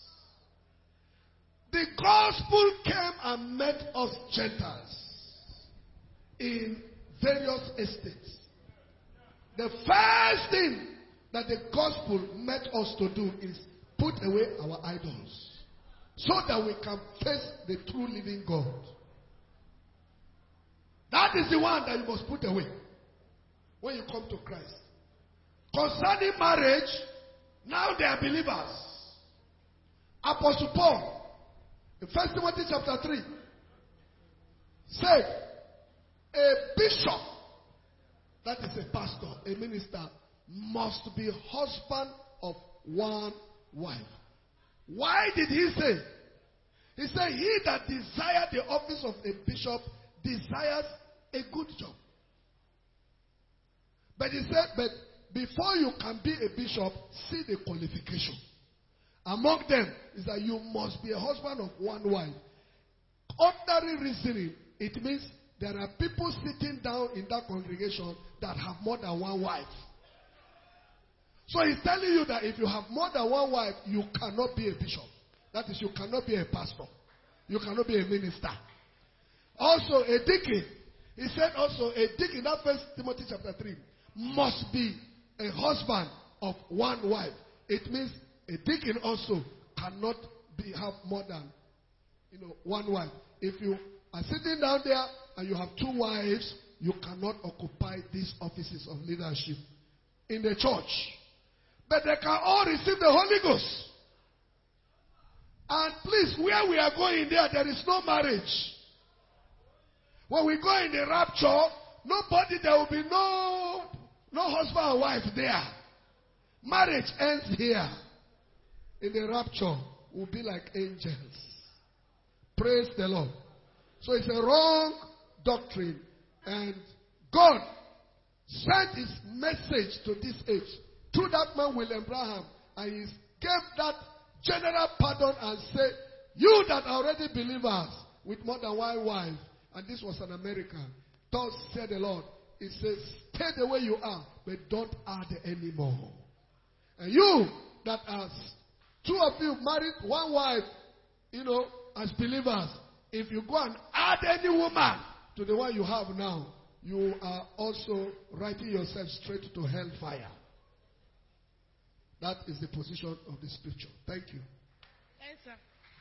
The gospel came and met us Gentiles in various estates. The first thing that the gospel met us to do is put away our idols so that we can face the true living God. That is the one that you must put away when you come to Christ. Concerning marriage, now they are believers. Apostle Paul, in 1 Timothy chapter 3, said, a bishop, that is a pastor, a minister, must be husband of one wife. Why did he say? He said, he that desires the office of a bishop desires a good job. But he said, but before you can be a bishop, see the qualification. Among them is that you must be a husband of one wife. Ordinary reasoning, it means there are people sitting down in that congregation that have more than one wife. So he's telling you that if you have more than one wife, you cannot be a bishop. That is, you cannot be a pastor. You cannot be a minister. Also, a deacon. He said also, a deacon, that 1 Timothy chapter 3, must be a husband of one wife. It means a deacon also cannot have more than one wife. If you are sitting down there and you have two wives, you cannot occupy these offices of leadership in the church. But they can all receive the Holy Ghost. And please, where we are going there is no marriage. When we go in the rapture, there will be no husband and wife there. Marriage ends here. In the rapture, we'll be like angels. Praise the Lord. So it's a wrong doctrine. And God sent his message to this age through that man William Branham. And he gave that general pardon and said, you that are already believers with more than one wife, and this was an American, thus said the Lord, he says, stay the way you are, but don't add anymore. And you that are, two of you married one wife, as believers, if you go and add any woman to the one you have now, you are also writing yourself straight to hellfire. That is the position of the scripture. Thank you. Yes, sir.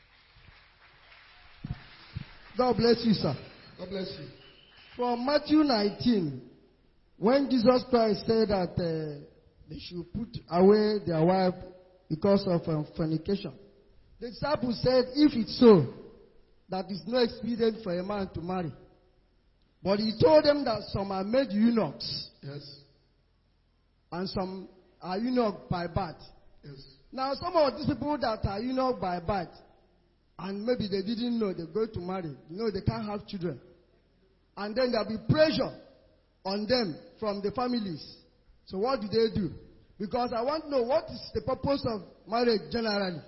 God bless you, sir. God bless you. From Matthew 19, when Jesus Christ said that they should put away their wife because of fornication, the disciples said, if it's so, that it's no expedient for a man to marry. But he told them that some are made eunuchs. Yes. And some are eunuch by birth. Yes. Now, some of these people that are eunuch by birth, and maybe they didn't know they're going to marry, they can't have children. And then there'll be pressure on them from the families. So what do they do? Because I want to know, what is the purpose of marriage generally?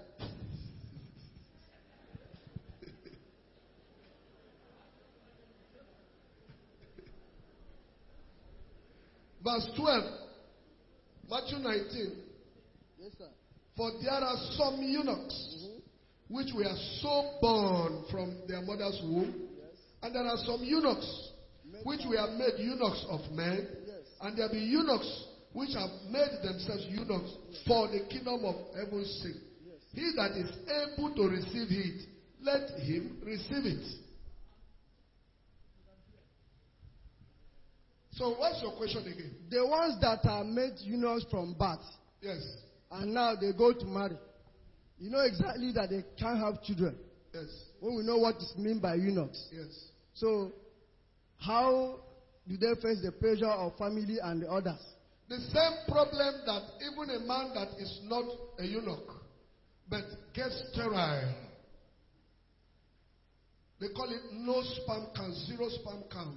Verse 12, Matthew 19. Yes, sir. For there are some eunuchs which were so born from their mother's womb, and there are some eunuchs which were made eunuchs of men, and there be eunuchs which have made themselves eunuchs for the kingdom of heaven's sake. He that is able to receive it, let him receive it. So what's your question again? The ones that are made eunuchs from birth. Yes. And now they go to marry. You know exactly that they can't have children. Yes. When we know what is meant by eunuchs. Yes. So, how do they face the pressure of family and the others? The same problem that even a man that is not a eunuch, but gets sterile. They call it no sperm count, zero sperm count.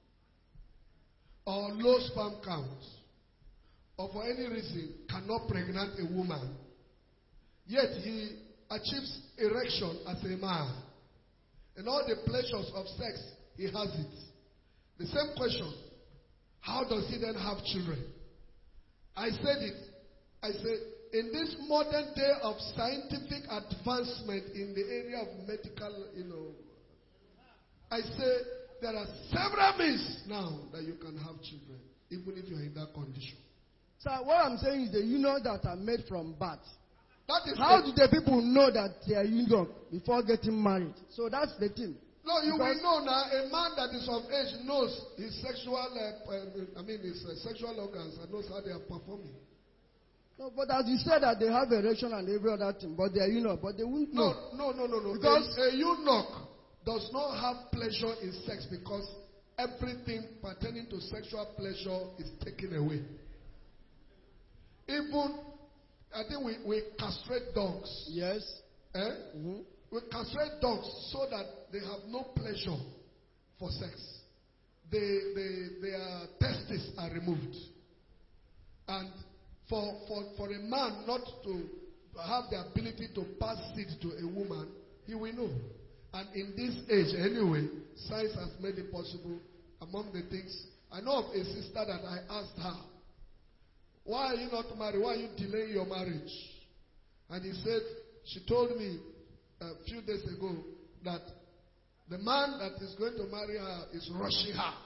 Or low sperm count. Or for any reason cannot pregnant a woman. Yet he achieves erection as a man. And all the pleasures of sex, he has it. The same question, how does he then have children? I said it. I said, in this modern day of scientific advancement in the area of medical, I say there are several means now that you can have children, even if you're in that condition. So what I'm saying is the eunuch that are made from birth. That is how do the people know that they are eunuch before getting married? So that's the thing. No, you will know now. A man that is of age knows his sexual, his sexual organs and knows how they are performing. No, but as you said that they have erection and every other thing, but they are eunuch, but they won't know. No. Because a eunuch does not have pleasure in sex because everything pertaining to sexual pleasure is taken away. Even, I think we castrate dogs. Yes. We castrate dogs so that they have no pleasure for sex. Their testes are removed. And for a man not to have the ability to pass seed to a woman, he will know. And in this age anyway, science has made it possible. Among the things, I know of a sister that I asked her, why are you not married? Why are you delaying your marriage? And she told me a few days ago that the man that is going to marry her is rushing her.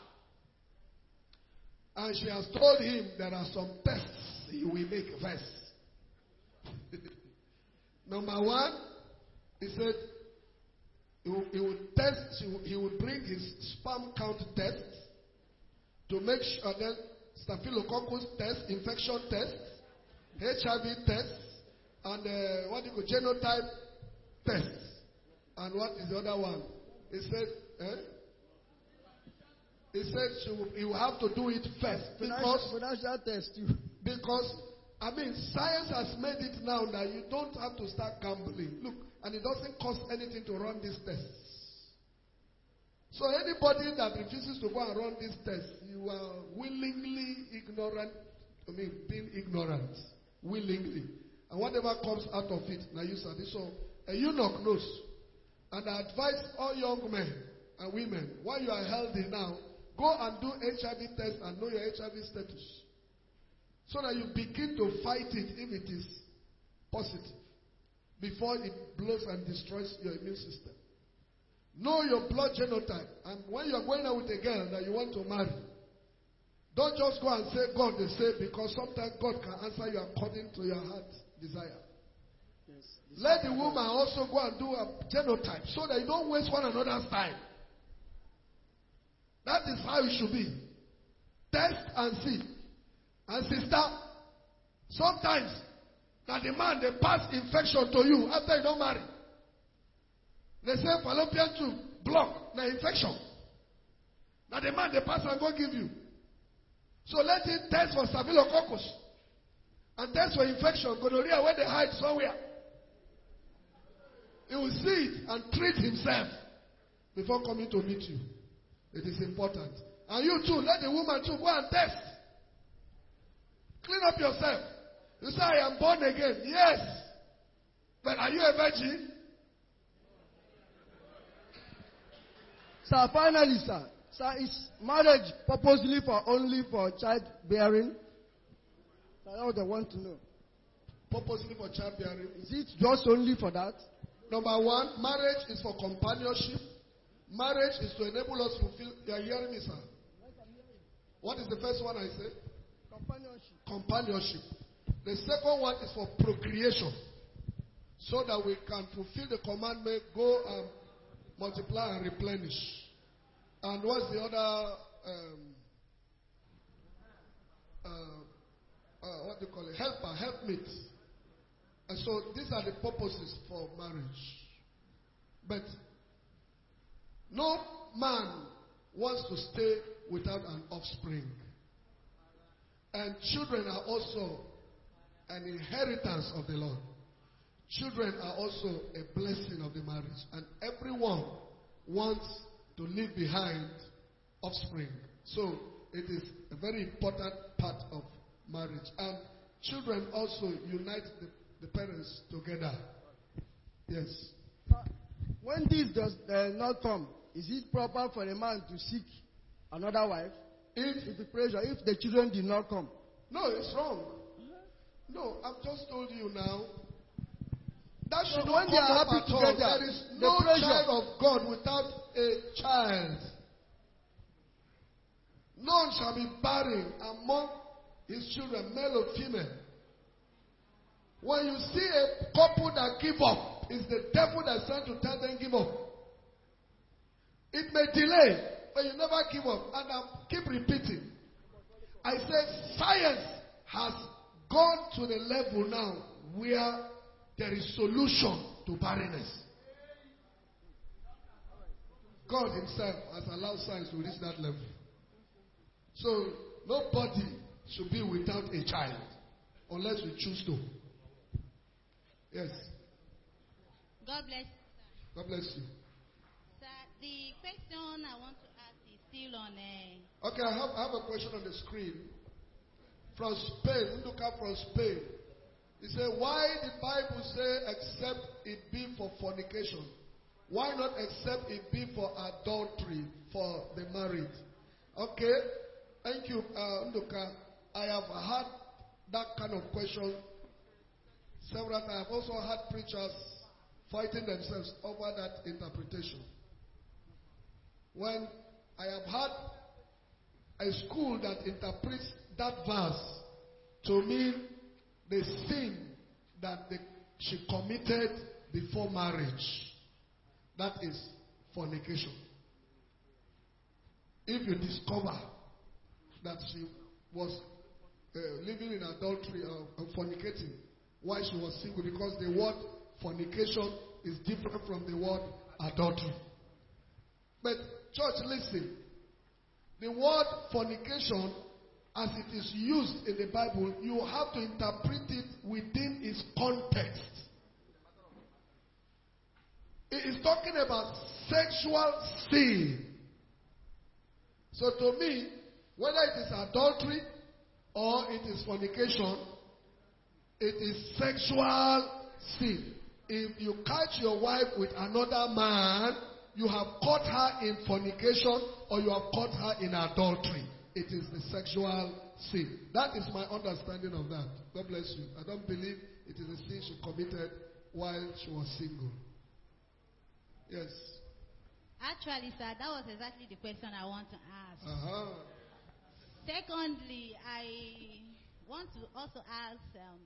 And she has told him there are some tests he will make first. Number one, he said he would test, he would bring his sperm count test to make sure that staphylococcus test, infection test, HIV test, and genotype test. And what is the other one? He said, he will have to do it first. Financial test too. Because, science has made it now that you don't have to start gambling. Look, and it doesn't cost anything to run these tests. So anybody that refuses to go and run these tests, you are willingly ignorant, being ignorant, willingly. And whatever comes out of it, now you said it. So a eunuch knows. And I advise all young men and women, while you are healthy now, go and do HIV test and know your HIV status. So that you begin to fight it if it is positive, before it blows and destroys your immune system. Know your blood genotype. And when you are going out with a girl that you want to marry, Don't just go and say God they say, because sometimes God can answer you according to your heart desire. Yes. Let the woman also go and do a genotype so that you don't waste one another's time. That is how it should be. Test and see. And sister, sometimes that the man they pass infection to you after you don't marry. They say fallopian tube block the infection. Now the man they pass and go give you. So let him test for staphylococcus and test for infection, gonorrhea, where they hide somewhere. He will see it and treat himself before coming to meet you. It is important. And you too, let the woman too go and test. Clean up yourself. You say, I am born again. Yes. But are you a virgin? Sir, finally, sir. Sir, is marriage purposely only for childbearing? That's what they want to know. Purposely for childbearing. Is it just only for that? Number one, marriage is for companionship. Marriage is to enable us to fulfill. You are hearing me, sir? What is the first one I said? Companionship. Companionship. The second one is for procreation. So that we can fulfill the commandment, go and multiply and replenish. And what's the other, what do you call it? Helper, helpmate. And so these are the purposes for marriage. But no man wants to stay without an offspring. And children are also an inheritance of the Lord. Children are also a blessing of the marriage. And everyone wants to leave behind offspring. So it is a very important part of marriage. And children also unite the parents together. Yes. When this does not come, is it proper for a man to seek another wife? If the pressure, if the children did not come? No, it's wrong. No, I've just told you now. That should not when they are happy together, there is no child of God without a child. None shall be barren among his children, male or female. When you see a couple that give up, it's the devil that's trying to tell them give up. It may delay, but you never give up. And I keep repeating. I said science has gone to the level now where there is solution to barrenness. God himself has allowed science to reach that level. So nobody should be without a child unless we choose to. Yes. God bless you. God bless you. Sir, the question I want to ask is still on Okay, I have a question on the screen. From Spain, Nduka from Spain. He said, why did the Bible say except it be for fornication? Why not except it be for adultery for the married? Okay, thank you, Nduka. I have had that kind of question several times. I've also had preachers fighting themselves over that interpretation. When I have had a school that interprets that verse to mean the sin that she committed before marriage. That is fornication. If you discover that she was living in adultery or fornicating while she was single, because the word fornication is different from the word adultery. But church, listen. The word fornication, as it is used in the Bible, you have to interpret it within its context. It is talking about sexual sin. So to me, whether it is adultery or it is fornication, it is sexual sin. If you catch your wife with another man, you have caught her in fornication or you have caught her in adultery. It is the sexual sin. That is my understanding of that. God bless you. I don't believe it is a sin she committed while she was single. Yes. Actually, sir, that was exactly the question I want to ask. Secondly, I want to also ask,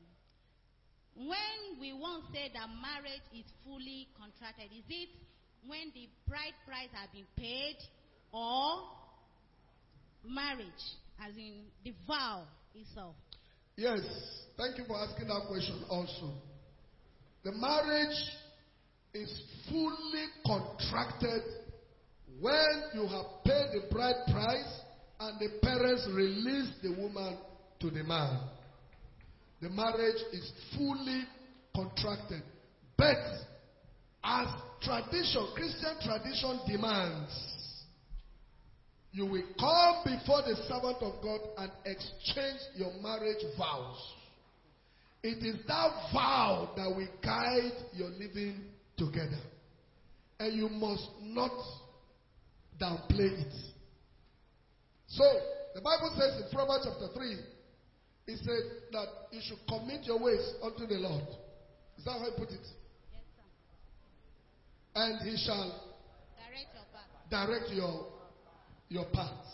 when we once say that marriage is fully contracted, is it when the bride price has been paid, or marriage, as in the vow itself? Yes, thank you for asking that question also. The marriage is fully contracted when you have paid the bride price and the parents release the woman to the man. The marriage is fully contracted. But as tradition, Christian tradition demands, you will come before the servant of God and exchange your marriage vows. It is that vow that will guide your living together. And you must not downplay it. So, the Bible says in Proverbs chapter 3, it said that you should commit your ways unto the Lord. Is that how you put it? Yes, sir. And he shall direct your paths.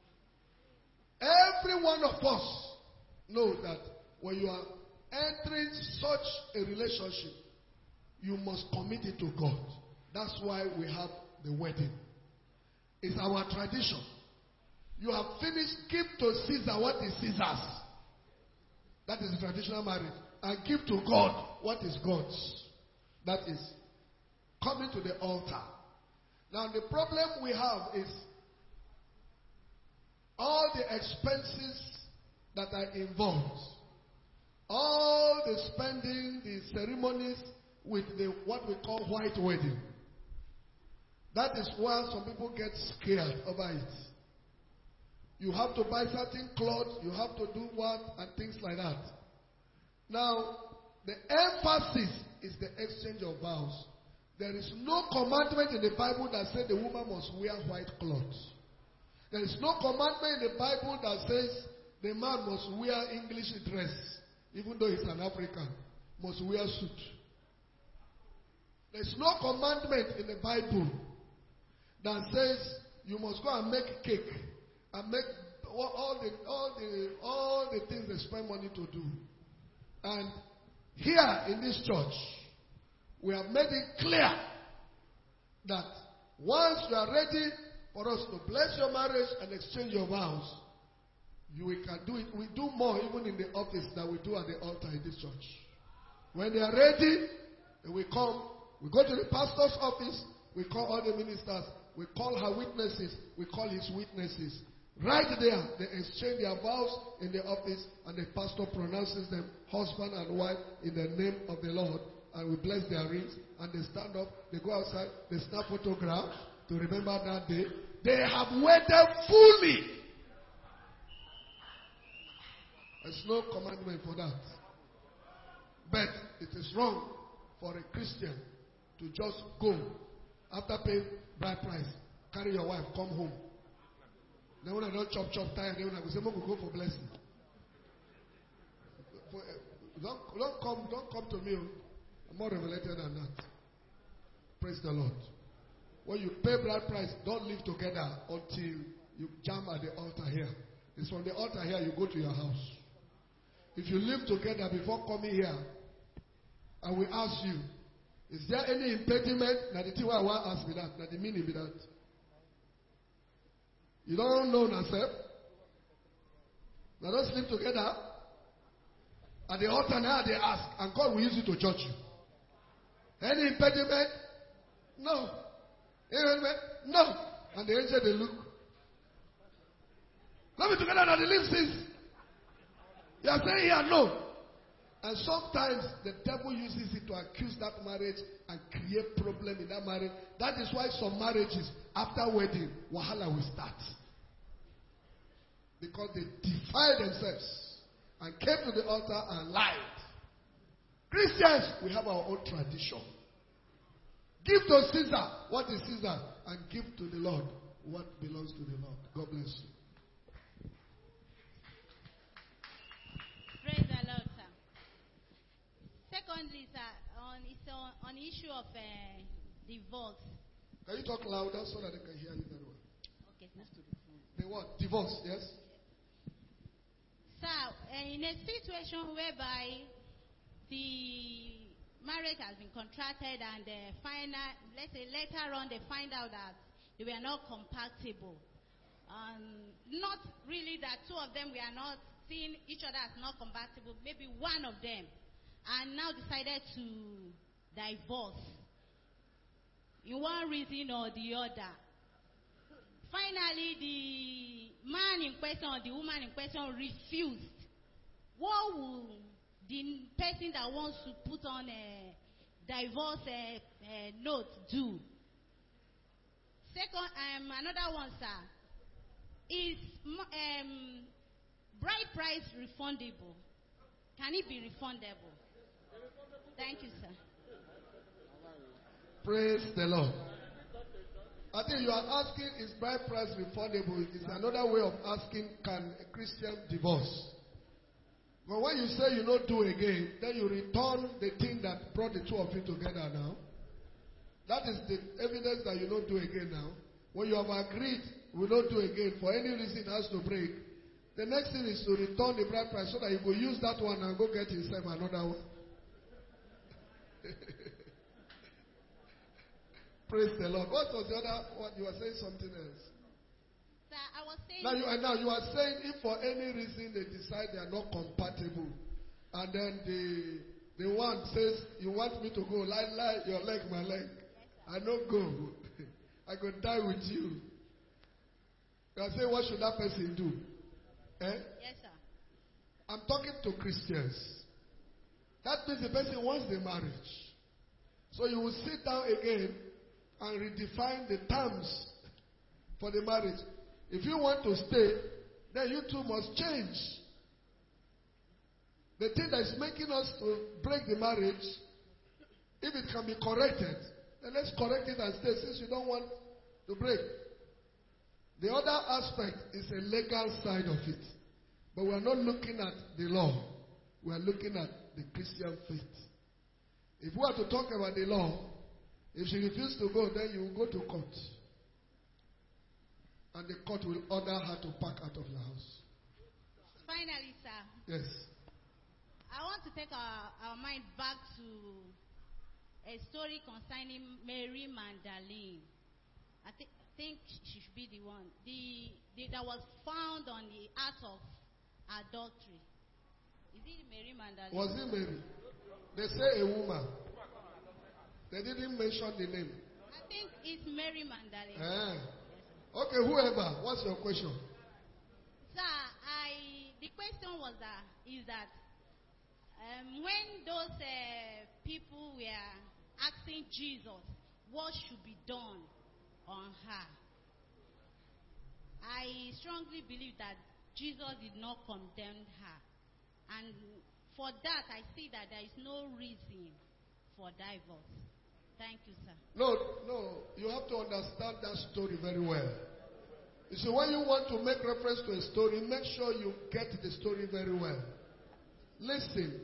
Every one of us knows that when you are entering such a relationship, you must commit it to God. That's why we have the wedding. It's our tradition. You have finished, give to Caesar what is Caesar's. That is traditional marriage. And give to God what is God's. That is coming to the altar. Now the problem we have is all the expenses that are involved. All the spending, the ceremonies with the what we call white wedding. That is why some people get scared over it. You have to buy certain clothes, you have to do what, and things like that. Now, the emphasis is the exchange of vows. There is no commandment in the Bible that says the woman must wear white clothes. There is no commandment in the Bible that says the man must wear English dress, even though he's an African, must wear suit. There is no commandment in the Bible that says you must go and make cake and make all the things they spend money to do. And here in this church, we have made it clear that once you are ready for us to bless your marriage and exchange your vows, we can do it. We do more even in the office than we do at the altar in this church. When they are ready, we come. We go to the pastor's office. We call all the ministers. We call her witnesses. We call his witnesses. Right there, they exchange their vows in the office, and the pastor pronounces them husband and wife in the name of the Lord. And we bless their rings, and they stand up, they go outside, they snap photographs to remember that day. They have wedded fully. There's no commandment for that. But it is wrong for a Christian to just go after paying bride price, carry your wife, come home. Then when I don't chop time, then when I go say, "Mom, we go for blessing." Don't come to me. I'm more revelated than that. Praise the Lord. When you pay bride price, don't live together until you jam at the altar here. It's from the altar here you go to your house. If you live together before coming here, I will ask you, is there any impediment? Now the thing why I want to ask me that, now the meaning be that. You don't know yourself. Now don't sleep together. At the altar now they ask, and God will use you to judge you. Any impediment? No. Impediment? No. And the angel they look. Let me together now the lips says. You are saying here no. And sometimes the devil uses it to accuse that marriage and create problem in that marriage. That is why some marriages, after wedding, wahala will start. Because they defile themselves and came to the altar and lied. Christians, we have our own tradition. Give to Caesar what is Caesar, and give to the Lord what belongs to the Lord. God bless you. Praise the Lord, sir. Secondly, sir, on the issue of divorce. Can you talk louder so that they can hear you very well? Okay, sir. The what? Divorce, yes? in a situation whereby the marriage has been contracted and let's say later on they find out that they were not compatible. Not really that two of them were not seeing each other as not compatible. Maybe one of them and now decided to divorce in one reason or the other. Finally, the man in question or the woman in question refused. What will the person that wants to put on a divorce note do? Second, another one, sir, is bride price refundable? Can it be refundable? Thank you, sir. Praise the Lord. I think you are asking, is bride price refundable? It's another way of asking, can a Christian divorce? But when you say you don't do again, then you return the thing that brought the two of you together now. That is the evidence that you don't do again now. When you have agreed, we don't do again, for any reason it has to break. The next thing is to return the bride price so that you will use that one and go get yourself another one. Praise the Lord. What was the other one? You were saying something else. Sir, I was saying... Now you are saying if for any reason they decide they are not compatible, and then the one says, you want me to go, lie your leg, my leg. I don't go. I could die with you. You are saying, what should that person do? Eh? Yes, sir. I'm talking to Christians. That means the person wants the marriage. So you will sit down again and redefine the terms for the marriage. If you want to stay, then you two must change. The thing that is making us to break the marriage, if it can be corrected, then let's correct it and stay since you don't want to break. The other aspect is a legal side of it. But we are not looking at the law. We are looking at the Christian faith. If we are to talk about the law, if she refuses to go, then you will go to court. And the court will order her to pack out of the house. Finally, sir. Yes. I want to take our mind back to a story concerning Mary Magdalene. I think she should be the one. That was found on the act of adultery. Is it Mary Magdalene? Was it Mary? They say a woman. They didn't mention the name. I think it's Mary Magdalene. Yes, okay, whoever. What's your question? Sir, the question was is that when those people were asking Jesus what should be done on her, I strongly believe that Jesus did not condemn her. And for that, I see that there is no reason for divorce. Thank you, sir. No. You have to understand that story very well. You see, when you want to make reference to a story, make sure you get the story very well. Listen.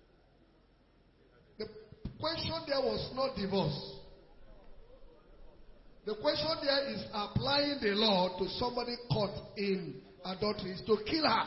The question there was not divorce. The question there is applying the law to somebody caught in adultery. Is to kill her.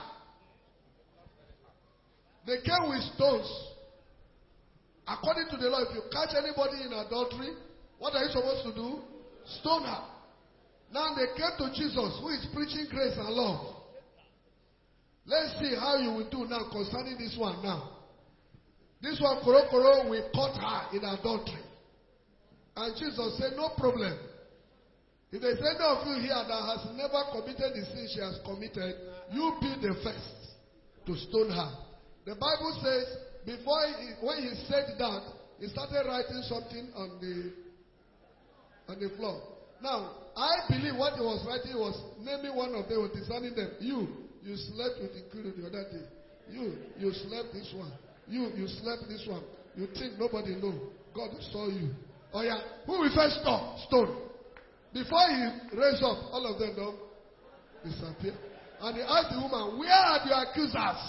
They came with stones. According to the law, if you catch anybody in adultery, what are you supposed to do? Stone her. Now they came to Jesus, who is preaching grace and love. Let's see how you will do now concerning this one now. This one, Koro, we caught her in adultery. And Jesus said, no problem. If there's any of you here that has never committed the sin she has committed, you be the first to stone her. The Bible says, when he said that, he started writing something on the floor. Now, I believe what he was writing was naming one of them, was designing them. You slept with Ikuru the other day. You slept this one. You slept this one. You think nobody know. God saw you. Oh yeah, who will first stone? Before he raised up, all of them don't disappear. And he asked the woman, where are the accusers?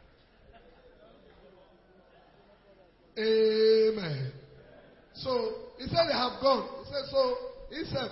Amen. So he said they have gone. He said,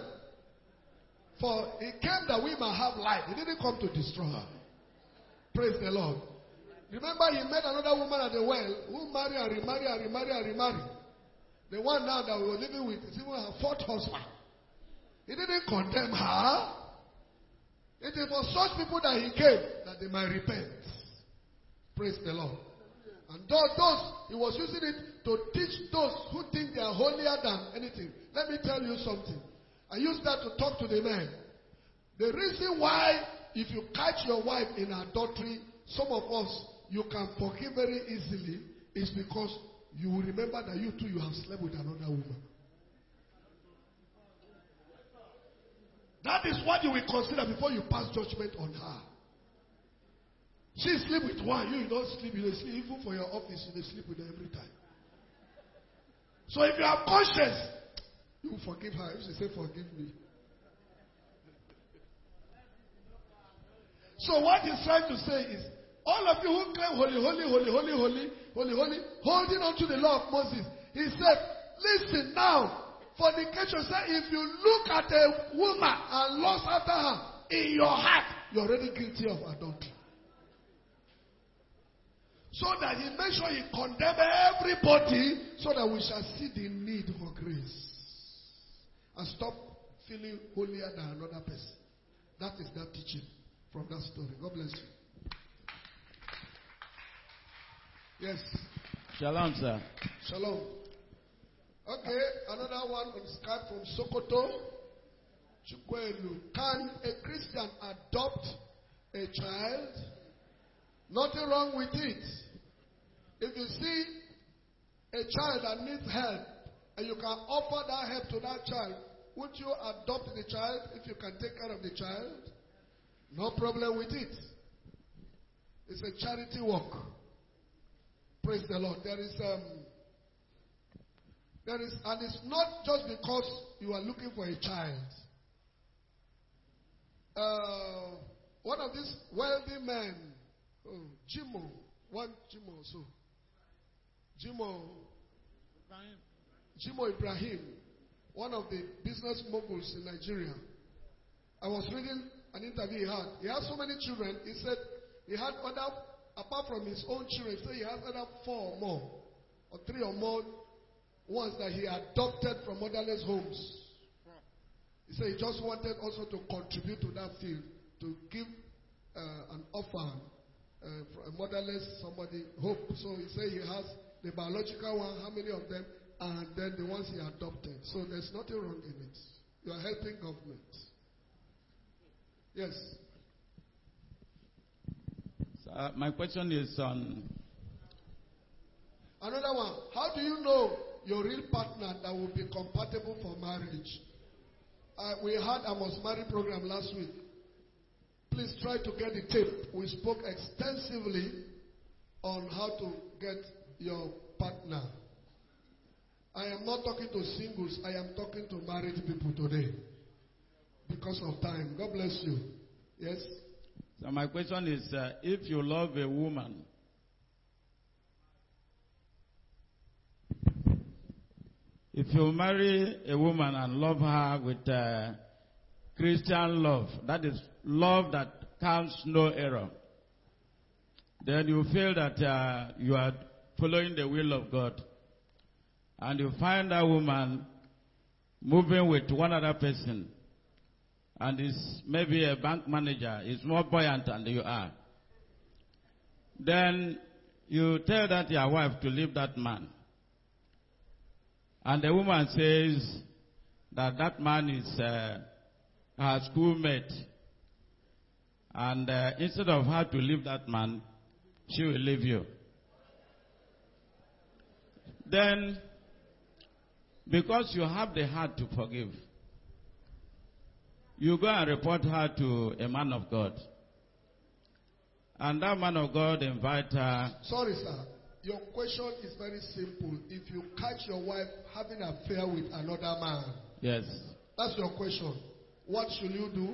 for he came that we might have life. He didn't come to destroy her. Praise the Lord. Remember, he met another woman at the well who married and remarried and remarried and remarried. The one now that we were living with is even her fourth husband. He didn't condemn her. It is for such people that he came, that they might repent. Praise the Lord. And those he was using it to teach those who think they are holier than anything. Let me tell you something. I use that to talk to the men. The reason why, if you catch your wife in adultery, some of us, you can forgive very easily, is because you will remember that you too, you have slept with another woman. That is what you will consider before you pass judgment on her. She sleep with one, you don't sleep, you don't sleep. Even for your office, you don't sleep with her every time. So if you have conscience, you will forgive her. If she say, forgive me. So what he's trying to say is, all of you who claim holy, holding on to the law of Moses, he said, listen now, fornication said, if you look at a woman and lust after her, in your heart, you're already guilty of adultery. So that he makes sure he condemns everybody, so that we shall see the need for grace. And stop feeling holier than another person. That is that teaching from that story. God bless you. Yes. Shalom, sir. Shalom. Okay, another one on Skype from Sokoto. Chukwelu. Can a Christian adopt a child? Nothing wrong with it. If you see a child that needs help and you can offer that help to that child, would you adopt the child if you can take care of the child? No problem with it. It's a charity work. Praise the Lord. There is, and it's not just because you are looking for a child. One of these wealthy men, Jimo Ibrahim, one of the business moguls in Nigeria. I was reading an interview he had. He had so many children. He said he had other, apart from his own children, he had other 4 or more, or 3 or more ones that he adopted from motherless homes. He said he just wanted also to contribute to that field, to give an offer. For a motherless somebody hope. So he said he has the biological one, how many of them, and then the ones he adopted. So there's nothing wrong in it. You are helping government. Yes. My question is on another one. How do you know your real partner that will be compatible for marriage? We had a Must Marry program last week. Please try to get the tape. We spoke extensively on how to get your partner. I am not talking to singles. I am talking to married people today. Because of time. God bless you. Yes? So my question is, if you love a woman, if you marry a woman and love her with Christian love, that is love that counts no error, then you feel that you are following the will of God, and you find that woman moving with one other person, and is maybe a bank manager, is more buoyant than you are, then you tell that your wife to leave that man, and the woman says that that man is her schoolmate, and instead of her to leave that man, she will leave you. Then, because you have the heart to forgive, you go and report her to a man of God. And that man of God invite her. Sorry, sir. Your question is very simple. If you catch your wife having an affair with another man. Yes. That's your question. What should you do?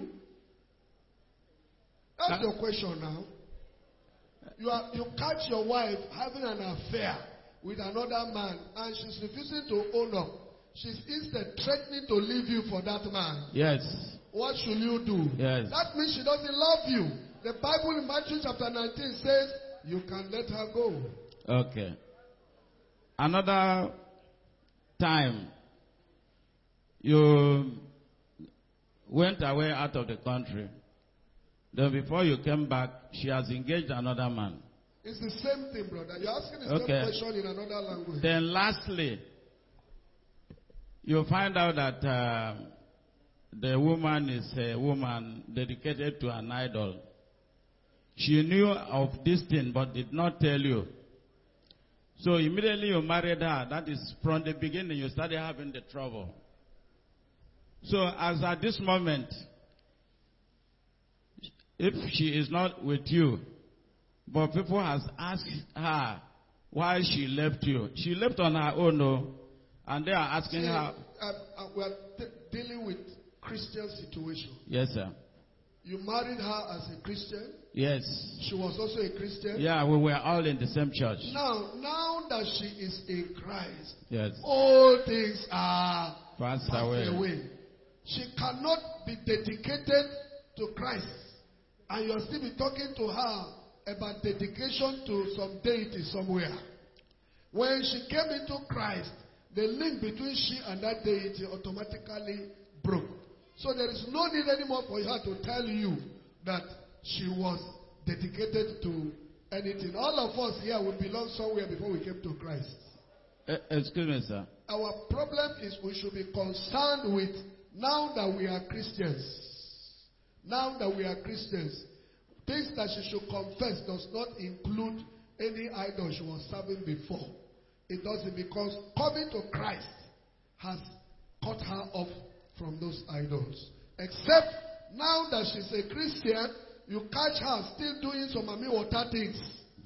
That's your question now. You catch your wife having an affair with another man and she's refusing to own up. She's instead threatening to leave you for that man. Yes. What should you do? Yes. That means she doesn't love you. The Bible in Matthew chapter 19 says, you can let her go. Okay. Another time, you went away out of the country. Then before you came back, she has engaged another man. It's the same thing, brother. You're asking the same question in another language. Then lastly, you find out that the woman is a woman dedicated to an idol. She knew of this thing but did not tell you. So immediately you married her. That is from the beginning you started having the trouble. So as at this moment, if she is not with you, but people has asked her why she left you. She left on her own, no? And they are asking her. We are dealing with Christian situation. Yes, sir. You married her as a Christian. Yes. She was also a Christian. Yeah, we were all in the same church. Now that she is in Christ, yes, all things are passed away. She cannot be dedicated to Christ, and you're still be talking to her about dedication to some deity somewhere. When she came into Christ, the link between she and that deity automatically broke. So there is no need anymore for her to tell you that she was dedicated to anything. All of us here will belong somewhere before we came to Christ. Excuse me, sir. Our problem is we should be concerned with now that we are Christians. Now that we are Christians, things that she should confess does not include any idol she was serving before. It doesn't, because coming to Christ has cut her off from those idols. Except now that she's a Christian, you catch her still doing some mami water things.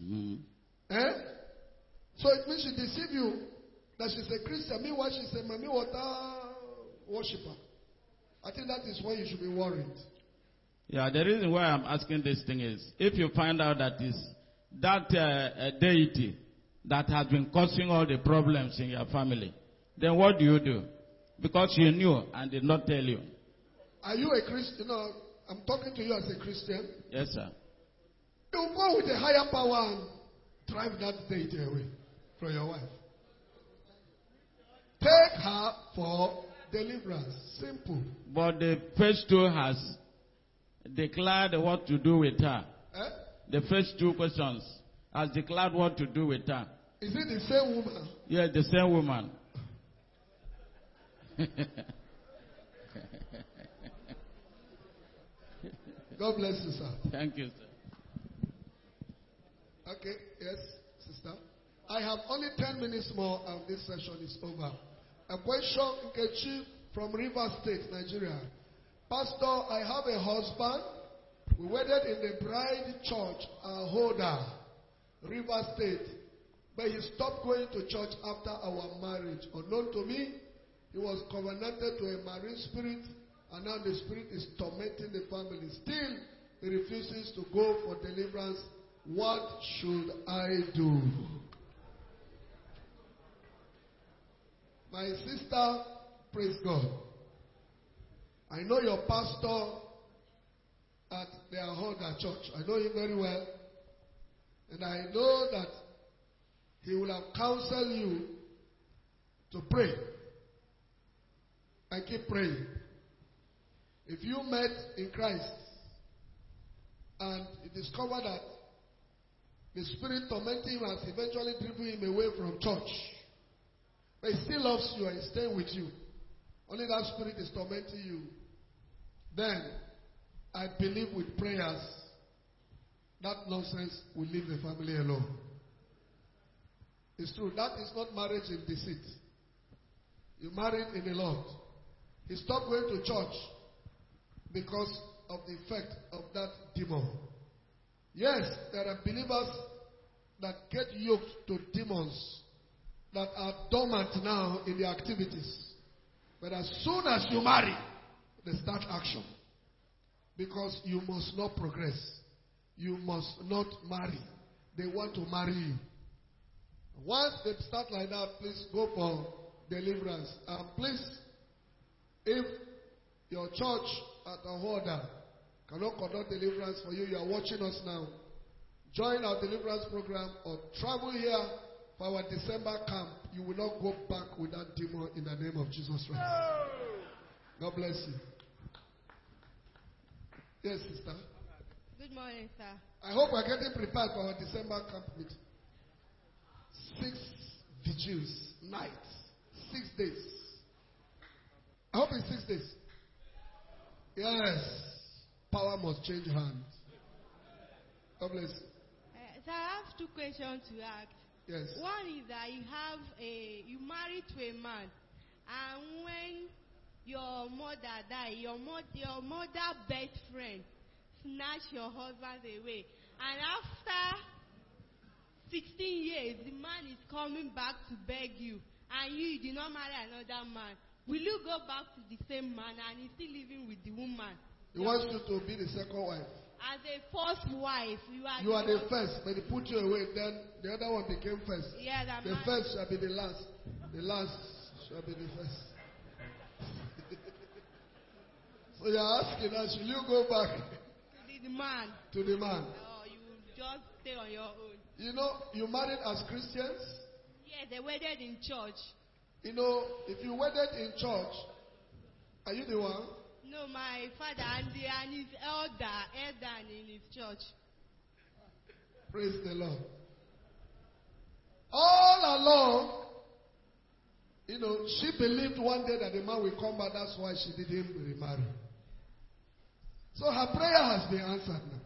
So it means she deceived you that she's a Christian. Meanwhile, she's a mami water worshiper. I think that is why you should be worried. Yeah, the reason why I'm asking this thing is, if you find out that is that deity that has been causing all the problems in your family, then what do you do? Because you knew and did not tell you. Are you a Christian? No, I'm talking to you as a Christian. Yes, sir. You go with a higher power and drive that deity away from your wife. Take her for deliverance. Simple. But the first two has declared what to do with her. The first two questions has declared what to do with her. Is it the same woman? Yeah, the same woman. God bless you, sir. Thank you, sir. Okay, yes, sister. I have only 10 minutes more and this session is over. A question, Nkechi from River State, Nigeria. Pastor, I have a husband. We wedded in the Bride Church, Ahoda, River State. But he stopped going to church after our marriage. Unknown to me, he was covenanted to a marine spirit, and now the spirit is tormenting the family. Still, he refuses to go for deliverance. What should I do? My sister, praise God. I know your pastor at the Ahoda Church. I know him very well. And I know that he will have counseled you to pray. And keep praying. If you met in Christ and you discover that the spirit tormenting him has eventually driven him away from church, but he still loves you and is staying with you, only that spirit is tormenting you, then I believe with prayers that nonsense will leave the family alone. It's true. That is not marriage in deceit. You married in the Lord. He stopped going to church because of the effect of that demon. Yes, there are believers that get yoked to demons that are dormant now in their activities. But as soon as you marry, they start action. Because you must not progress. You must not marry. They want to marry you. Once they start like that, please go for deliverance. And please, if your church at Ahoda cannot conduct deliverance for you, you are watching us now, join our deliverance program or travel here for our December camp, you will not go back with that demon in the name of Jesus Christ. God bless you. Yes, sister. Good morning, sir. I hope we're getting prepared for our December camp meeting. 6 vigils, nights, 6 days. I hope it's 6 days. Yes. Power must change hands. God bless you. So I have 2 questions to ask. Yes. One is that you married to a man, and when your mother died, your mother best friend snatched your husband away, and after 16 years, the man is coming back to beg you, and you did not marry another man. Will you go back to the same man, and he's still living with the woman? He wants you to be the second wife. As a first wife, you are the first, but he put you away. Then the other one became first. Yeah, the first shall be the last. The last shall be the first. So you are asking us, should you go back to the man? To the man. Or you will just stay on your own? You know, you married as Christians? Yes, they wedded in church. You know, if you wedded in church, are you the one? No, my father and his elder in his church. Praise the Lord. All along, you know, she believed one day that the man will come back. That's why she didn't remarry. So her prayer has been answered now.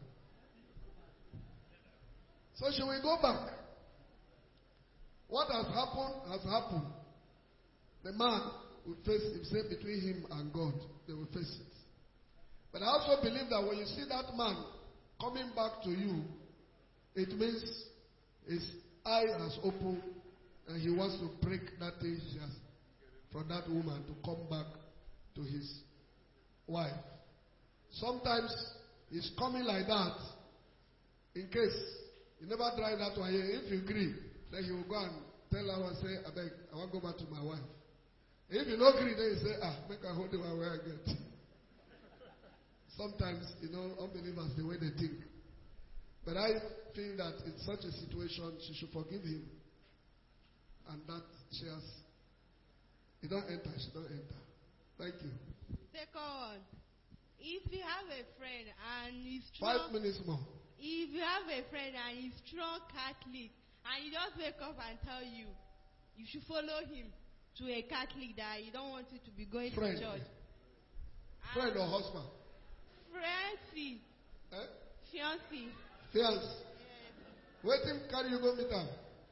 So she will go back. What has happened has happened. The man will face himself between him and God. They will face it. But I also believe that when you see that man coming back to you, it means his eye has opened and he wants to break that thing he has from that woman to come back to his wife. Sometimes he's coming like that in case he never tried that one here. If you agree, then he will go and tell her and say, I beg, I want to go back to my wife. If you don't agree, then you say, make her hold the one where I get. Sometimes, you know, unbelievers, the way they think. But I feel that in such a situation, she should forgive him. And that she has. You don't enter, she don't enter. Thank you. Second, if you have a friend and he's strong. 5 minutes more. If you have a friend and he's strong Catholic, and he just wake up and tell you, you should follow him to a Catholic that you don't want you to be going friend. to church. Friend or husband? Fiancé. Eh? Fiancé. Fiancé. Yes. Wait him carry you go meet him.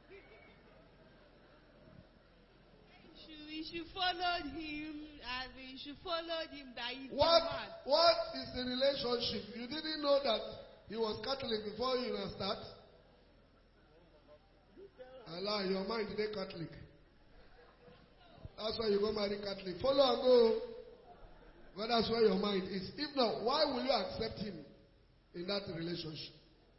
You should follow him. You should follow him that he's What is the relationship? You didn't know that he was Catholic before you start? Allah, your mind today Catholic. That's why you go marry Catholic. Follow and go. But that's where your mind is. If not, why will you accept him in that relationship?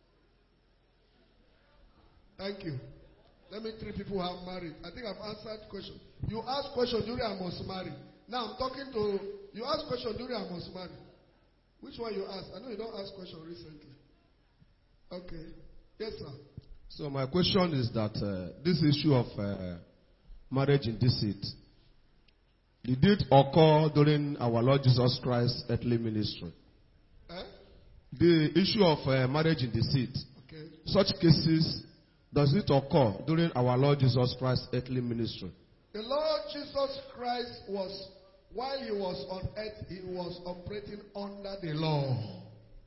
Thank you. Let me 3 people who have married. I think I've answered question. You ask question during I must marry. Now I'm talking to you. Ask question during I must marry. Which one you ask? I know you don't ask question recently. Okay. Yes, sir. So my question is that this issue of marriage in deceit, did it occur during our Lord Jesus Christ's earthly ministry? The issue of marriage in deceit, okay. Such cases, does it occur during our Lord Jesus Christ's earthly ministry? The Lord Jesus Christ was, while he was on earth, he was operating under the law.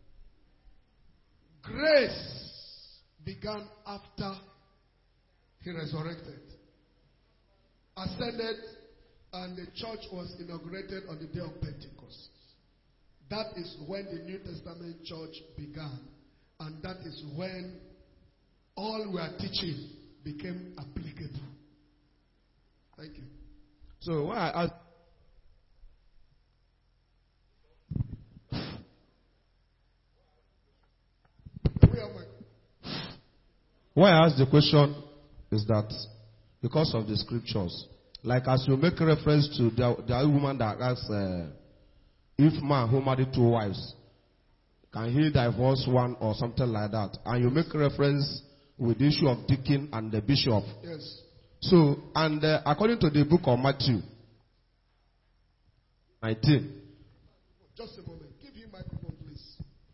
Grace began after he resurrected, ascended, and the church was inaugurated on the day of Pentecost. That is when the New Testament church began, and that is when all we are teaching became applicable. Thank you. So why I ask the question is that because of the scriptures, like as you make reference to the woman that asks if man who married 2 wives can he divorce one or something like that? And you make reference with the issue of deacon and the bishop. Yes. So, and according to the book of Matthew 19. Just a moment. Give him microphone, please.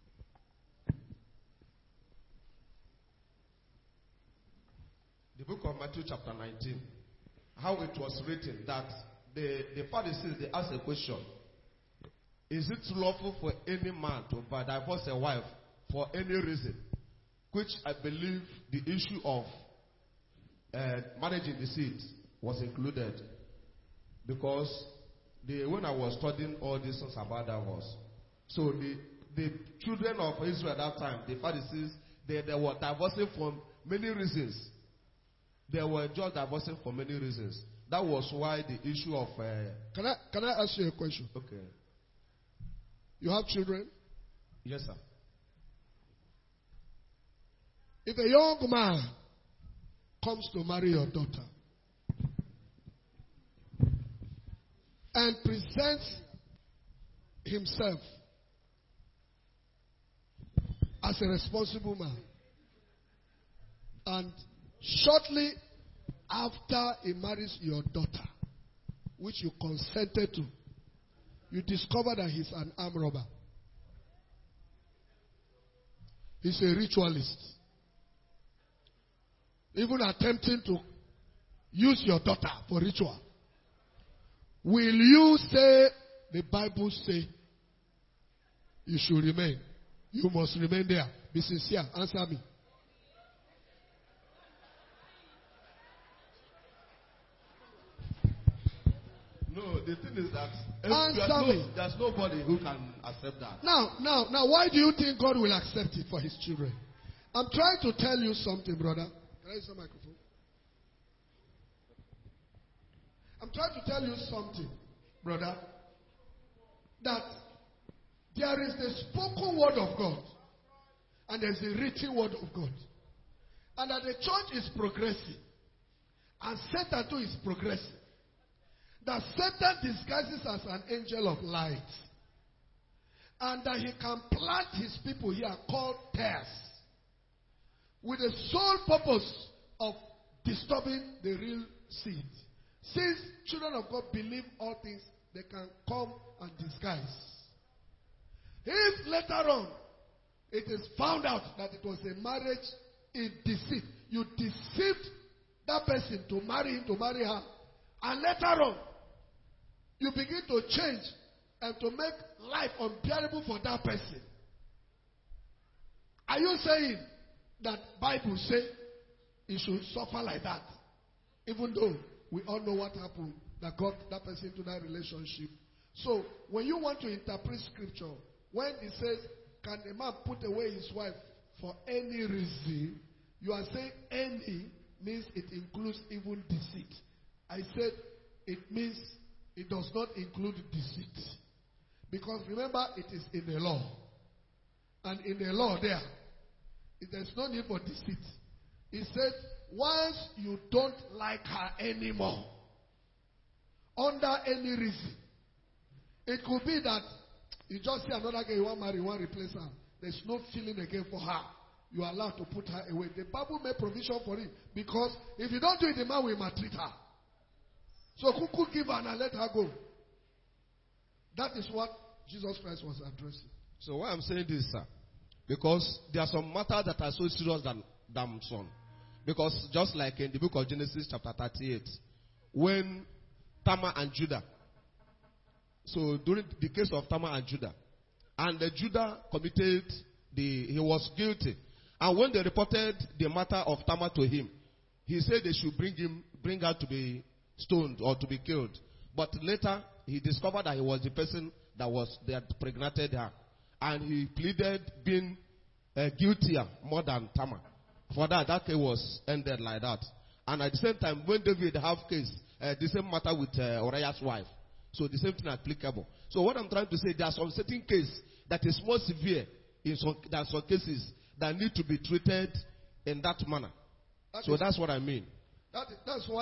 The book of Matthew chapter 19. How it was written that the Pharisees, they asked a question. Is it lawful for any man to divorce a wife for any reason? Which I believe the issue of marriage in deceit was included. Because when I was studying all these things about divorce, so the children of Israel at that time, the Pharisees, they were divorcing for many reasons. They were just divorcing for many reasons. That was why the issue of... Can I ask you a question? Okay. You have children? Yes, sir. If a young man comes to marry your daughter and presents himself as a responsible man, and shortly after he marries your daughter, which you consented to, you discover that he's an armed robber. He's a ritualist. Even attempting to use your daughter for ritual. Will you say, the Bible say, you should remain? You must remain there. Be sincere. Answer me. No, the thing is that there's nobody who can accept that. Now, why do you think God will accept it for his children? I'm trying to tell you something, brother. Can I use the microphone? I'm trying to tell you something, brother, that there is the spoken word of God and there's the written word of God. And that the church is progressing and Satan too is progressing. That Satan disguises as an angel of light. And that he can plant his people here called tares with the sole purpose of disturbing the real seed. Since children of God believe all things, they can come and disguise. If later on it is found out that it was a marriage in deceit, you deceived that person to marry him, to marry her, and later on you begin to change and to make life unbearable for that person. Are you saying that Bible say it should suffer like that? Even though we all know what happened, that got that person into that relationship. So when you want to interpret scripture, when it says, can a man put away his wife for any reason, you are saying any means it includes even deceit. I said it means it does not include deceit. Because remember, it is in the law. And in the law there's no need for deceit. It said, once you don't like her anymore, under any reason, it could be that you just see another girl you want to marry, you want to replace her. There's no feeling again for her. You are allowed to put her away. The Bible made provision for it. Because if you don't do it, the man will maltreat her. So who could give her and let her go? That is what Jesus Christ was addressing. So why I'm saying this, sir, because there are some matters that are so serious than some. Because just like in the book of Genesis chapter 38, when Tamar and Judah, so during the case of Tamar and Judah, and Judah committed he was guilty. And when they reported the matter of Tamar to him, he said they should bring her to be stoned or to be killed. But later, he discovered that he was the person that had impregnated her. And he pleaded being guiltier more than Tamar. For that case was ended like that. And at the same time, when David have case, the same matter with Uriah's wife. So the same thing applicable. So what I'm trying to say, there are some certain cases that is more severe than some cases that need to be treated in that manner. That's what I mean. That's what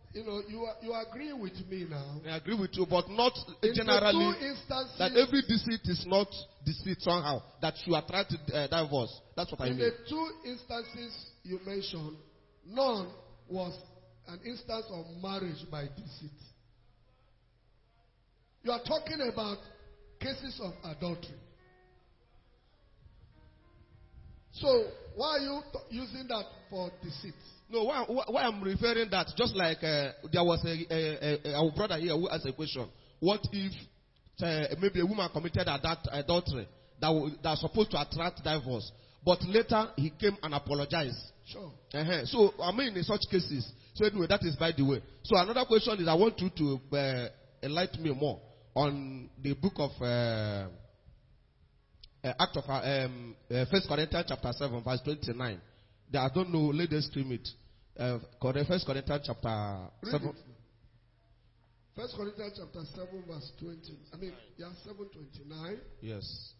you agree with me now. I agree with you, but not In generally. the 2 instances, That every deceit is not deceit somehow. That you attract divorce. That's what I in mean. the 2 instances you mentioned, none was an instance of marriage by deceit. You are talking about cases of adultery. So why are you using that for deceit? No, why I'm referring that, just like there was our brother here who asked a question. What if maybe a woman committed adultery that supposed to attract divorce, but later he came and apologized? Sure. So, I mean, in such cases. So anyway, that is by the way. So another question is, I want you to enlighten me more on the book of Act of 1 Corinthians chapter 7 verse 29. I don't know, let us scream it. 1 Corinthians chapter 7. 1 Corinthians chapter 7 verse 20. 7:29. Yes.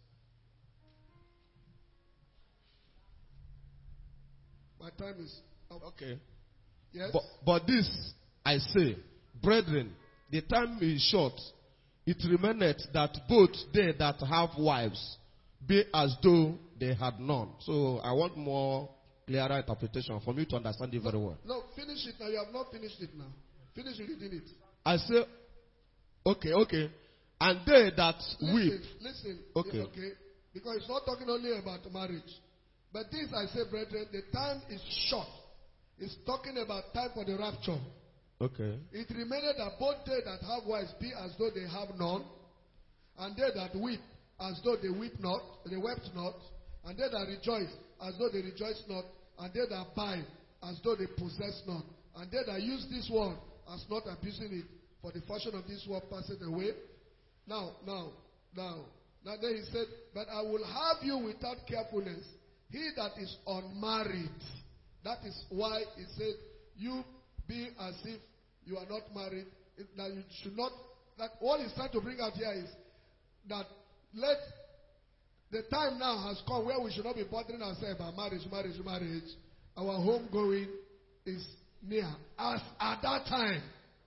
My time is up. Okay. Yes. But this I say, brethren, the time is short. It remaineth that both they that have wives be as though they had none. So I want more clearer interpretation for me to understand it very well. No, finish it now. You have not finished it now. Finish reading it. I say, okay. And they that weep. Listen. Okay. Because it's not talking only about marriage. But this I say, brethren, the time is short. It's talking about time for the rapture. Okay. It remained that both they that have wives be as though they have none, and they that weep as though they weep not, they wept not, and they that rejoice as though they rejoice not, and they that buy as though they possess not, and they that use this world as not abusing it, for the fashion of this world passeth away. Now then he said, but I will have you without carefulness, he that is unmarried. That is why he said, you be as if you are not married. That you should not. That what he's trying to bring out here is that the time now has come where we should not be bothering ourselves about marriage. Our home going is near. As at that time.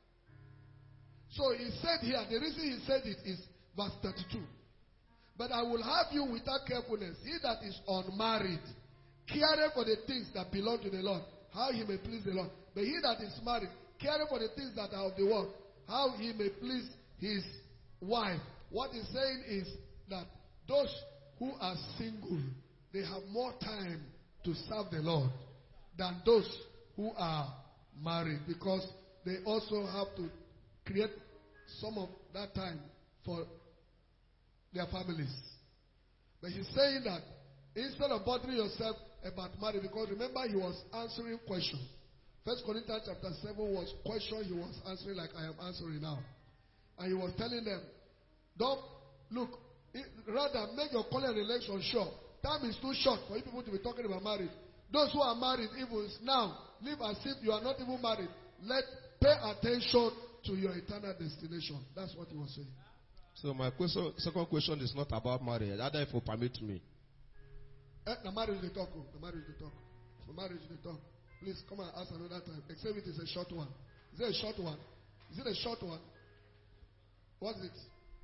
So he said here, the reason he said it is verse 32. But I will have you without carefulness. He that is unmarried, caring for the things that belong to the Lord, how he may please the Lord. But he that is married, caring for the things that are of the world, how he may please his wife. What he's saying is that those who are single, they have more time to serve the Lord than those who are married, because they also have to create some of that time for their families. But he's saying that instead of bothering yourself about marriage, because remember he was answering questions. 1 Corinthians chapter 7 was question he was answering like I am answering now. And he was telling them, don't look, rather make your calling and election sure. Time is too short for you people to be talking about marriage. Those who are married, even now, live as if you are not even married. Pay attention to your eternal destination. That's what he was saying. So my second question is not about marriage. Either if you permit me. The marriage they talk. The marriage they talk. For marriage they talk. Please come and ask another time. Except it is a short one. Is it a short one? Is it a short one? What's it?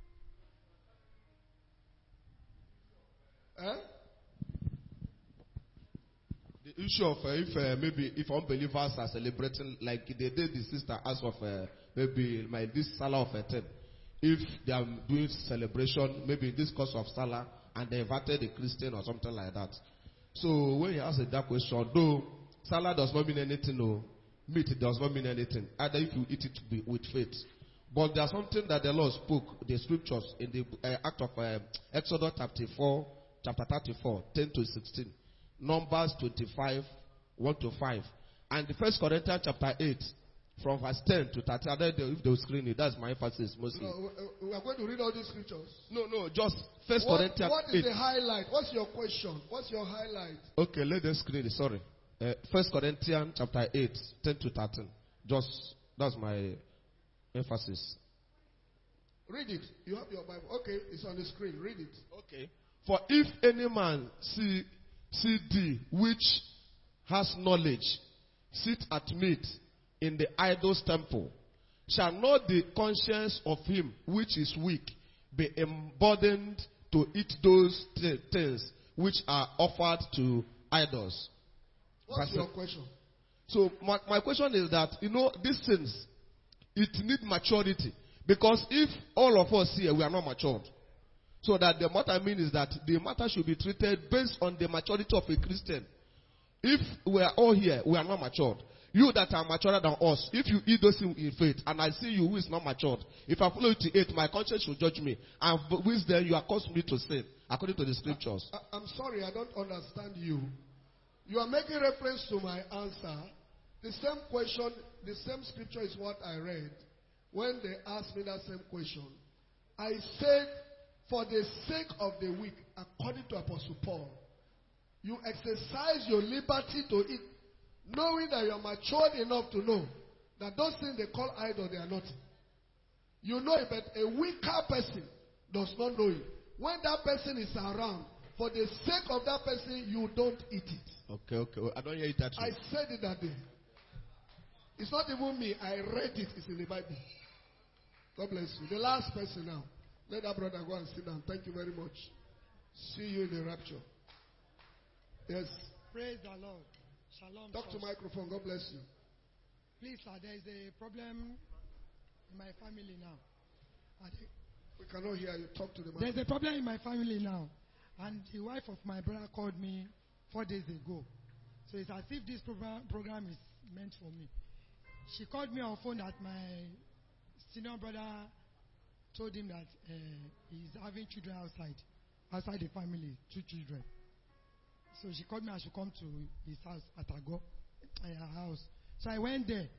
The issue of if unbelievers are celebrating, like they did the sister asked of maybe this Salah of 10. If they are doing celebration, maybe in this course of Salah, and they invited a Christian or something like that. So when you ask that question, though Salah does not mean anything, no, meat does not mean anything. Either if you eat it with faith. But there's something that the Lord spoke, the scriptures, in the act of Exodus chapter 34, 10 to 16. Numbers 25, 1 to 5. And the 1 Corinthians chapter 8, from verse 10 to 30. If they will screen it, that's my emphasis mostly. No, we are going to read all these scriptures. No, just 1 Corinthians What is the highlight? What's your question? What's your highlight? Okay, let us screen it. Sorry. 1 Corinthians chapter 8, 10 to 13. That's my emphasis. Read it. You have your Bible. Okay, it's on the screen. Read it. Okay. For if any man see thee which has knowledge, sit at meat, in the idol's temple, shall not the conscience of him which is weak be emboldened to eat those things which are offered to idols? What's your question? So my question is that, these things, it need maturity. Because if all of us here, we are not matured. So that what I mean is that the matter should be treated based on the maturity of a Christian. If we are all here, we are not matured. You that are maturer than us, if you eat those things in faith, and I see you who is not matured, if I follow you to eat, my conscience will judge me. And with them, you are causing me to sin, according to the scriptures. I'm sorry, I don't understand you. You are making reference to my answer. The same question, the same scripture is what I read when they asked me that same question. I said, for the sake of the weak, according to Apostle Paul, you exercise your liberty to eat, knowing that you are matured enough to know that those things they call idol, they are not. You know it, but a weaker person does not know it. When that person is around, for the sake of that person, you don't eat it. Okay. I don't hear it that way. I said it that day. It's not even me. I read it. It's in the Bible. God bless you. The last person now. Let that brother go and sit down. Thank you very much. See you in the rapture. Yes. Praise the Lord. Shalom. Talk to microphone. God bless you. Please, sir, there is a problem in my family now. We cannot hear you. Talk to the microphone. There's a problem in my family now. And the wife of my brother called me 4 days ago. So it's as if this program is meant for me. She called me on phone that my senior brother told him that he's having children outside the family, 2 children. So she called me I should come to his house at her house. So I went there.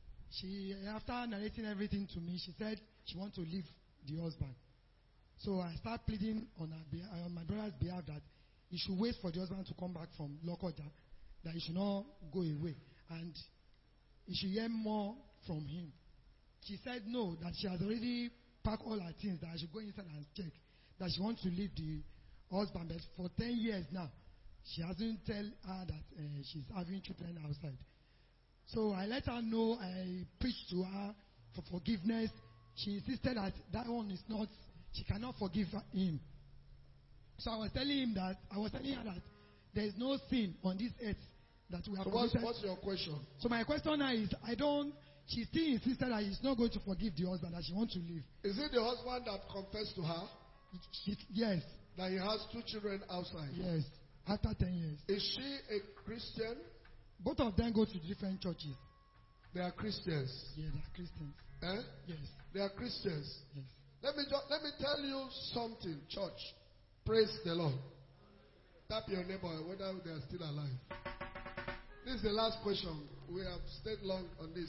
After narrating everything to me, she said she wants to leave the husband. So I start pleading on my brother's behalf that he should wait for the husband to come back from Lokoja, that he should not go away, and he should hear more from him. She said no, that she has already packed all her things, that I should go inside and check, that she wants to leave the husband, but for 10 years now, she hasn't tell her that she's having children outside. So I let her know, I preached to her for forgiveness. She insisted that one is not, she cannot forgive him. So I was telling her that there is no sin on this earth that we have committed. What's your question? So my question now is, she still insisted that he's not going to forgive the husband, that she wants to leave. Is it the husband that confessed to her? Yes. That he has 2 children outside? Yes. After 10 years. Is she a Christian? Both of them go to different churches. They are Christians. Yeah, they are Christians. Eh? Yes. They are Christians. Yes. Let me tell you something, church. Praise the Lord. Tap your neighbor whether they are still alive. This is the last question. We have stayed long on this.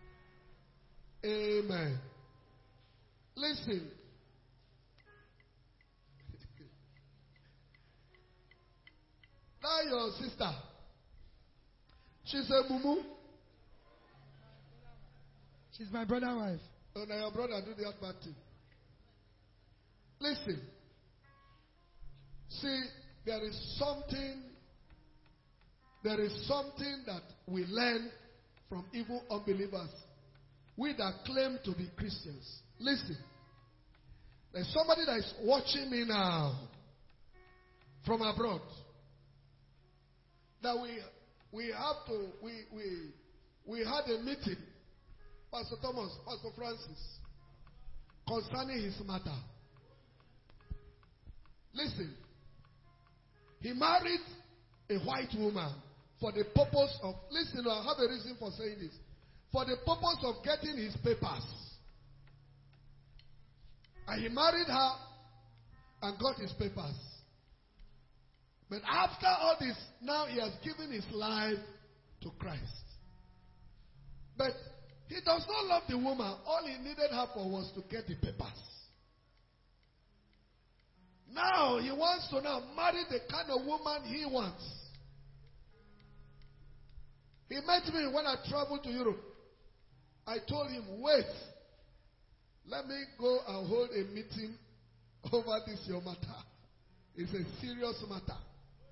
Amen. Listen. Now your sister. She's a mumu. She's my brother's wife. Oh, now your brother do that bad thing. Listen. See, there is something that we learn from evil unbelievers. We that claim to be Christians. Listen. There's somebody that is watching me now from abroad. That we had a meeting, Pastor Thomas, Pastor Francis, concerning his matter. Listen, he married a white woman for the purpose of, listen, I have a reason for saying this, for the purpose of getting his papers. And he married her and got his papers. But after all this, now he has given his life to Christ. But he does not love the woman. All he needed her for was to get the papers. Now he wants to now marry the kind of woman he wants. He met me when I traveled to Europe. I told him, wait. Let me go and hold a meeting over this your matter. It's a serious matter.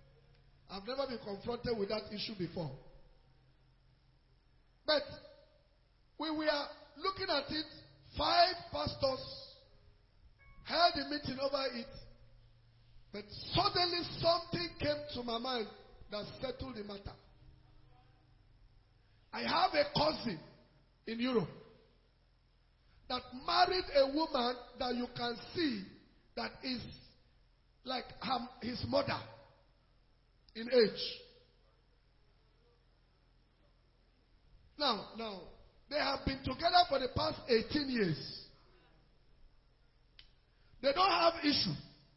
I've never been confronted with that issue before. But We were looking at it. 5 pastors held a meeting over it. But suddenly something came to my mind that settled the matter. I have a cousin in Europe that married a woman that you can see that is like his mother in age. Now, they have been together for the past 18 years. They don't have issue.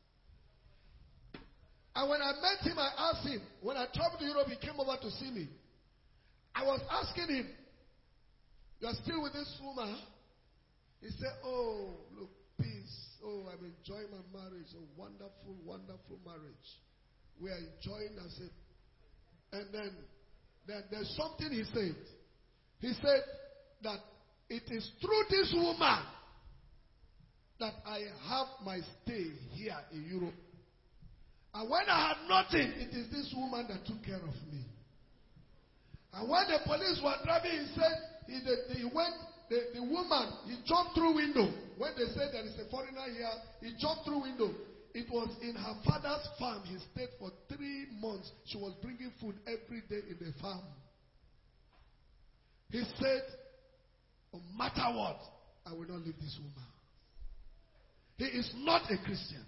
And when I met him, I asked him, when I traveled to Europe, he came over to see me. I was asking him, you are still with this woman? He said, oh, look, peace. Oh, I'm enjoying my marriage. A wonderful, wonderful marriage. We are enjoying ourselves. And then there's something he said. He said that it is through this woman that I have my stay here in Europe. And when I had nothing, it is this woman that took care of me. And when the police were driving, he said the woman, he jumped through window. When they said there is a foreigner here, he jumped through window. It was in her father's farm. He stayed for 3 months. She was bringing food every day in the farm. He said, no matter what, I will not leave this woman. He is not a Christian.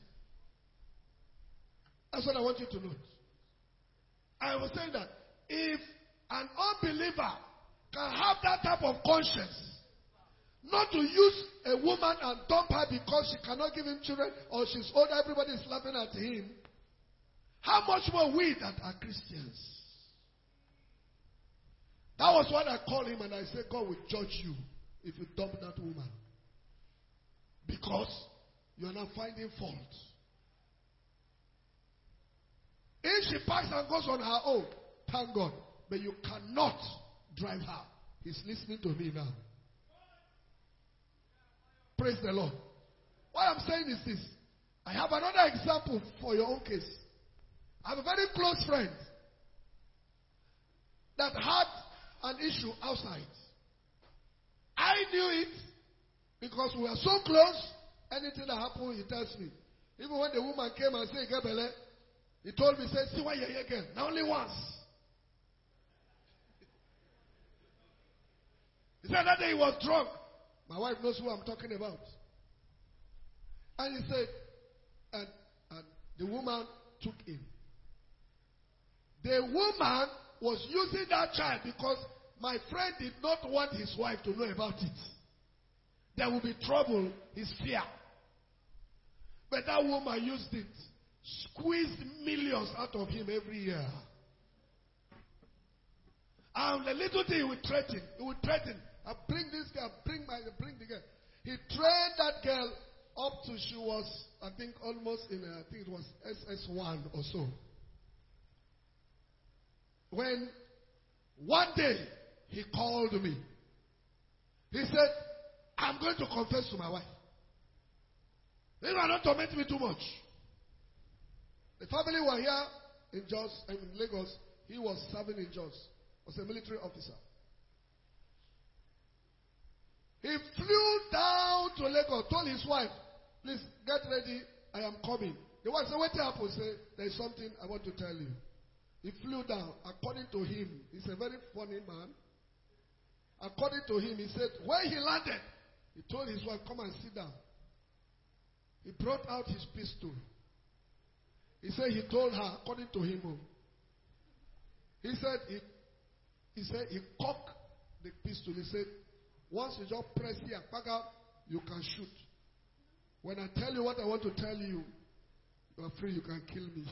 That's what I want you to note. I was saying that if an unbeliever can have that type of conscience, not to use a woman and dump her because she cannot give him children or she's old, everybody is laughing at him, how much more we that are Christians? That was what I called him, and I said, God will judge you if you dump that woman. Because you are not finding fault. If she packs and goes on her own, thank God. But you cannot drive her. He's listening to me now. Praise the Lord. What I'm saying is this. I have another example for your own case. I have a very close friend that had an issue outside. I knew it because we were so close. Anything that happened, he tells me. Even when the woman came and said, Gebele, he told me, say, see why you're here again. Now only once. He said that day he was drunk. My wife knows who I'm talking about. And he said, and the woman took him. The woman was using that child because my friend did not want his wife to know about it. There will be trouble, his fear. But that woman used it. Squeezed millions out of him every year. And the little thing he would threaten. He would threaten. I bring this girl, bring the girl. He trained that girl up to she was, I think, almost in, I think it was SS1 or so. When one day he called me. He said, I'm going to confess to my wife. You are not tormenting me too much. The family were here in Jos, in Lagos. He was serving in Jos. Was a military officer. He flew down to Lagos, told his wife, please get ready, I am coming. The wife said, what happened? Say, there is something I want to tell you. He flew down. According to him, he's a very funny man. According to him, he said, when he landed, he told his wife, come and sit down. He brought out his pistol. He said he told her, according to him, he said he cocked the pistol. He said, once you just press here, back up, you can shoot. When I tell you what I want to tell you, you are free, you can kill me.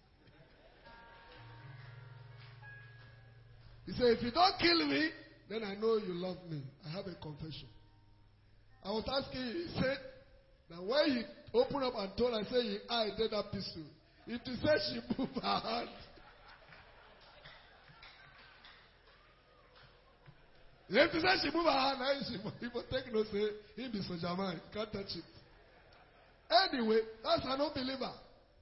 He said, if you don't kill me, then I know you love me. I have a confession. I was asking you, he said, that when he opened up and told, I said, I did that pistol. If he said she moved her hand. If he said she moved her hand, he will take no say, he be so German, can't touch it. Anyway, that's an unbeliever.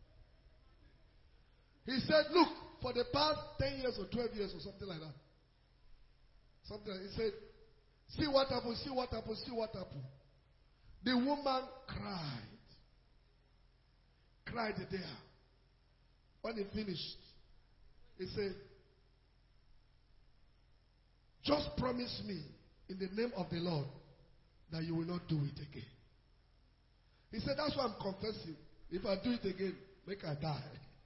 He said, look, for the past 10 years or 12 years or something like that. He said, See what happened, see what happened, see what happened. The woman cried. Cried there. When he finished, he said, just promise me in the name of the Lord that you will not do it again. He said, that's why I'm confessing. If I do it again, make I die.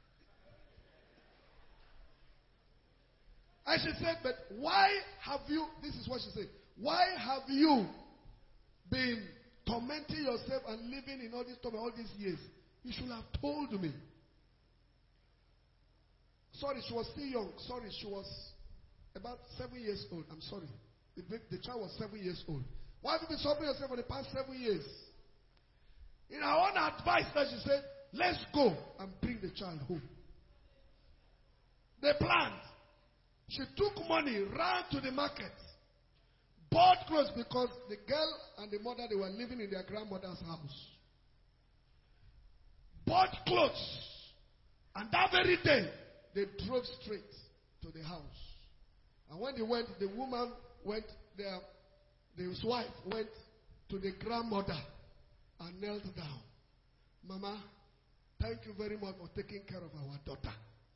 And she said, but why have you, this is what she said, why have you been tormenting yourself and living in all this torment all these years? You should have told me. Sorry, she was still young. Sorry, she was about 7 years old. I'm sorry. The child was 7 years old. Why have you been suffering yourself for the past 7 years? In her own advice, that she said, let's go and bring the child home. They planned. She took money, ran to the market, bought clothes because the girl and the mother, they were living in their grandmother's house. Bought clothes. And that very day, they drove straight to the house. And when they went, the woman went there, his wife went to the grandmother and knelt down. Mama, thank you very much for taking care of our daughter.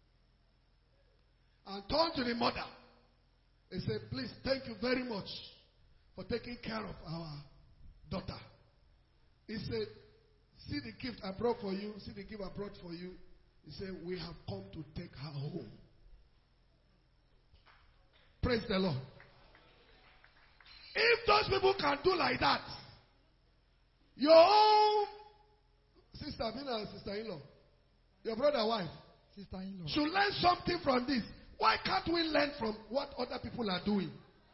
And turned to the mother and said, please, thank you very much for taking care of our daughter. He said, see the gift I brought for you. See the gift I brought for you. He said, we have come to take her home. Praise the Lord. If those people can do like that, your own sister, sister-in-law, your brother wife, sister-in-law, should learn something from this. Why can't we learn from what other people are doing?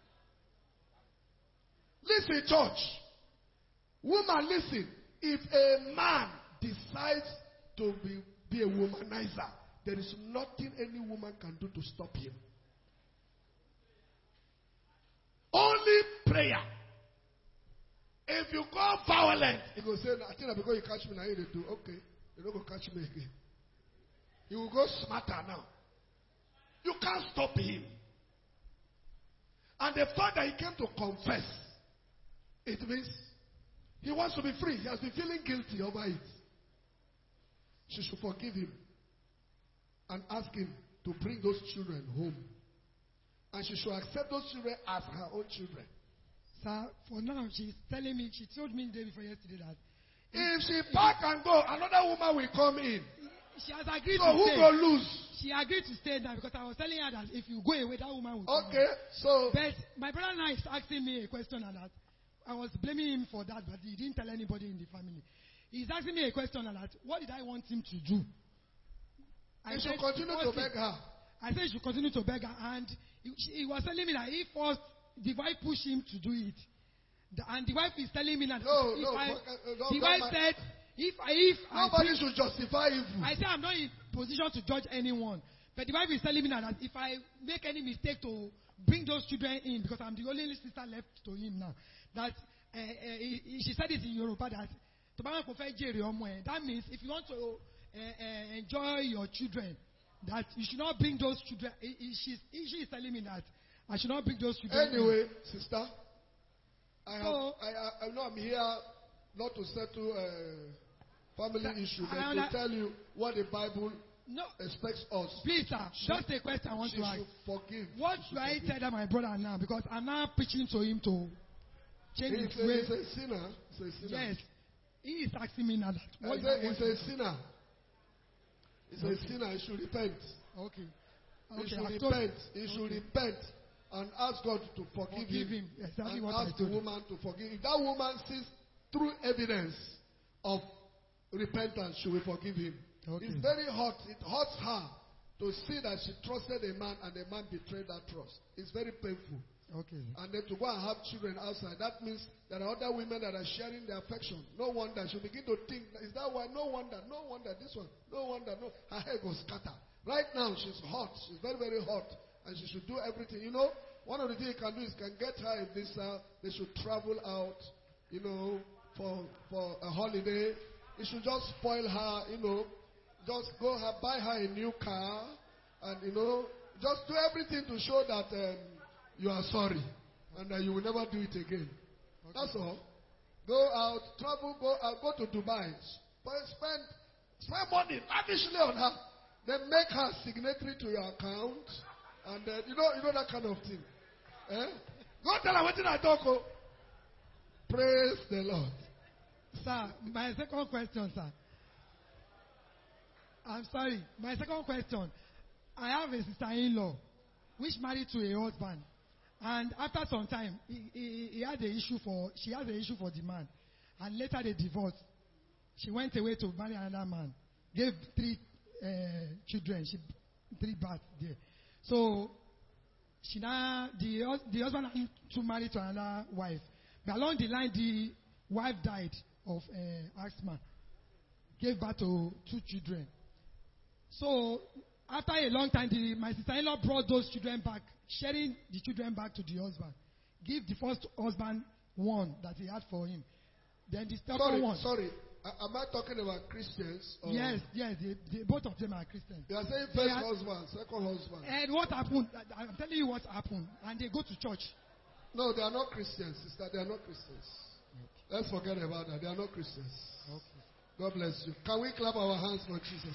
Listen, church. Woman, listen. If a man decides to be a womanizer, there is nothing any woman can do to stop him. Only prayer. If you go violent, he will say, I think that because you catch me now, you do. Okay, you don't go catch me again. He will go smarter now. You can't stop him. And the fact that he came to confess, it means he wants to be free. He has been feeling guilty over it. She should forgive him and ask him to bring those children home. And she should accept those children as her own children. Sir, for now, she's telling me, she told me the day before yesterday that if she pack and go, another woman will come in. She has agreed so to who stay. go lose? She agreed to stay now because I was telling her that if you go away, that woman will come. Okay, so. But my brother now is asking me a question and that I was blaming him for that, but he didn't tell anybody in the family. He's asking me a question and that what did I want him to do? I should continue to beg her. I said he should continue to beg her, and he was telling me that if first the wife pushed him to do it, and the wife is telling me that the wife said if nobody should justify evil. I said I'm not in position to judge anyone, but the wife is telling me that if I make any mistake to bring those children in, because I'm the only sister left to him now, that she said it in Yoruba that means if you want to enjoy your children, that you should not bring those children. She is telling me that I should not bring those children. Anyway, sister, I know I'm here not to settle family issue, but to tell you what the Bible expects us. Please, sir, just a question I want to ask. Forgive. What should I tell that my brother now? Because I'm now preaching to him to change his way. He's a sinner. Yes. He is asking me now that. He's a sinner. He's a sinner. He should repent. Okay. He should repent. He should repent and ask God to forgive him. Exactly and what ask the woman to forgive. If that woman sees through evidence of repentance, she will forgive him. Okay. It's very hot. It hurts her to see that she trusted a man and the man betrayed that trust. It's very painful. Okay. And then to go and have children outside, that means there are other women that are sharing their affection. No wonder. She'll begin to think, is that why? No wonder this one. No wonder. No. Her head was scattered. Right now, she's hot. She's very, very hot. And she should do everything. You know, one of the things you can do is can get her a visa. They should travel out, you know, for a holiday. You should just spoil her, you know. Just go buy her a new car. And, you know, just do everything to show that you are sorry. And then you will never do it again. Okay. That's all. Go out, travel, go out, go to Dubai. Spend money lavishly on her. Then make her signatory to your account. And you know that kind of thing. Eh? Go tell her what I talk. Praise the Lord. Sir, my second question, sir. I'm sorry. My second question. I have a sister-in-law which married to a husband. And after some time, she had an issue for the man. And later they divorced. She went away to marry another man. Gave 3 children. 3 births there. So the husband to marry to another wife. But along the line, the wife died of asthma. Gave birth to 2 children. So after a long time, my sister-in-law brought those children back, sharing the children back to the husband. Give the first husband one that he had for him. Then the second one. Sorry. Am I talking about Christians? Or? Yes. Both of them are Christians. They are saying first husband, second husband. And what happened? I'm telling you what happened. And they go to church. No, they are not Christians, sister. They are not Christians. Okay. Let's forget about that. They are not Christians. Okay. God bless you. Can we clap our hands for Jesus?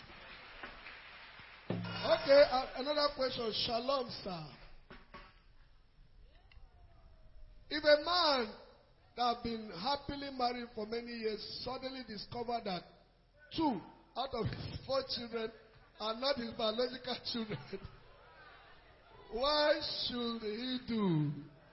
Okay, another question. Shalom, sir. If a man that has been happily married for many years suddenly discovered that 2 out of his 4 children are not his biological children, what should he do?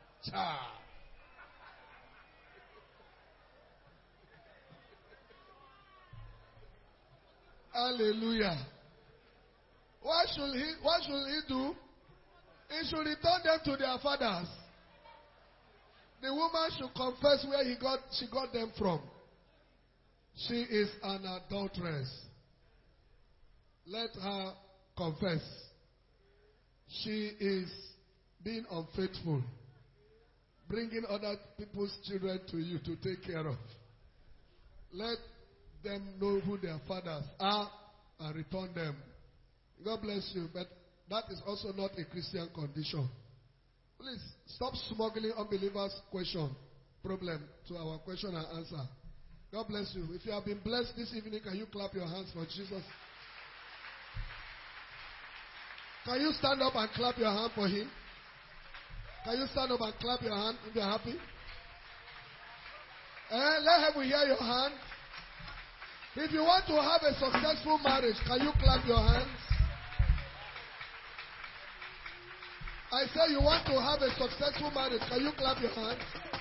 Hallelujah. What should he do? He should return them to their fathers. The woman should confess where she got them from. She is an adulteress. Let her confess. She is being unfaithful, bringing other people's children to you to take care of. Let them know who their fathers are and return them. God bless you, but that is also not a Christian condition. Please stop smuggling unbelievers' problem to our question and answer. God bless you. If you have been blessed this evening, can you clap your hands for Jesus? Can you stand up and clap your hand for him? Can you stand up and clap your hand if you're happy? Let heaven hear your hand. If you want to have a successful marriage, can you clap your hands? I say you want to have a successful marriage, can you clap your hands?